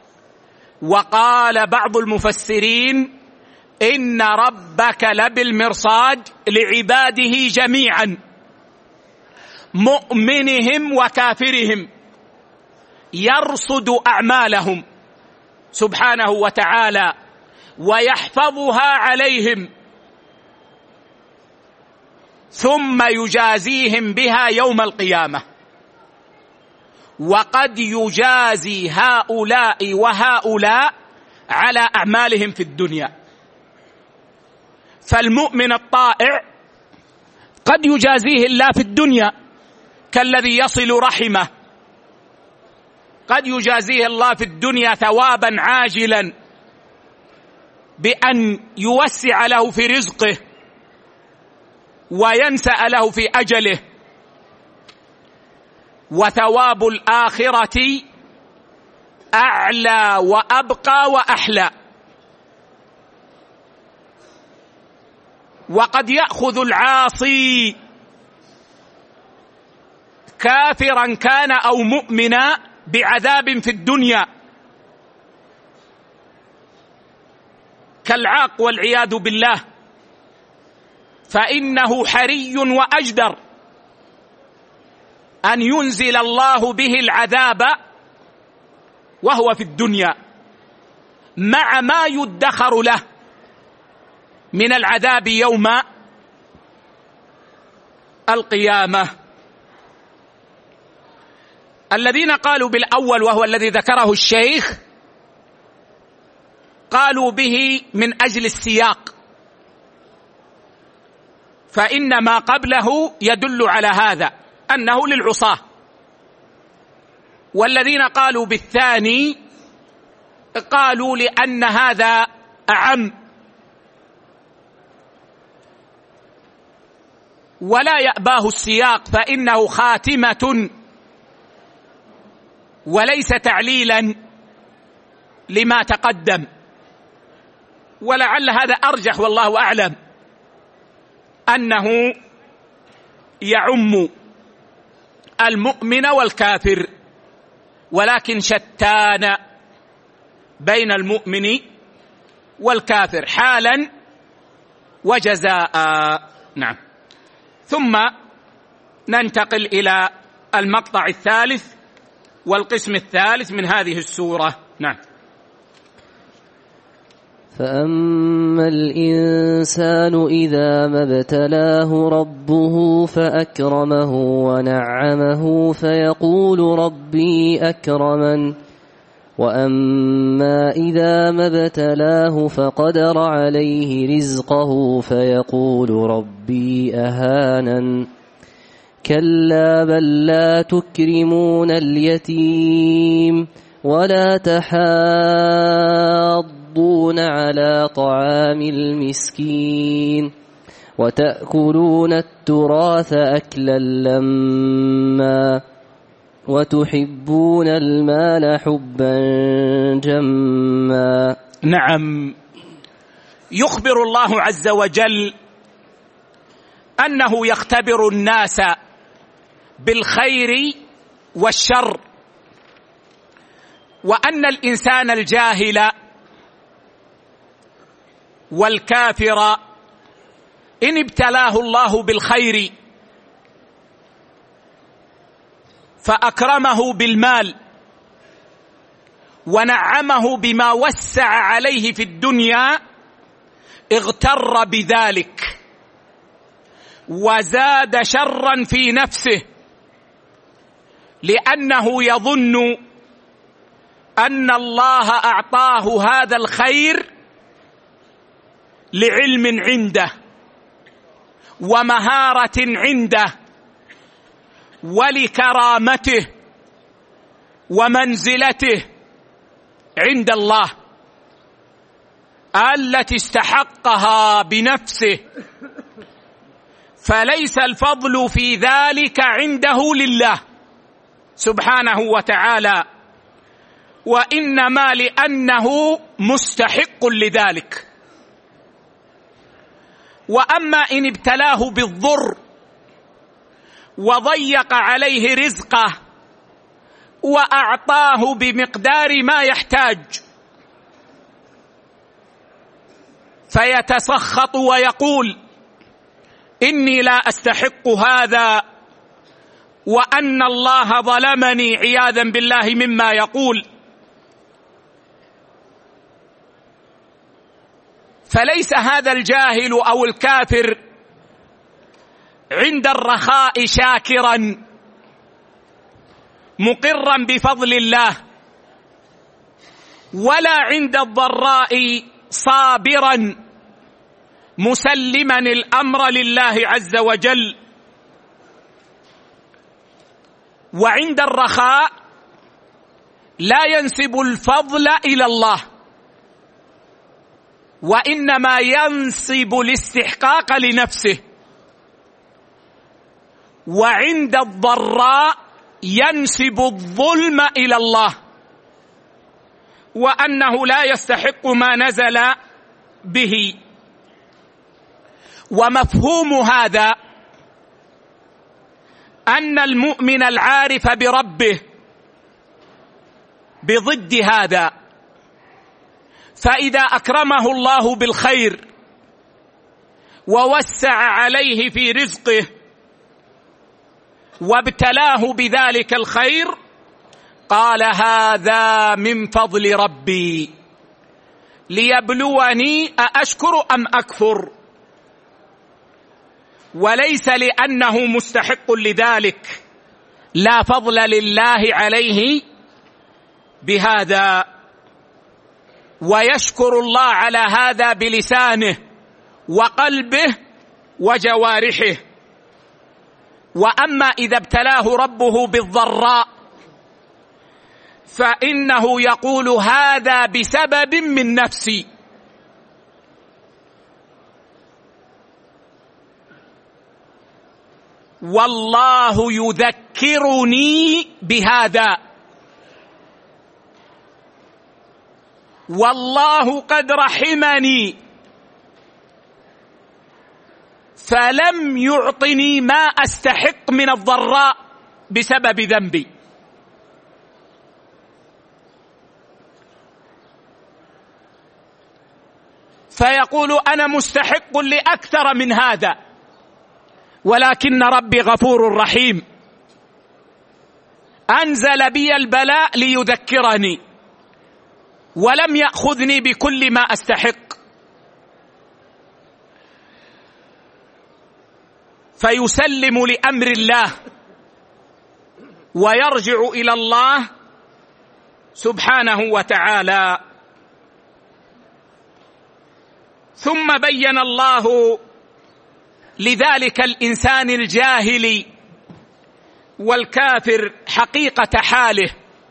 وقال بعض المفسرين إن ربك لبالمرصاد لعباده جميعا، مؤمنهم وكافرهم، يرصد أعمالهم سبحانه وتعالى ويحفظها عليهم، ثم يجازيهم بها يوم القيامة. وقد يجازي هؤلاء وهؤلاء على أعمالهم في الدنيا، فالمؤمن الطائع قد يجازيه الله في الدنيا كالذي يصل رحمه، قد يجازيه الله في الدنيا ثوابا عاجلا بأن يوسع له في رزقه وينسأ له في أجله، وثواب الآخرة أعلى وأبقى وأحلى. وقد يأخذ العاصي كافرا كان أو مؤمنا بعذاب في الدنيا كالعاق والعياذ بالله، فإنه حري وأجدر أن ينزل الله به العذاب وهو في الدنيا مع ما يدخر له من العذاب يوم القيامة. الذين قالوا بالأول وهو الذي ذكره الشيخ قالوا به من أجل السياق، فإن ما قبله يدل على هذا أنه للعصاة. والذين قالوا بالثاني قالوا لأن هذا أعم، ولا يأباه السياق فإنه خاتمة وليس تعليلا لما تقدم، ولعل هذا أرجح والله أعلم، أنه يعم المؤمن والكافر، ولكن شتان بين المؤمن والكافر حالا وجزاء. نعم. ثم ننتقل إلى المقطع الثالث والقسم الثالث من هذه السورة. نعم. فأما الإنسان إذا ما ابتلاه ربه فأكرمه ونعمه فيقول ربي أكرمن، وأما إذا ما ابتلاه فقدر عليه رزقه فيقول ربي أهانن. كلا بل لا تكرمون اليتيم ولا تحاضون على طعام المسكين وتأكلون التراث أكلا لما وتحبون المال حبا جما. نعم. يخبر الله عز وجل أنه يختبر الناس بالخير والشر، وأن الإنسان الجاهل والكافر إن ابتلاه الله بالخير فأكرمه بالمال ونعمه بما وسع عليه في الدنيا اغتر بذلك وزاد شرا في نفسه، لأنه يظن أن الله أعطاه هذا الخير لعلم عنده ومهارة عنده ولكرامته ومنزلته عند الله التي استحقها بنفسه، فليس الفضل في ذلك عنده لله سبحانه وتعالى، وإنما لأنه مستحق لذلك. وأما إن ابتلاه بالضر وضيق عليه رزقه وأعطاه بمقدار ما يحتاج فيتسخط ويقول إني لا أستحق هذا وأن الله ظلمني عياذا بالله مما يقول، فليس هذا الجاهل أو الكافر عند الرخاء شاكرا مقرا بفضل الله، ولا عند الضراء صابرا مسلما الأمر لله عز وجل. وعند الرخاء لا ينسب الفضل إلى الله، وإنما ينسب الاستحقاق لنفسه. وعند الضراء ينسب الظلم إلى الله، وأنه لا يستحق ما نزل به. ومفهوم هذا أن المؤمن العارف بربه بضد هذا، فإذا أكرمه الله بالخير ووسع عليه في رزقه وابتلاه بذلك الخير قال هذا من فضل ربي ليبلوني أأشكر أم أكفر، وليس لأنه مستحق لذلك، لا فضل لله عليه بهذا. ويشكر الله على هذا بلسانه وقلبه وجوارحه. وأما إذا ابتلاه ربه بالضراء فإنه يقول هذا بسبب من نفسي. والله يذكرني بهذا، والله قد رحمني فلم يعطني ما أستحق من الضراء بسبب ذنبي. فيقول أنا مستحق لأكثر من هذا، ولكن ربي غفور رحيم أنزل بي البلاء ليذكرني ولم يأخذني بكل ما أستحق. فيسلم لأمر الله ويرجع إلى الله سبحانه وتعالى. ثم بين الله لذلك الإنسان الجاهل والكافر حقيقة حاله،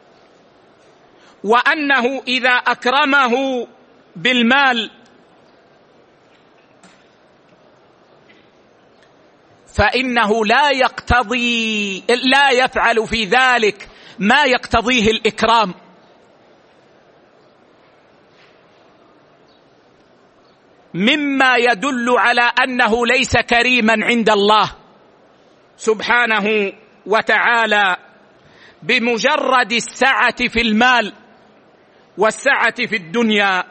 وأنه إذا أكرمه بالمال فإنه لا يقتضي لا يفعل في ذلك ما يقتضيه الإكرام، مما يدل على أنه ليس كريما عند الله سبحانه وتعالى بمجرد السعة في المال والسعة في الدنيا.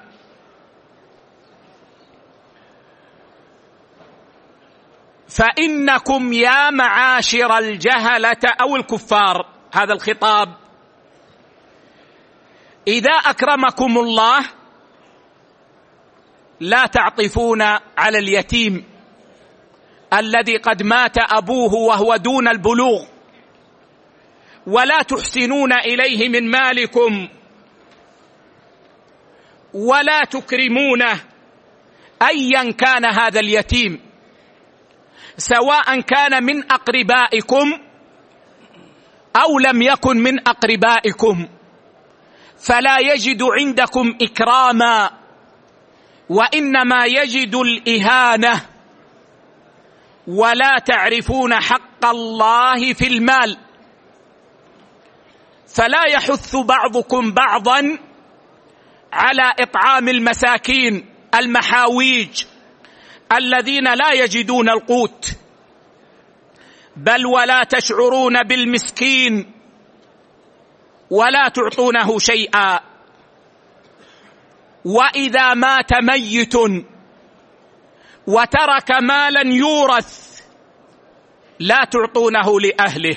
فإنكم يا معاشر الجهلة أو الكفار، هذا الخطاب، إذا أكرمكم الله لا تعطفون على اليتيم الذي قد مات أبوه وهو دون البلوغ، ولا تحسنون إليه من مالكم، ولا تكرمونه أيا كان هذا اليتيم، سواء كان من أقربائكم أو لم يكن من أقربائكم، فلا يجد عندكم إكراما، وإنما يجد الإهانة، ولا تعرفون حق الله في المال. فلا يحث بعضكم بعضا على إطعام المساكين المحاويج الذين لا يجدون القوت، بل ولا تشعرون بالمسكين ولا تعطونه شيئا. وإذا مات ميت وترك مالا يورث لا تعطونه لأهله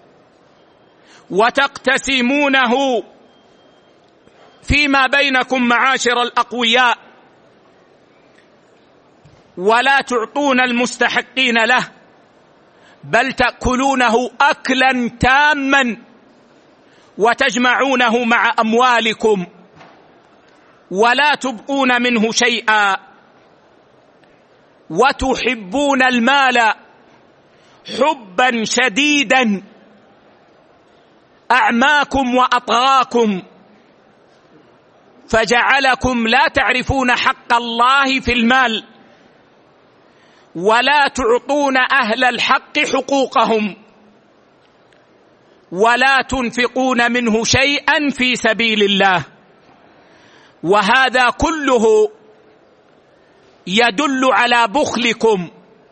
وتقتسمونه فيما بينكم معاشر الأقوياء، ولا تعطون المستحقين له، بل تأكلونه أكلا تاما وتجمعونه مع أموالكم ولا تبقون منه شيئا. وتحبون المال حبا شديدا أعماكم وأطغاكم فجعلكم لا تعرفون حق الله في المال ولا تعطون أهل الحق حقوقهم ولا تنفقون منه شيئا في سبيل الله. وهذا كله يدل على بخلكم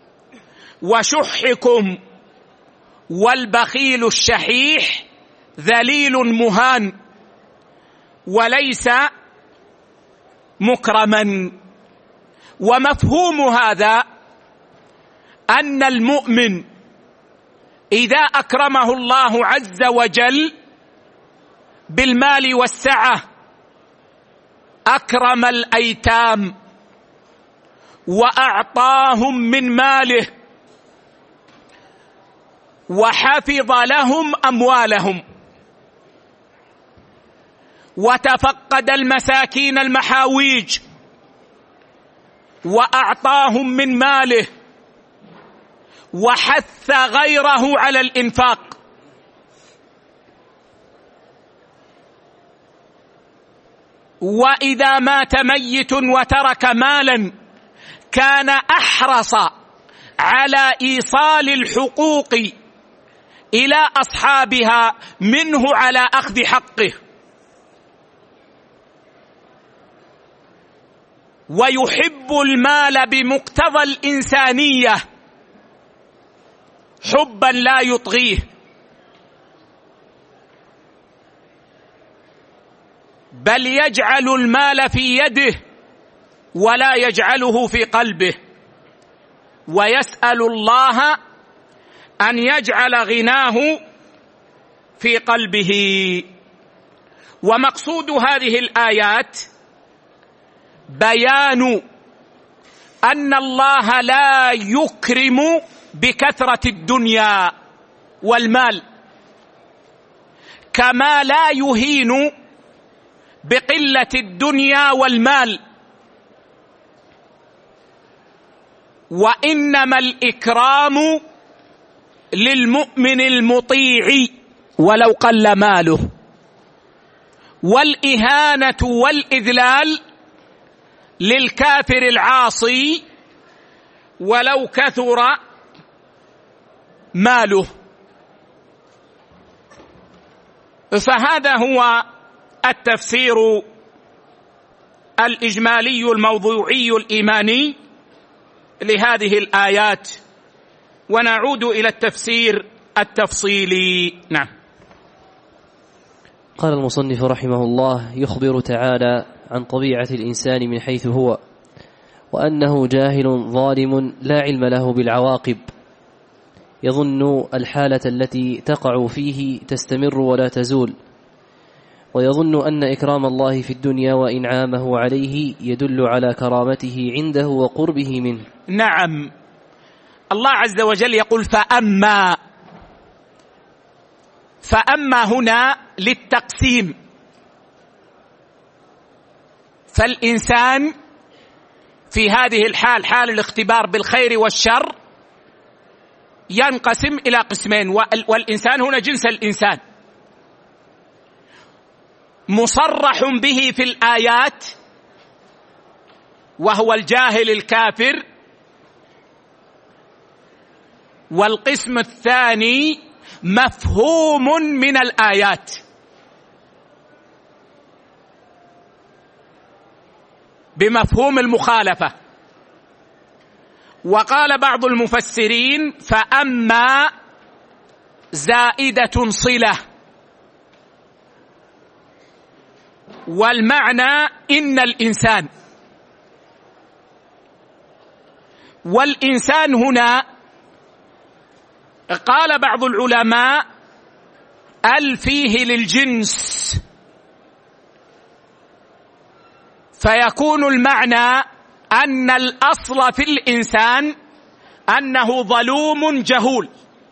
وشحكم، والبخيل الشحيح ذليل مهان وليس مكرما. ومفهوم هذا أن المؤمن إذا أكرمه الله عز وجل بالمال والسعة أكرم الأيتام وأعطاهم من ماله وحفظ لهم أموالهم وتفقد المساكين المحاويج وأعطاهم من ماله وحث غيره على الإنفاق. وإذا مات ميت وترك مالا كان أحرص على إيصال الحقوق إلى أصحابها منه على أخذ حقه، ويحب المال بمقتضى الإنسانية حبا لا يطغيه، بل يجعل المال في يده ولا يجعله في قلبه، ويسأل الله أن يجعل غناه في قلبه. ومقصود هذه الآيات بيان أن الله لا يكرم بكثرة الدنيا والمال، كما لا يهين بقلة الدنيا والمال، وإنما الإكرام للمؤمن المطيع ولو قل ماله، والإهانة والإذلال للكافر العاصي ولو كثر ماله. فهذا هو التفسير الإجمالي الموضوعي الإيماني لهذه الآيات، ونعود إلى التفسير التفصيلي. نعم. قال المصنف رحمه الله: يخبر تعالى عن طبيعة الإنسان من حيث هو، وأنه جاهل ظالم لا علم له بالعواقب، يظن الحالة التي تقع فيه تستمر ولا تزول، ويظن أن إكرام الله في الدنيا وإنعامه عليه يدل على كرامته عنده وقربه منه. نعم، الله عز وجل يقول فأما، فأما هنا للتقسيم، فالإنسان في هذه الحال، حال الاختبار بالخير والشر، ينقسم إلى قسمين، والإنسان هنا جنس الإنسان مصرح به في الآيات وهو الجاهل الكافر، والقسم الثاني مفهوم من الآيات بمفهوم المخالفة. وقال بعض المفسرين فأما زائدة صلة، والمعنى إن الإنسان، والإنسان هنا قال بعض العلماء ال فيه للجنس، فيكون المعنى أن الأصل في الإنسان أنه ظلوم جهول،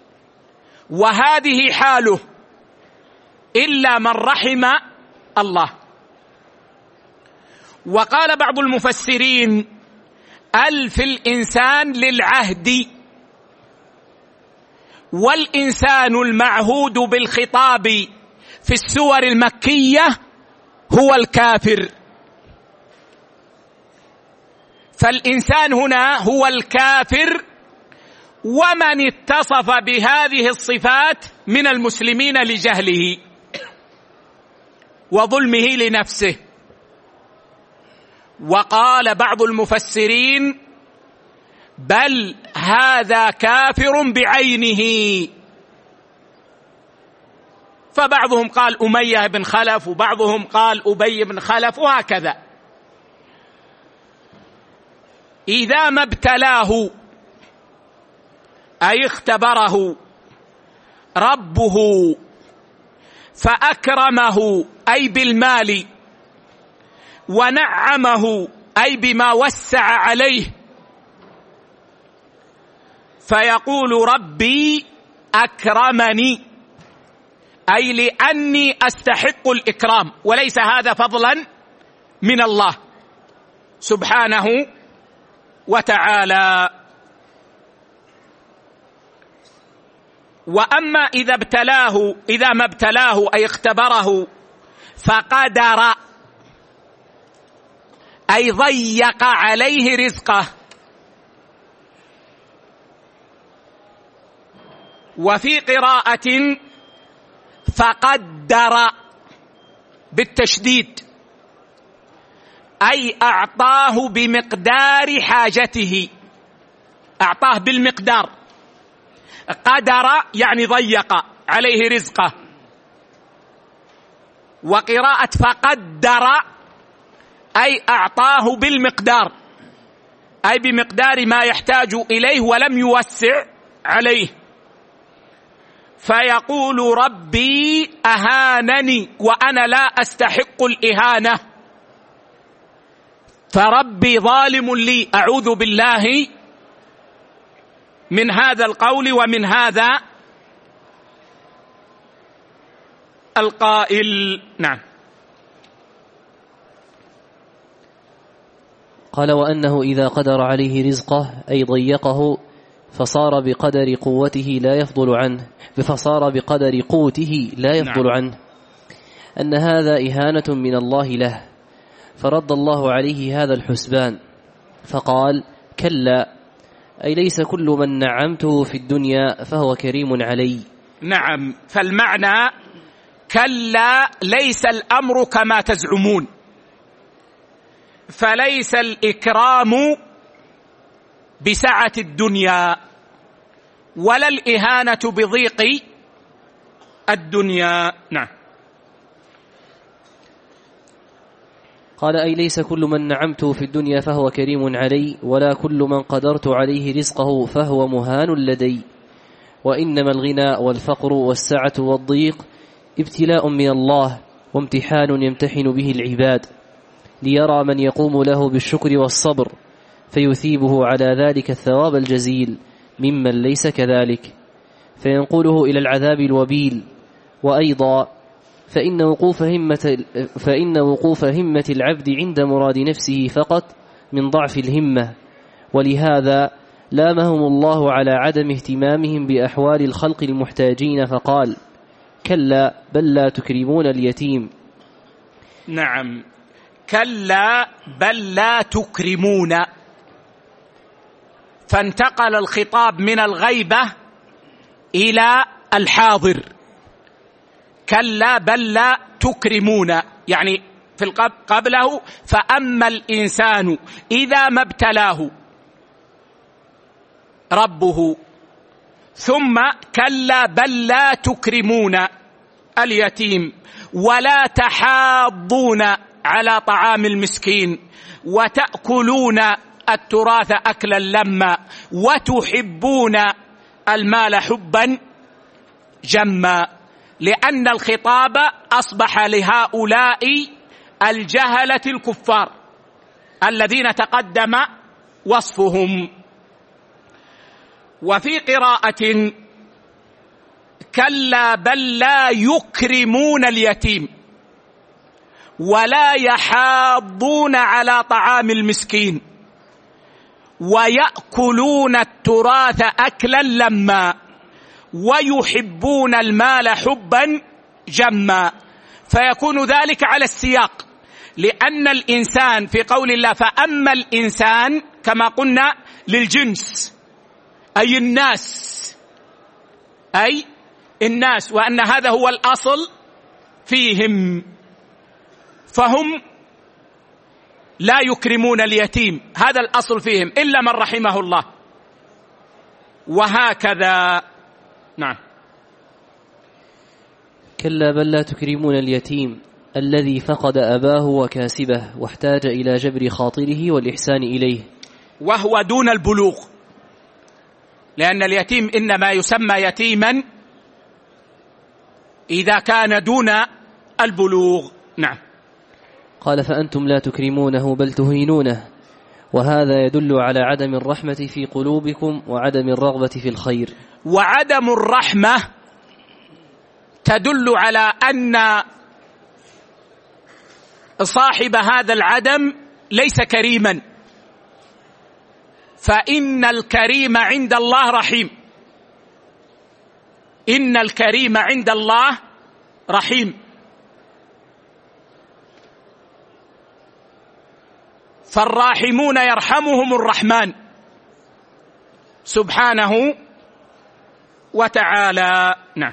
وهذه حاله إلا من رحم الله. وقال بعض المفسرين ألف الإنسان للعهد، والإنسان المعهود بالخطاب في السور المكية هو الكافر، فالإنسان هنا هو الكافر ومن اتصف بهذه الصفات من المسلمين لجهله وظلمه لنفسه. وقال بعض المفسرين بل هذا كافر بعينه، فبعضهم قال أمية بن خلف وبعضهم قال أبي بن خلف وهكذا. إذا ما ابتلاه أي اختبره ربه فأكرمه أي بالمال، ونعمه أي بما وسع عليه، فيقول ربي أكرمني أي لأني أستحق الإكرام، وليس هذا فضلا من الله سبحانه وتعالى. وأما إذا ابتلاه إذا ما ابتلاه أي اختبره فقدر أي ضيق عليه رزقه، وفي قراءة فقدر بالتشديد أي أعطاه بمقدار حاجته، أعطاه بالمقدار، قدر يعني ضيق عليه رزقه. وقراءة فقدر أي أعطاه بالمقدار أي بمقدار ما يحتاج إليه ولم يوسع عليه، فيقول ربي أهانني وأنا لا أستحق الإهانة، فربي ظالم لي، أعوذ بالله من هذا القول ومن هذا القائل. نعم. قال وأنه إذا قدر عليه رزقه أي ضيقه فصار بقدر قوته لا يفضل عنه فصار بقدر قوته لا يفضل نعم. عنه، أن هذا إهانة من الله له، فرد الله عليه هذا الحسبان فقال كلا، أي ليس كل من نعمته في الدنيا فهو كريم علي. نعم، فالمعنى كلا ليس الأمر كما تزعمون، فليس الإكرام بسعة الدنيا ولا الإهانة بضيق الدنيا. نعم. قال أي ليس كل من نعمته في الدنيا فهو كريم علي، ولا كل من قدرت عليه رزقه فهو مهان لدي، وإنما الغنى والفقر والسعة والضيق ابتلاء من الله وامتحان يمتحن به العباد ليرى من يقوم له بالشكر والصبر فيثيبه على ذلك الثواب الجزيل ممن ليس كذلك فينقله إلى العذاب الوبيل. وأيضا فإن وقوف همة, فإن وقوف همة العبد عند مراد نفسه فقط من ضعف الهمة، ولهذا لامهم الله على عدم اهتمامهم بأحوال الخلق المحتاجين فقال كلا بل لا تكرمون اليتيم. نعم، كلا بل لا تكرمون، فانتقل الخطاب من الغيبة إلى الحاضر. كلا بل لا تكرمون يعني في قبله فأما الإنسان إذا ما ابتلاه ربه، ثم كلا بل لا تكرمون اليتيم ولا تحاضون على طعام المسكين وتأكلون التراث أكلا لما وتحبون المال حبا جما، لأن الخطاب أصبح لهؤلاء الجهلة الكفار الذين تقدم وصفهم. وفي قراءة كلا بل لا يكرمون اليتيم ولا يحاضون على طعام المسكين ويأكلون التراث أكلا لما ويحبون المال حبا جما، فيكون ذلك على السياق، لأن الإنسان في قول الله فأما الإنسان كما قلنا للجنس أي الناس، أي الناس، وأن هذا هو الأصل فيهم، فهم لا يكرمون اليتيم، هذا الأصل فيهم إلا من رحمه الله، وهكذا. نعم. كلا بل لا تكرمون اليتيم الذي فقد أباه وكاسبه واحتاج إلى جبر خاطره والإحسان إليه، وهو دون البلوغ، لأن اليتيم إنما يسمى يتيما إذا كان دون البلوغ. نعم. قال فأنتم لا تكرمونه بل تهينونه، وهذا يدل على عدم الرحمة في قلوبكم وعدم الرغبة في الخير. وعدم الرحمة تدل على أن صاحب هذا العدم ليس كريما، فإن الكريم عند الله رحيم، إن الكريم عند الله رحيم. فالراحمون يرحمهم الرحمن سبحانه وتعالى. نعم.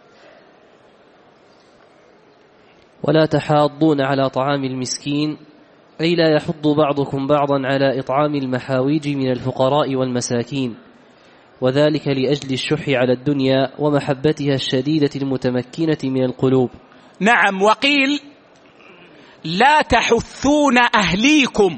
ولا تحاضون على طعام المسكين، أي لا يحض بعضكم بعضا على إطعام المحاويج من الفقراء والمساكين، وذلك لأجل الشح على الدنيا ومحبتها الشديدة المتمكنة من القلوب. نعم. وقيل لا تحثون أهليكم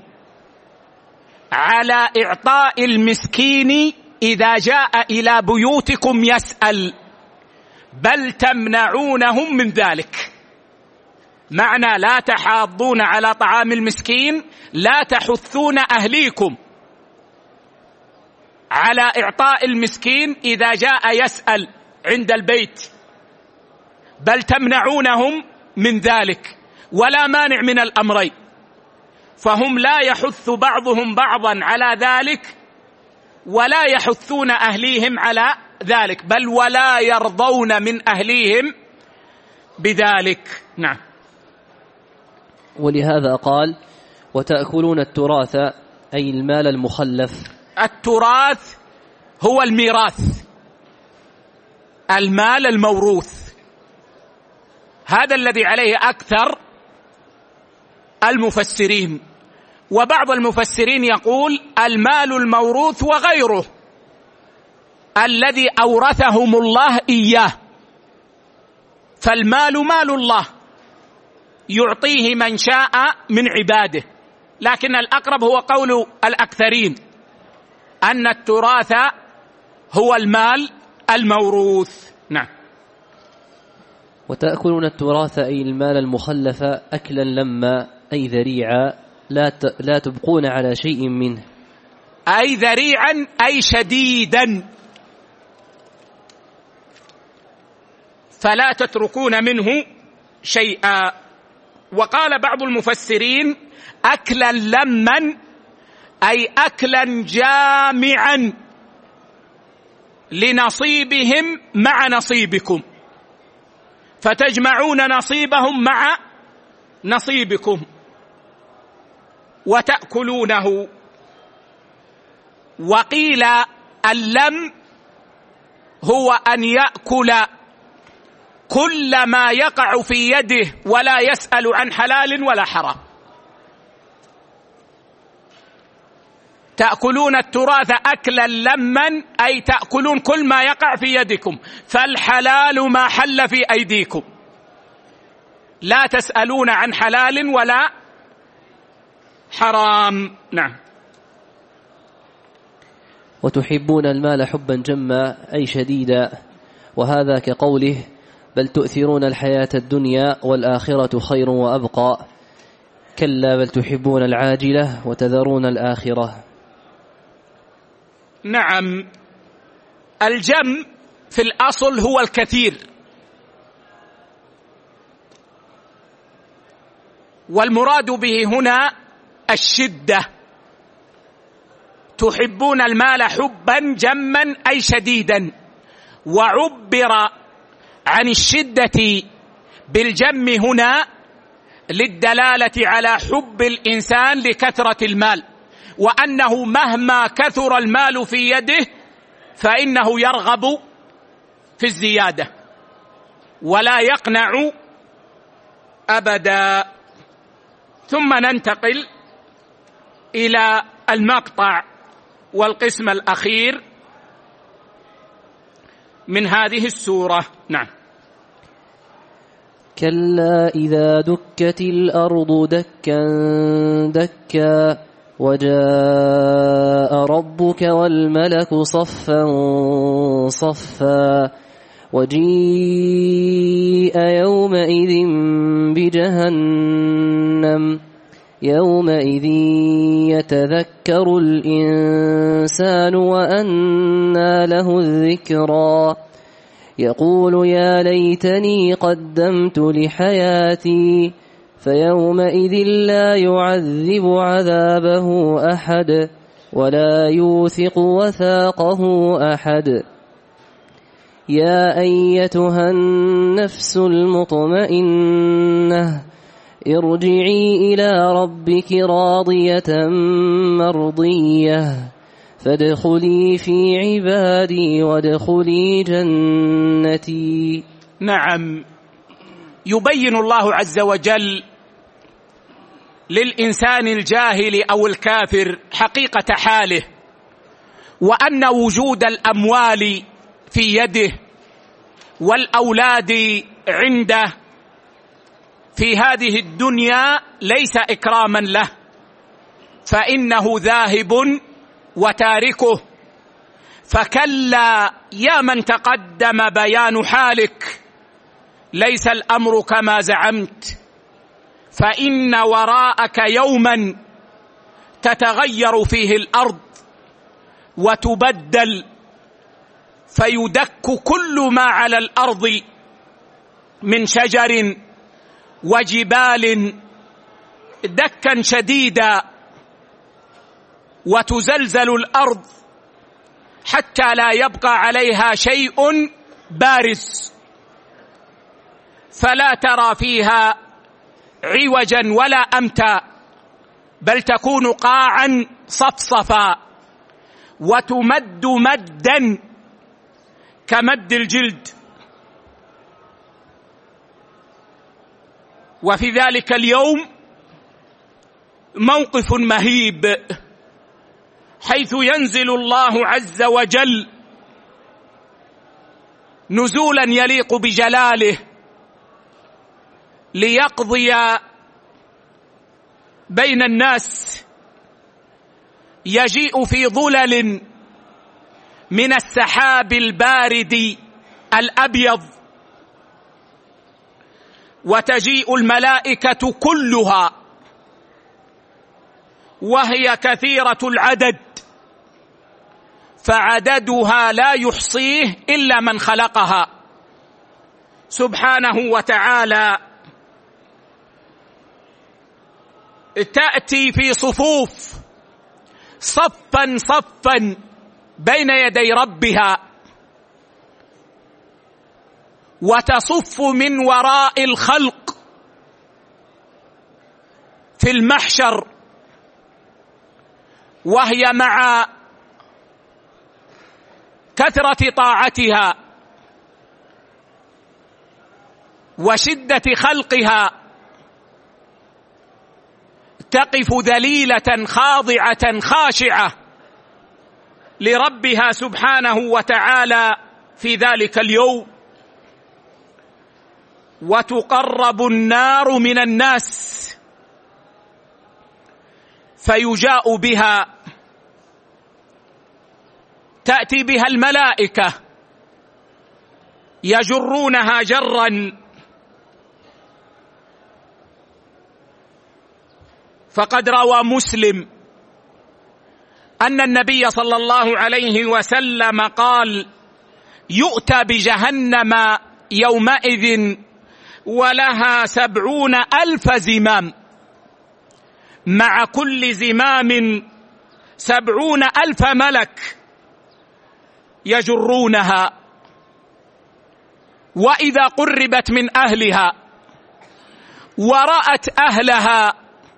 على إعطاء المسكين إذا جاء إلى بيوتكم يسأل، بل تمنعونهم من ذلك. معنى لا تحاضون على طعام المسكين لا تحثون أهليكم على إعطاء المسكين إذا جاء يسأل عند البيت، بل تمنعونهم من ذلك، ولا مانع من الأمرين، فهم لا يحث بعضهم بعضا على ذلك ولا يحثون أهليهم على ذلك، بل ولا يرضون من أهليهم بذلك. نعم. ولهذا قال وتأكلون التراث أي المال المخلف. التراث هو الميراث، المال الموروث، هذا الذي عليه أكثر المفسرين. وبعض المفسرين يقول المال الموروث وغيره الذي أورثهم الله إياه، فالمال مال الله يعطيه من شاء من عباده، لكن الأقرب هو قول الأكثرين أن التراث هو المال الموروث. نعم. وتأكلون التراث أي المال المخلف أكلا لما أي ذريعا لا لا تبقون على شيء منه، أي ذريعا أي شديدا، فلا تتركون منه شيئا. وقال بعض المفسرين أكلا لما أي أكلا جامعا لنصيبهم مع نصيبكم، فتجمعون نصيبهم مع نصيبكم وتأكلونه. وقيل اللم هو أن يأكل كل ما يقع في يده ولا يسأل عن حلال ولا حرام. تأكلون التراث أكلا لما أي تأكلون كل ما يقع في يدكم، فالحلال ما حل في أيديكم، لا تسألون عن حلال ولا حرام. نعم. وتحبون المال حبا جما أي شديدا، وهذا كقوله بل تؤثرون الحياة الدنيا والآخرة خير وأبقى، كلا بل تحبون العاجلة وتذرون الآخرة. نعم. الجم في الأصل هو الكثير، والمراد به هنا الشدة، تحبون المال حبا جما أي شديدا، وعبر عن الشدة بالجم هنا للدلالة على حب الإنسان لكثرة المال، وأنه مهما كثر المال في يده فإنه يرغب في الزيادة ولا يقنع أبدا. ثم ننتقل إلى المقطع والقسم الأخير من هذه السورة. نعم. كلا إذا دكت الأرض دكا دكا وجاء ربك والملك صفا صفا وجيء يومئذ بجهنم يومئذ يتذكر الإنسان وأنى له الذكرى يقول يا ليتني قدمت لحياتي فيومئذ لا يعذب عذابه أحد ولا يوثق وثاقه أحد. يا أيتها النفس المطمئنة ارجعي إلى ربك راضية مرضية فادخلي في عبادي وادخلي جنتي. نعم، يبين الله عز وجل للإنسان الجاهل أو الكافر حقيقة حاله، وأن وجود الأموال في يده والأولاد عنده في هذه الدنيا ليس إكراما له، فإنه ذاهب وتاركه. فكلا يا من تقدم بيان حالك، ليس الأمر كما زعمت، فإن وراءك يوما تتغير فيه الأرض وتبدل، فيدك كل ما على الأرض من شجر وجبال دكا شديدا، وتزلزل الأرض حتى لا يبقى عليها شيء بارز، فلا ترى فيها عوجا ولا أمتا، بل تكون قاعا صفصفا وتمد مدا كمد الجلد. وفي ذلك اليوم موقف مهيب، حيث ينزل الله عز وجل نزولا يليق بجلاله ليقضي بين الناس، يجيء في ظلل من السحاب البارد الأبيض، وتجيء الملائكة كلها وهي كثيرة العدد، فعددها لا يحصيه إلا من خلقها سبحانه وتعالى. تأتي في صفوف صفا صفا بين يدي ربها، وتصف من وراء الخلق في المحشر، وهي مع كثرة طاعتها وشدة خلقها تقف ذليلة خاضعة خاشعة لربها سبحانه وتعالى في ذلك اليوم، وتقرب النار من الناس فيجاء بها، تأتي بها الملائكة يجرونها جرا، فقد روى مسلم أن النبي صلى الله عليه وسلم قال: يؤتى بجهنم يومئذ ولها سبعون ألف زمام، مع كل زمام سبعون ألف ملك يجرونها، وإذا قربت من أهلها ورأت أهلها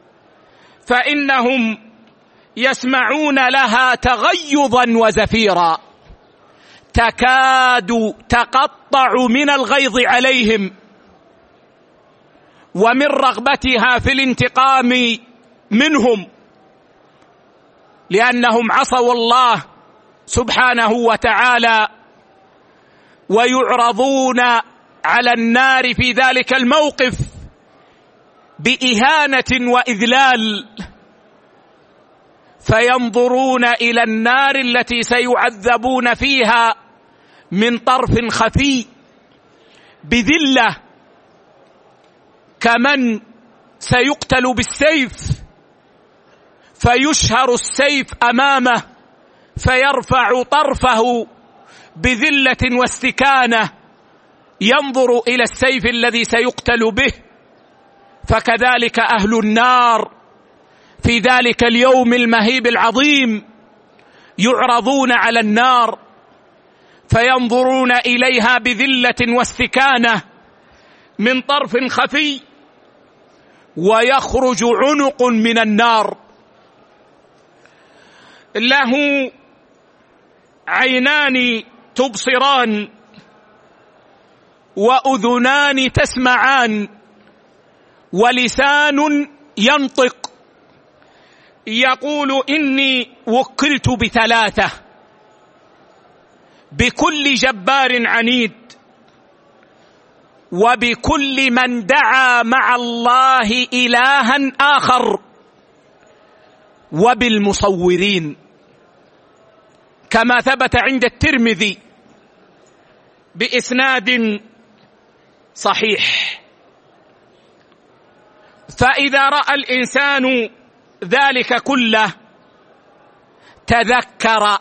فإنهم يسمعون لها تغيظا وزفيرا، تكاد تقطع من الغيظ عليهم ومن رغبتها في الانتقام منهم، لأنهم عصوا الله سبحانه وتعالى، ويعرضون على النار في ذلك الموقف بإهانة وإذلال، فينظرون إلى النار التي سيعذبون فيها من طرف خفي بذلة، كمن سيقتل بالسيف فيشهر السيف أمامه فيرفع طرفه بذلة واستكانة ينظر إلى السيف الذي سيقتل به. فكذلك أهل النار في ذلك اليوم المهيب العظيم يعرضون على النار فينظرون إليها بذلة واستكانة من طرف خفي، ويخرج عنق من النار له عينان تبصران وأذنان تسمعان ولسان ينطق، يقول إني وكلت بثلاثة: بكل جبار عنيد، وبكل من دعا مع الله إلها آخر، وبالمصورين، كما ثبت عند الترمذي بإسناد صحيح. فإذا رأى الإنسان ذلك كله تذكر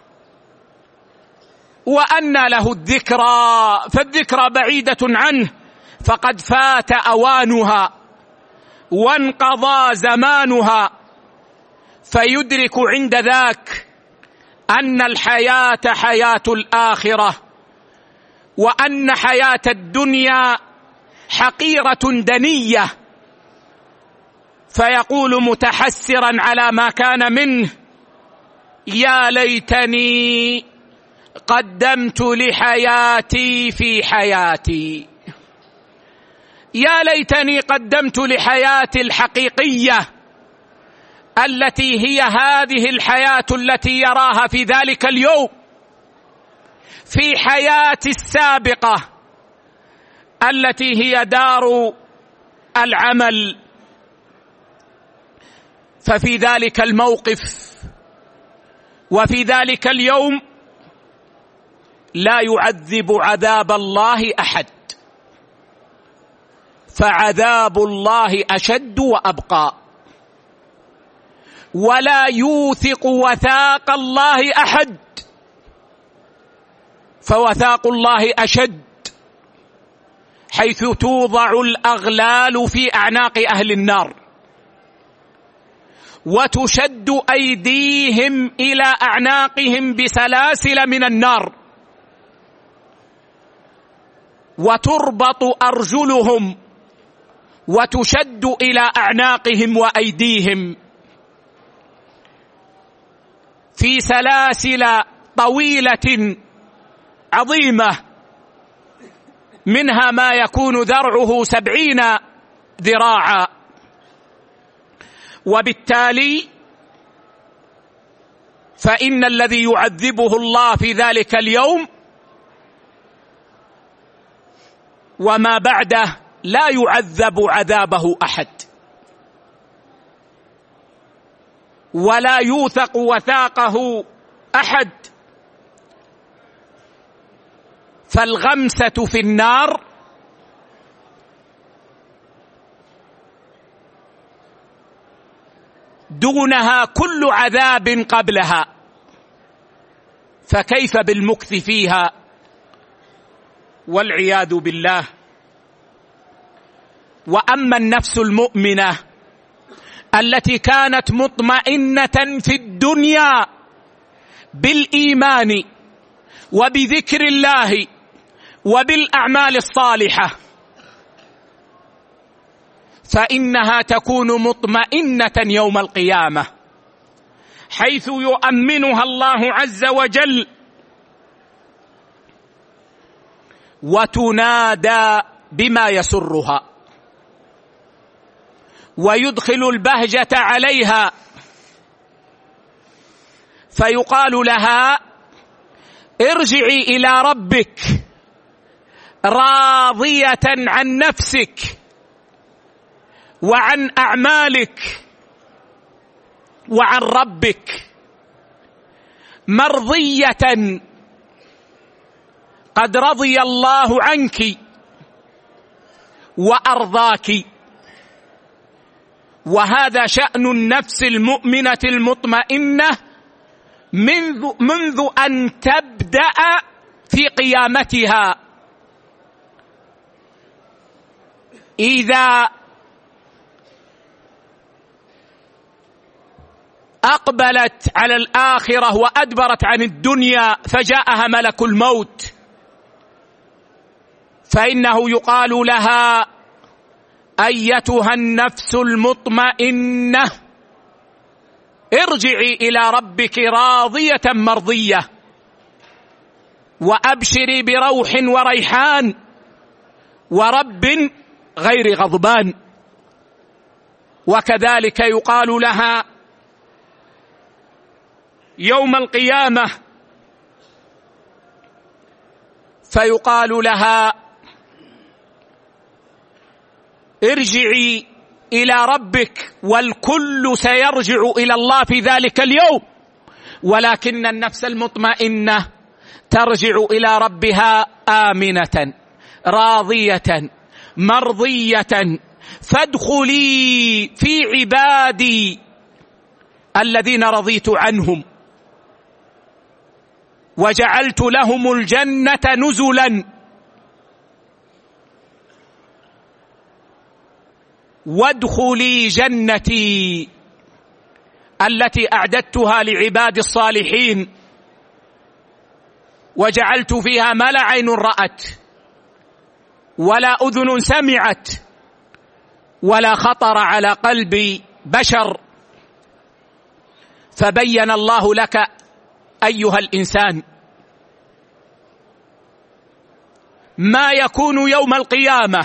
وأن له الذكرى، فالذكرى بعيدة عنه، فقد فات أوانها وانقضى زمانها، فيدرك عند ذاك أن الحياة حياة الآخرة، وأن حياة الدنيا حقيرة دنية، فيقول متحسرا على ما كان منه: يا ليتني قدمت لحياتي في حياتي، يا ليتني قدمت لحياتي الحقيقية التي هي هذه الحياة التي يراها في ذلك اليوم، في حياتي السابقة التي هي دار العمل. ففي ذلك الموقف وفي ذلك اليوم لا يعذب عذاب الله أحد، فعذاب الله أشد وأبقى، ولا يوثق وثاق الله أحد، فوثاق الله أشد، حيث توضع الأغلال في أعناق أهل النار وتشد أيديهم إلى أعناقهم بسلاسل من النار، وتربط أرجلهم وتشد إلى أعناقهم وأيديهم في سلاسل طويلة عظيمة، منها ما يكون ذرعه سبعين ذراعا. وبالتالي فإن الذي يعذبه الله في ذلك اليوم وما بعده لا يعذب عذابه أحد، ولا يوثق وثاقه أحد. فالغمسة في النار دونها كل عذاب قبلها، فكيف بالمكث فيها والعياذ بالله. وأما النفس المؤمنة التي كانت مطمئنة في الدنيا بالإيمان وبذكر الله وبالأعمال الصالحة، فإنها تكون مطمئنة يوم القيامة، حيث يؤمنها الله عز وجل وتنادى بما يسرها ويدخل البهجة عليها، فيقال لها: ارجعي إلى ربك راضية عن نفسك وعن أعمالك وعن ربك، مرضية قد رضي الله عنك وأرضاك. وهذا شأن النفس المؤمنة المطمئنة منذ, منذ أن تبدأ في قيامتها. إذا أقبلت على الآخرة وأدبرت عن الدنيا فجاءها ملك الموت، فإنه يقال لها: أيتها النفس المطمئنة ارجعي إلى ربك راضية مرضية وأبشري بروح وريحان ورب غير غضبان. وكذلك يقال لها يوم القيامة، فيقال لها: ارجعي إلى ربك، والكل سيرجع إلى الله في ذلك اليوم، ولكن النفس المطمئنة ترجع إلى ربها آمنة راضية مرضية. فادخلي في عبادي الذين رضيت عنهم وجعلت لهم الجنة نزلا، وادخلي جنتي التي أعددتها لعبادي الصالحين، وجعلت فيها ما لا عين رأت ولا أذن سمعت ولا خطر على قلب بشر. فبين الله لك أيها الإنسان ما يكون يوم القيامة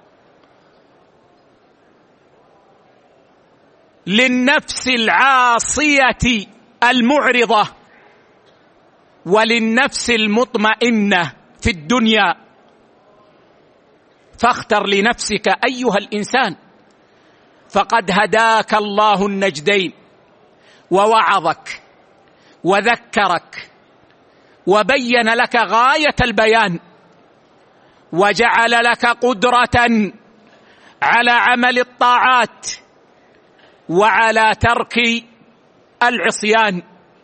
للنفس العاصية المعرضة وللنفس المطمئنة في الدنيا. فاختر لنفسك أيها الإنسان، فقد هداك الله النجدين ووعظك وذكرك وبين لك غاية البيان، وجعل لك قدرة على عمل الطاعات وعلى ترك العصيان.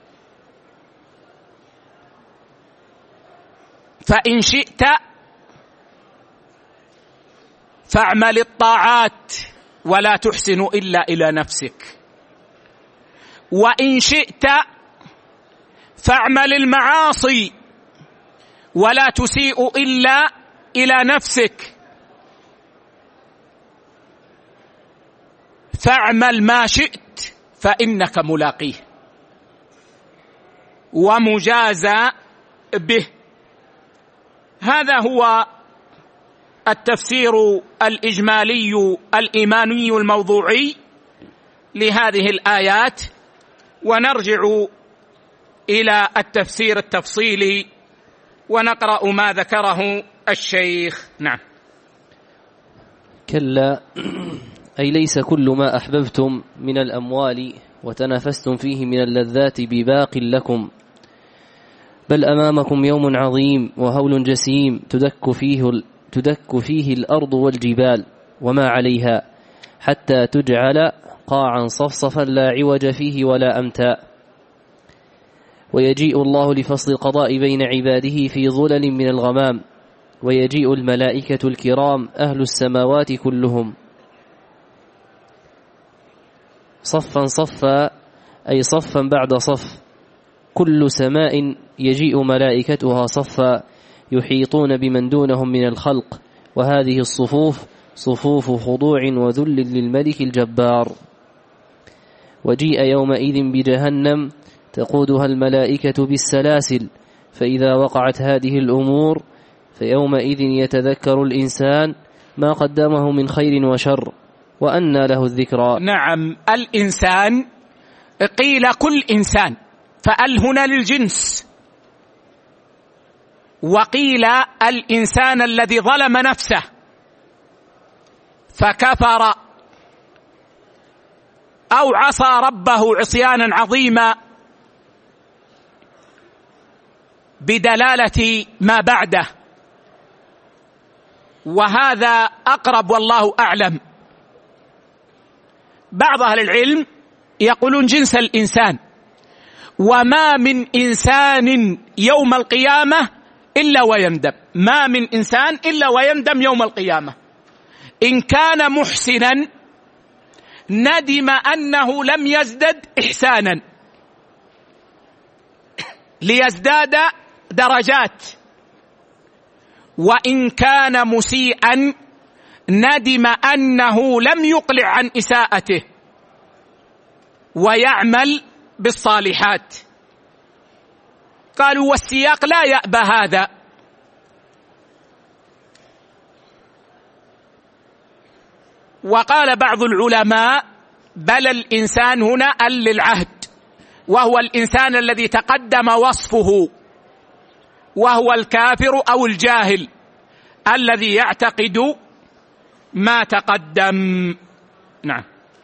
فإن شئت فاعمل الطاعات ولا تحسن إلا إلى نفسك، وإن شئت فاعمل المعاصي ولا تسيء إلا إلى نفسك. فاعمل ما شئت فإنك ملاقيه ومجازى به. هذا هو التفسير الإجمالي الإيماني الموضوعي لهذه الآيات، ونرجع إلى التفسير التفصيلي ونقرأ ما ذكره الشيخ. نعم. كلا، أي ليس كل ما أحببتم من الأموال وتنافستم فيه من اللذات بباق لكم، بل أمامكم يوم عظيم وهول جسيم تدك فيه, تدك فيه الأرض والجبال وما عليها حتى تجعل قاعا صفصفا لا عوج فيه ولا أمتاء. ويجيء الله لفصل القضاء بين عباده في ظلل من الغمام، ويجيء الملائكة الكرام أهل السماوات كلهم صفا صفا أي صفا بعد صف، كل سماء يجيء ملائكتها صفا يحيطون بمن دونهم من الخلق، وهذه الصفوف صفوف خضوع وذل للملك الجبار. وجيء يومئذ بجهنم تقودها الملائكة بالسلاسل، فإذا وقعت هذه الأمور فيومئذ يتذكر الإنسان ما قدمه من خير وشر وأنى له الذكرى. نعم، الإنسان قيل كل إنسان، فأل هنا للجنس، وقيل الإنسان الذي ظلم نفسه فكفر أو عصى ربه عصيانا عظيما بدلالة ما بعده، وهذا أقرب والله أعلم. بعض أهل العلم يقولون جنس الإنسان، وما من إنسان يوم القيامة إلا ويندم، ما من إنسان إلا ويندم يوم القيامة. إن كان محسنا ندم أنه لم يزدد إحسانا ليزداد درجات، وإن كان مسيئا ندم أنه لم يقلع عن إساءته ويعمل بالصالحات. قالوا والسياق لا يأبى هذا، وقال بعض العلماء بل الإنسان هنا للعهد، وهو الإنسان الذي تقدم وصفه، وهو الكافر أو الجاهل الذي يعتقد ما تقدم. نعم.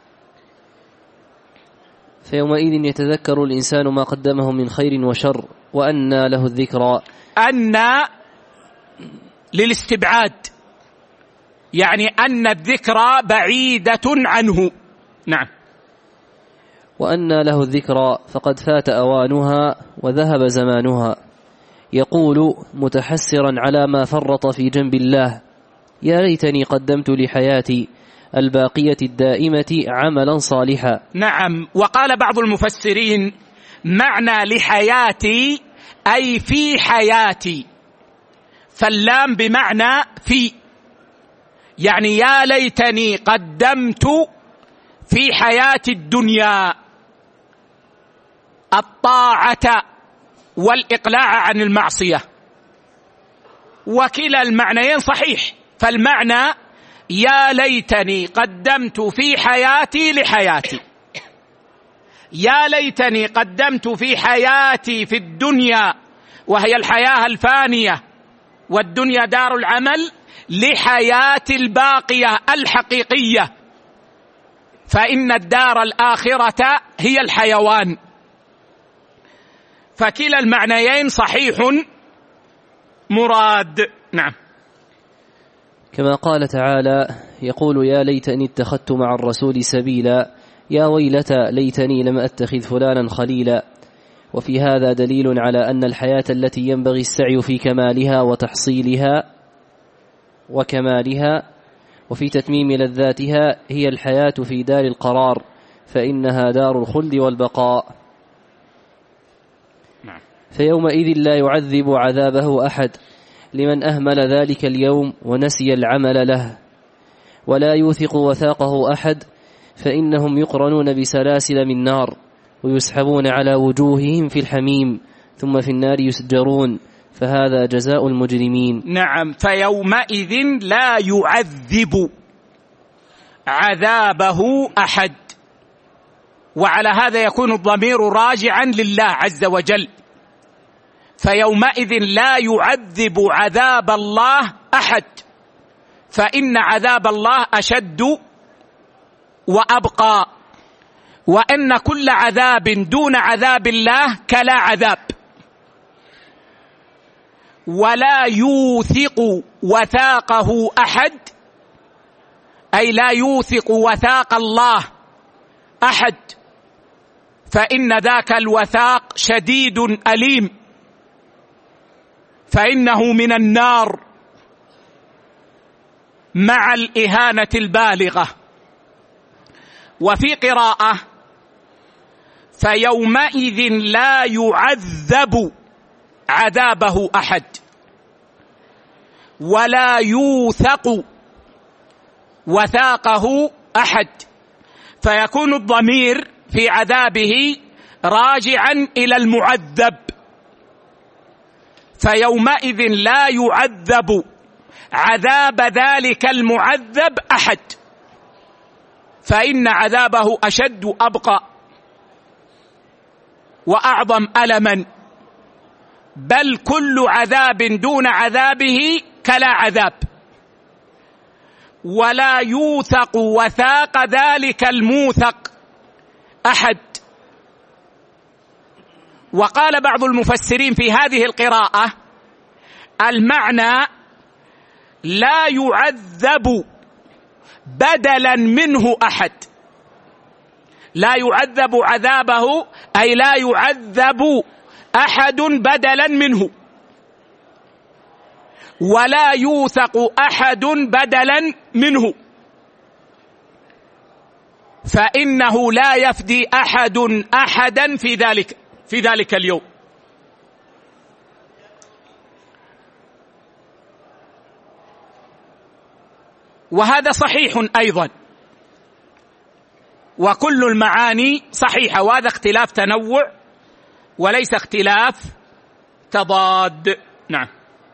فيومئذ يتذكر الإنسان ما قدمه من خير وشر وأنى له الذكرى. أنى للاستبعاد، يعني أن الذكرى بعيدة عنه. نعم. وأنى له الذكرى فقد فات أوانها وذهب زمانها، يقول متحسرا على ما فرط في جنب الله: يا ليتني قدمت لحياتي الباقية الدائمة عملا صالحا. نعم. وقال بعض المفسرين معنى لحياتي أي في حياتي، فاللام بمعنى في، يعني يا ليتني قدمت في حياتي الدنيا الطاعة والإقلاع عن المعصية، وكلا المعنيين صحيح. فالمعنى يا ليتني قدمت في حياتي لحياتي، يا ليتني قدمت في حياتي في الدنيا وهي الحياة الفانية والدنيا دار العمل لحياتي الباقية الحقيقية، فإن الدار الآخرة هي الحيوان. فكلا المعنيين صحيح مراد. نعم. كما قال تعالى: يقول يا ليتني اتخذت مع الرسول سبيلا، يا ويلتى ليتني لم أتخذ فلانا خليلا. وفي هذا دليل على أن الحياة التي ينبغي السعي في كمالها وتحصيلها وكمالها وفي تتميم لذاتها هي الحياة في دار القرار، فإنها دار الخلد والبقاء. فيومئذ لا يعذب عذابه أحد لمن أهمل ذلك اليوم ونسي العمل له، ولا يوثق وثاقه أحد، فإنهم يقرنون بسلاسل من نار ويسحبون على وجوههم في الحميم ثم في النار يسجرون، فهذا جزاء المجرمين. نعم. فيومئذ لا يعذب عذابه أحد، وعلى هذا يكون الضمير راجعا لله عز وجل. فيومئذ لا يعذب عذاب الله أحد، فإن عذاب الله أشد وأبقى، وأن كل عذاب دون عذاب الله كلا عذاب. ولا يوثق وثاقه أحد، أي لا يوثق وثاق الله أحد، فإن ذاك الوثاق شديد أليم، فإنه من النار مع الإهانة البالغة. وفي قراءة فيومئذ لا يعذب عذابه أحد ولا يوثق وثاقه أحد، فيكون الضمير في عذابه راجعا إلى المعذب. فيومئذ لا يعذب عذاب ذلك المعذب أحد، فإن عذابه أشد أبقى وأعظم ألما، بل كل عذاب دون عذابه كلا عذاب، ولا يوثق وثاق ذلك الموثق أحد. وقال بعض المفسرين في هذه القراءة المعنى لا يعذب بدلا منه أحد، لا يعذب عذابه أي لا يعذب أحد بدلا منه، ولا يوثق أحد بدلا منه، فإنه لا يفدي أحد أحدا في ذلك في ذلك اليوم. وهذا صحيح أيضا، وكل المعاني صحيحة، وهذا اختلاف تنوع وليس اختلاف تضاد. نعم.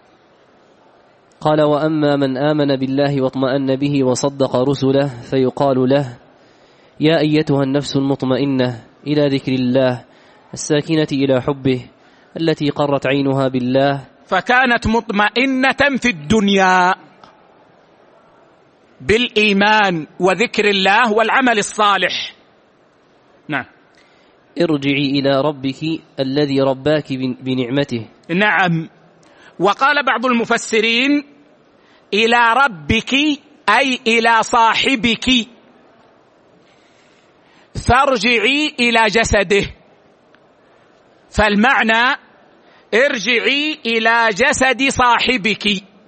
قال: وأما من آمن بالله واطمأن به وصدق رسله فيقال له: يا أيتها النفس المطمئنة إلى ذكر الله الساكنة إلى حبه التي قرت عينها بالله، فكانت مطمئنة في الدنيا بالإيمان وذكر الله والعمل الصالح. نعم. ارجعي إلى ربك الذي رباك بنعمته. نعم. وقال بعض المفسرين: إلى ربك أي إلى صاحبك، فارجعي إلى جسده، فالمعنى ارجعي إلى جسد صاحبك،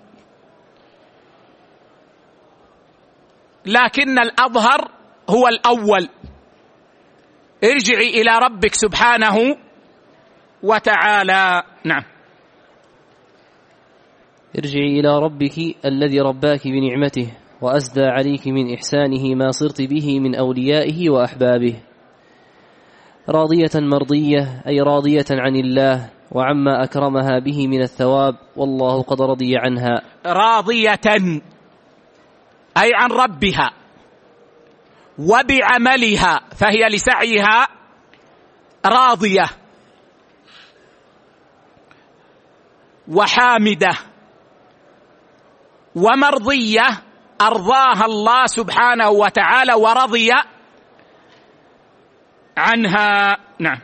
لكن الأظهر هو الأول، ارجعي إلى ربك سبحانه وتعالى. نعم. ارجعي إلى ربك الذي رباك بنعمته وأسدى عليك من إحسانه ما صرت به من أوليائه وأحبابه، راضية مرضية أي راضية عن الله وعما أكرمها به من الثواب، والله قد رضي عنها. راضية أي عن ربها وبعملها، فهي لسعيها راضية وحامدة ومرضية، أرضاها الله سبحانه وتعالى ورضي عنها. نعم.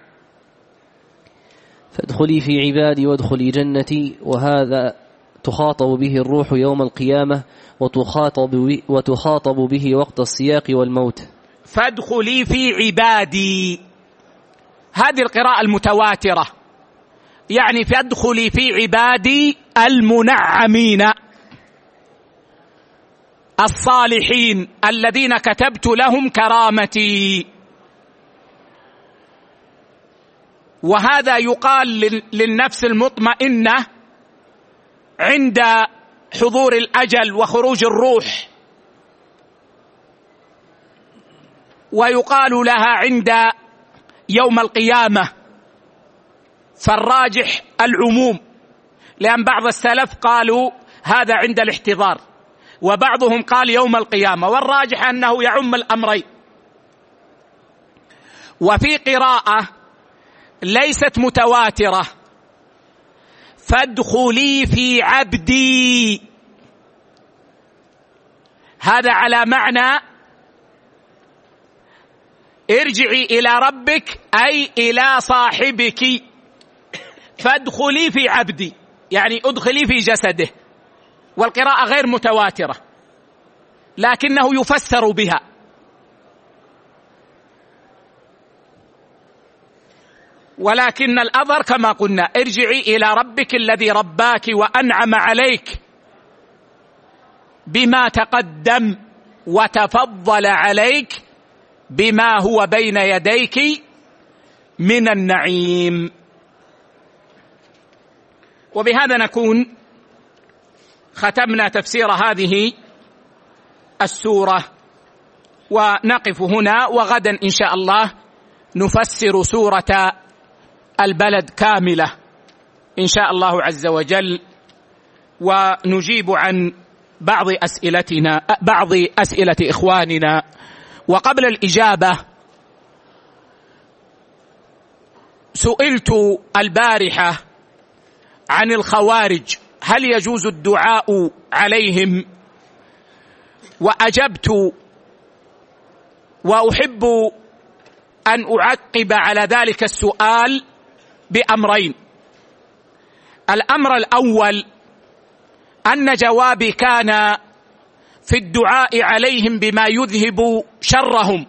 فادخلي في عبادي وادخلي جنتي، وهذا تخاطب به الروح يوم القيامة وتخاطب, وتخاطب به وقت السياق والموت. فادخلي في عبادي، هذه القراءة المتواترة، يعني فادخلي في عبادي المنعمين الصالحين الذين كتبت لهم كرامتي. وهذا يقال للنفس المطمئنة عند حضور الأجل وخروج الروح، ويقال لها عند يوم القيامة، فالراجح العموم، لأن بعض السلف قالوا هذا عند الاحتضار، وبعضهم قال يوم القيامة، والراجح أنه يعم الأمرين. وفي قراءة ليست متواترة: فادخلي في عبدي، هذا على معنى ارجعي إلى ربك أي إلى صاحبك، فادخلي في عبدي يعني ادخلي في جسده. والقراءة غير متواترة لكنه يفسر بها. ولكن الأظهر كما قلنا: ارجعي إلى ربك الذي رباك وأنعم عليك بما تقدم وتفضل عليك بما هو بين يديك من النعيم. وبهذا نكون ختمنا تفسير هذه السورة، ونقف هنا، وغدا إن شاء الله نفسر سورة البلد كاملة إن شاء الله عز وجل، ونجيب عن بعض أسئلتنا بعض أسئلة إخواننا. وقبل الإجابة، سئلت البارحة عن الخوارج هل يجوز الدعاء عليهم، وأجبت، وأحب أن أعقب على ذلك السؤال بأمرين. الأمر الأول أن جوابي كان في الدعاء عليهم بما يذهب شرهم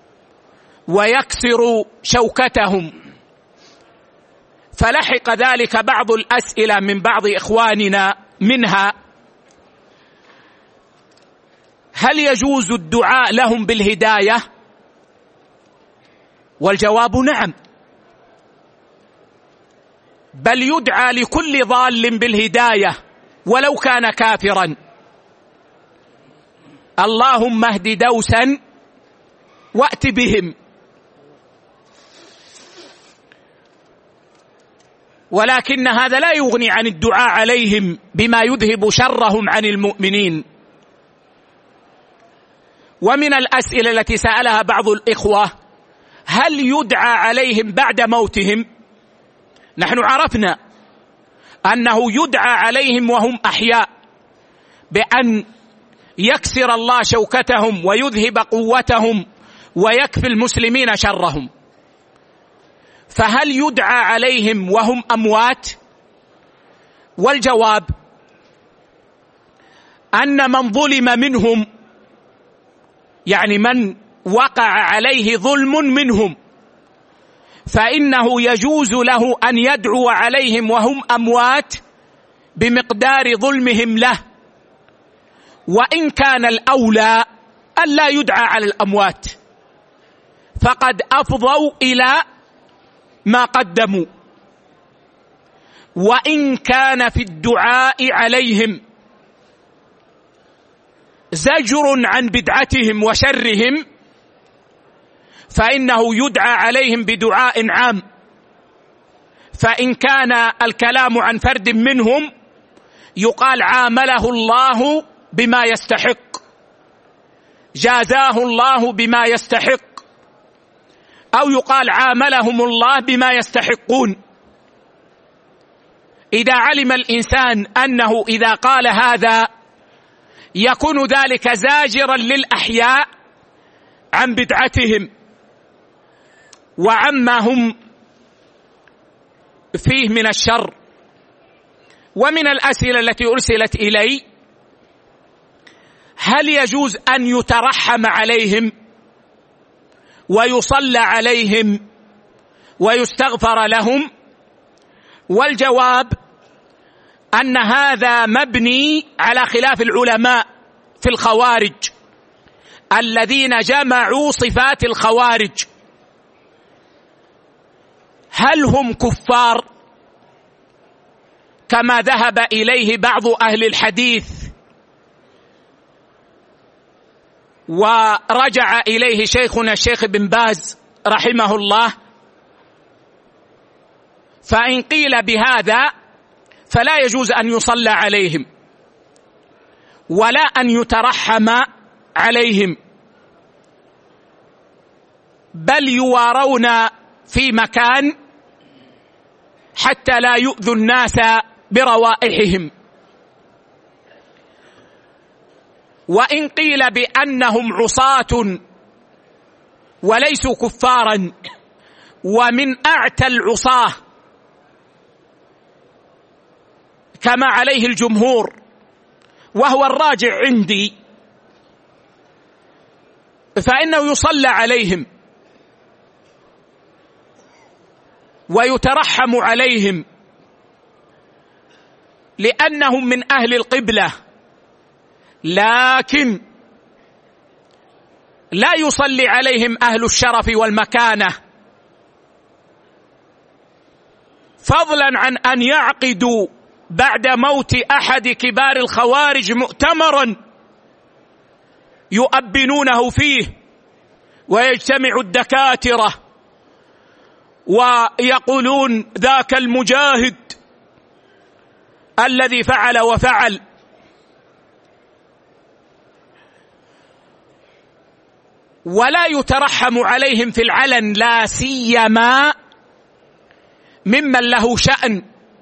ويكسر شوكتهم، فلحق ذلك بعض الأسئلة من بعض إخواننا، منها هل يجوز الدعاء لهم بالهداية؟ والجواب نعم، بل يدعى لكل ضال بالهداية ولو كان كافرا. اللهم اهد دوسا وأت بهم. ولكن هذا لا يغني عن الدعاء عليهم بما يذهب شرهم عن المؤمنين. ومن الأسئلة التي سألها بعض الإخوة هل يدعى عليهم بعد موتهم؟ نحن عرفنا أنه يدعى عليهم وهم أحياء بأن يكسر الله شوكتهم ويذهب قوتهم ويكفي المسلمين شرهم. فهل يدعى عليهم وهم أموات؟ والجواب أن من ظلم منهم، يعني من وقع عليه ظلم منهم، فإنه يجوز له أن يدعو عليهم وهم أموات بمقدار ظلمهم له، وإن كان الأولى أن لا يدعى على الأموات، فقد أفضوا إلى ما قدموا. وإن كان في الدعاء عليهم زجر عن بدعتهم وشرهم، فإنه يدعى عليهم بدعاء عام. فإن كان الكلام عن فرد منهم يقال عامله الله بما يستحق، جازاه الله بما يستحق، أو يقال عاملهم الله بما يستحقون. إذا علم الإنسان أنه إذا قال هذا يكون ذلك زاجرا للأحياء عن بدعتهم وعما هم فيه من الشر. ومن الأسئلة التي أرسلت إلي هل يجوز أن يترحم عليهم ويصلى عليهم ويستغفر لهم؟ والجواب أن هذا مبني على خلاف العلماء في الخوارج الذين جمعوا صفات الخوارج. هل هم كفار كما ذهب إليه بعض أهل الحديث ورجع إليه شيخنا الشيخ بن باز رحمه الله؟ فإن قيل بهذا فلا يجوز أن يصلى عليهم ولا أن يترحم عليهم، بل يوارون في مكان حتى لا يؤذوا الناس بروائحهم. وإن قيل بأنهم عصاة وليسوا كفارا، ومن أعتى العصاة كما عليه الجمهور وهو الراجع عندي، فإنه يصلى عليهم ويترحم عليهم لأنهم من أهل القبلة، لكن لا يصلي عليهم أهل الشرف والمكانة، فضلا عن أن يعقدوا بعد موت أحد كبار الخوارج مؤتمرا يؤبنونه فيه، ويجتمع الدكاترة ويقولون ذاك المجاهد الذي فعل وفعل. ولا يترحم عليهم في العلن، لا سيما ممن له شأن،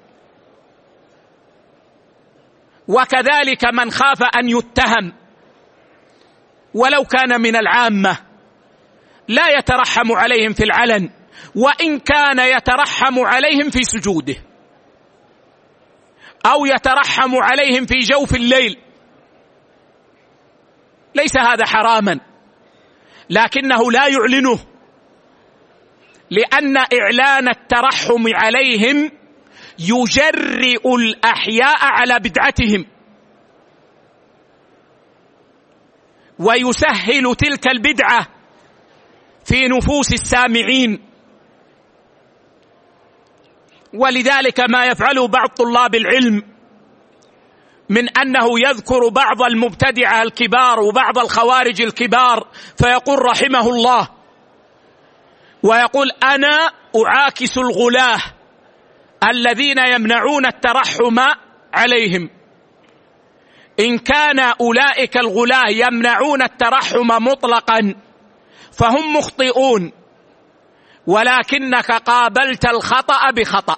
وكذلك من خاف أن يتهم ولو كان من العامة لا يترحم عليهم في العلن، وإن كان يترحم عليهم في سجوده أو يترحم عليهم في جوف الليل، ليس هذا حراما، لكنه لا يعلنه، لأن إعلان الترحم عليهم يجرئ الأحياء على بدعتهم ويسهل تلك البدعة في نفوس السامعين. ولذلك ما يفعله بعض طلاب العلم من أنه يذكر بعض المبتدعة الكبار وبعض الخوارج الكبار فيقول رحمه الله، ويقول أنا أعاكس الغلاة الذين يمنعون الترحم عليهم. إن كان أولئك الغلاة يمنعون الترحم مطلقا فهم مخطئون، ولكنك قابلت الخطأ بخطأ.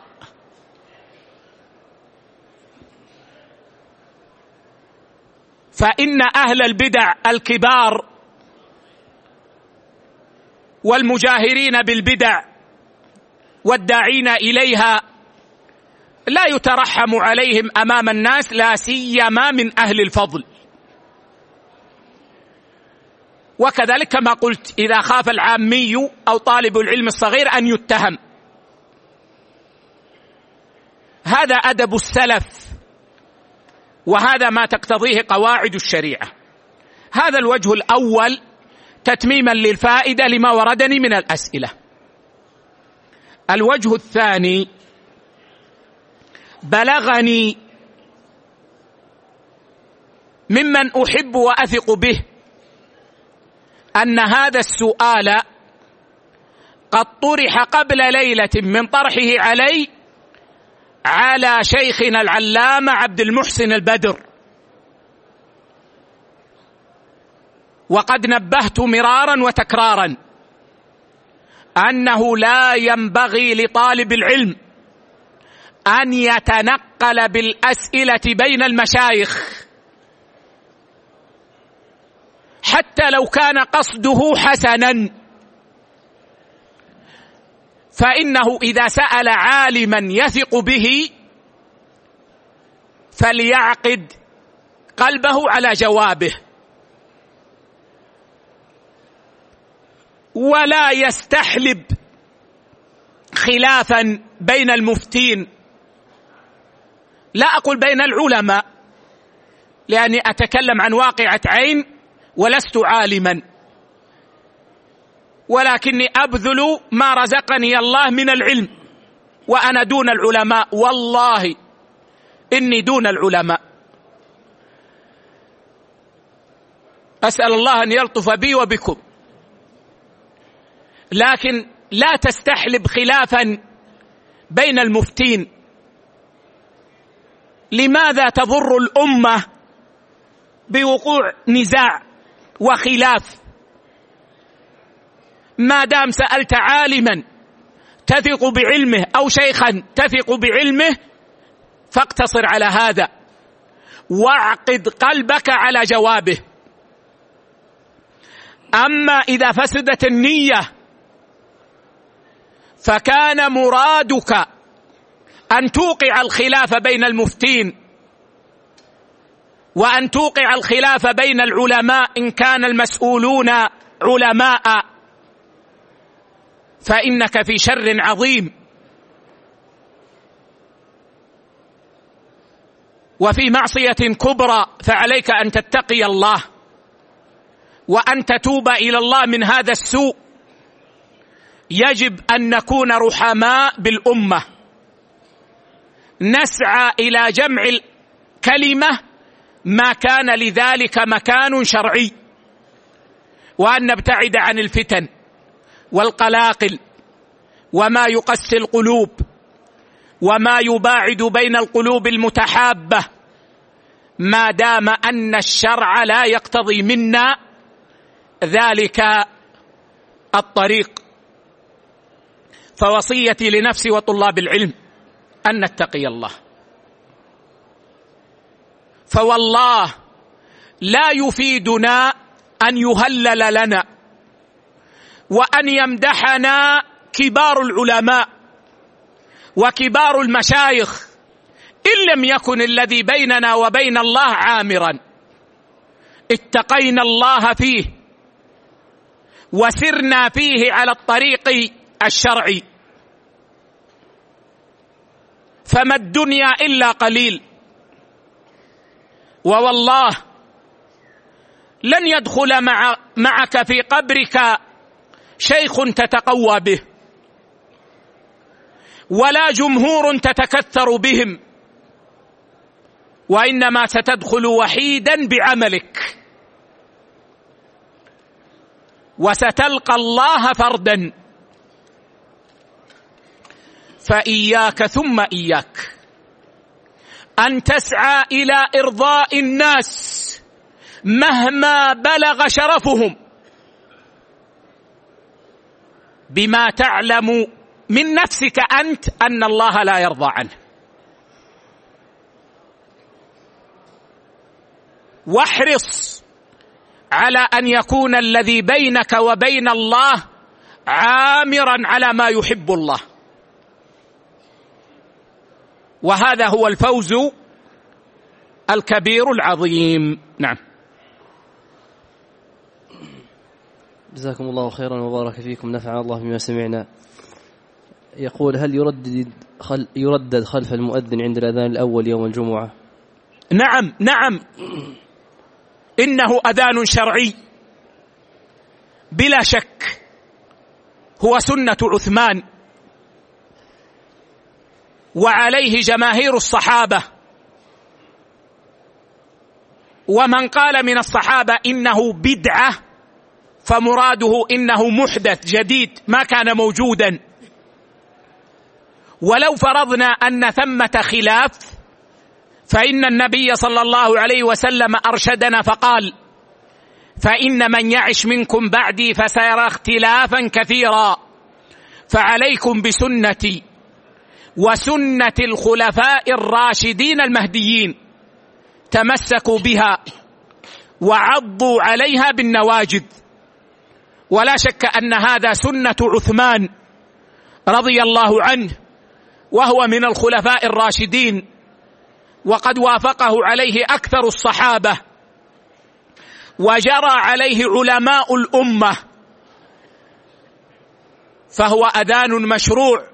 فإن أهل البدع الكبار والمجاهرين بالبدع والداعين إليها لا يترحم عليهم أمام الناس، لا سيما من أهل الفضل. وكذلك كما قلت إذا خاف العامي أو طالب العلم الصغير أن يتهم. هذا أدب السلف، وهذا ما تقتضيه قواعد الشريعة. هذا الوجه الأول تتميما للفائدة لما وردني من الأسئلة. الوجه الثاني، بلغني ممن أحب وأثق به أن هذا السؤال قد طرح قبل ليلة من طرحه علي على شيخنا العلامة عبد المحسن البدر، وقد نبهت مرارا وتكرارا أنه لا ينبغي لطالب العلم أن يتنقل بالأسئلة بين المشايخ حتى لو كان قصده حسنا، فإنه إذا سأل عالما يثق به فليعقد قلبه على جوابه، ولا يستحلب خلافا بين المفتين. لا أقول بين العلماء لأني أتكلم عن واقعة عين ولست عالما، ولكني أبذل ما رزقني الله من العلم، وأنا دون العلماء، والله إني دون العلماء. أسأل الله أن يلطف بي وبكم، لكن لا تستحلب خلافا بين المفتين. لماذا تضر الأمة بوقوع نزاع وخلاف؟ ما دام سألت عالما تثق بعلمه أو شيخا تثق بعلمه فاقتصر على هذا واعقد قلبك على جوابه. أما إذا فسدت النية فكان مرادك أن توقع الخلاف بين المفتين وأن توقع الخلاف بين العلماء إن كان المسؤولون علماء، فإنك في شر عظيم وفي معصية كبرى، فعليك أن تتقي الله وأن تتوب إلى الله من هذا السوء، يجب أن نكون رحماء بالأمة، نسعى إلى جمع الكلمة ما كان لذلك مكان شرعي، وأن نبتعد عن الفتن والقلاقل وما يقسي القلوب وما يباعد بين القلوب المتحابة، ما دام أن الشرع لا يقتضي منا ذلك الطريق. فوصيتي لنفسي وطلاب العلم أن نتقي الله، فوالله لا يفيدنا أن يهلل لنا وأن يمدحنا كبار العلماء وكبار المشايخ إن لم يكن الذي بيننا وبين الله عامرا. اتقينا الله فيه وسرنا فيه على الطريق الشرعي، فما الدنيا إلا قليل، ووالله لن يدخل مع معك في قبرك شيخ تتقوى به ولا جمهور تتكثر بهم، وإنما ستدخل وحيدا بعملك وستلقى الله فردا. فإياك ثم إياك أن تسعى إلى إرضاء الناس مهما بلغ شرفهم بما تعلم من نفسك أنت أن الله لا يرضى عنه، واحرص على أن يكون الذي بينك وبين الله عامرا على ما يحب الله، وهذا هو الفوز الكبير العظيم. نعم. جزاكم الله خيرا وبارك فيكم، نفع الله بما سمعنا. يقول: هل يردد خل يردد خلف المؤذن عند الأذان الأول يوم الجمعة؟ نعم نعم، إنه أذان شرعي بلا شك، هو سنة عثمان وعليه جماهير الصحابة، ومن قال من الصحابة إنه بدعة فمراده إنه محدث جديد ما كان موجودا. ولو فرضنا أن ثمة خلاف فإن النبي صلى الله عليه وسلم أرشدنا فقال: فإن من يعش منكم بعدي فسيرى اختلافا كثيرا، فعليكم بسنتي وسنة الخلفاء الراشدين المهديين، تمسكوا بها وعضوا عليها بالنواجذ. ولا شك أن هذا سنة عثمان رضي الله عنه، وهو من الخلفاء الراشدين، وقد وافقه عليه أكثر الصحابة، وجرى عليه علماء الأمة، فهو أذان مشروع،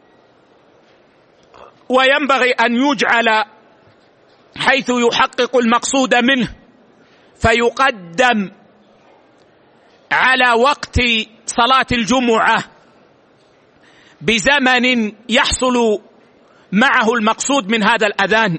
وينبغي أن يجعل حيث يحقق المقصود منه، فيقدم على وقت صلاة الجمعة بزمن يحصل معه المقصود من هذا الأذان.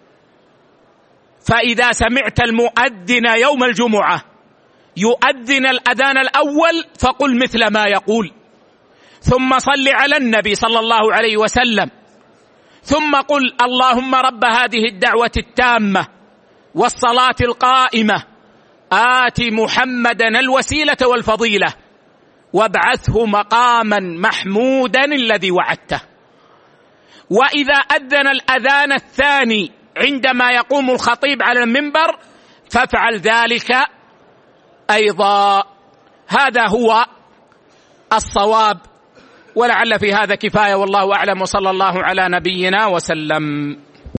فإذا سمعت المؤذن يوم الجمعة يؤذن الأذان الأول فقل مثل ما يقول، ثم صل على النبي صلى الله عليه وسلم، ثم قل: اللهم رب هذه الدعوة التامة والصلاة القائمة آت محمدا الوسيلة والفضيلة وابعثه مقاما محمودا الذي وعدته. وإذا أذن الأذان الثاني عندما يقوم الخطيب على المنبر فافعل ذلك أيضا. هذا هو الصواب، ولعل في هذا كفاية، والله أعلم، وصلى الله على نبينا وسلم.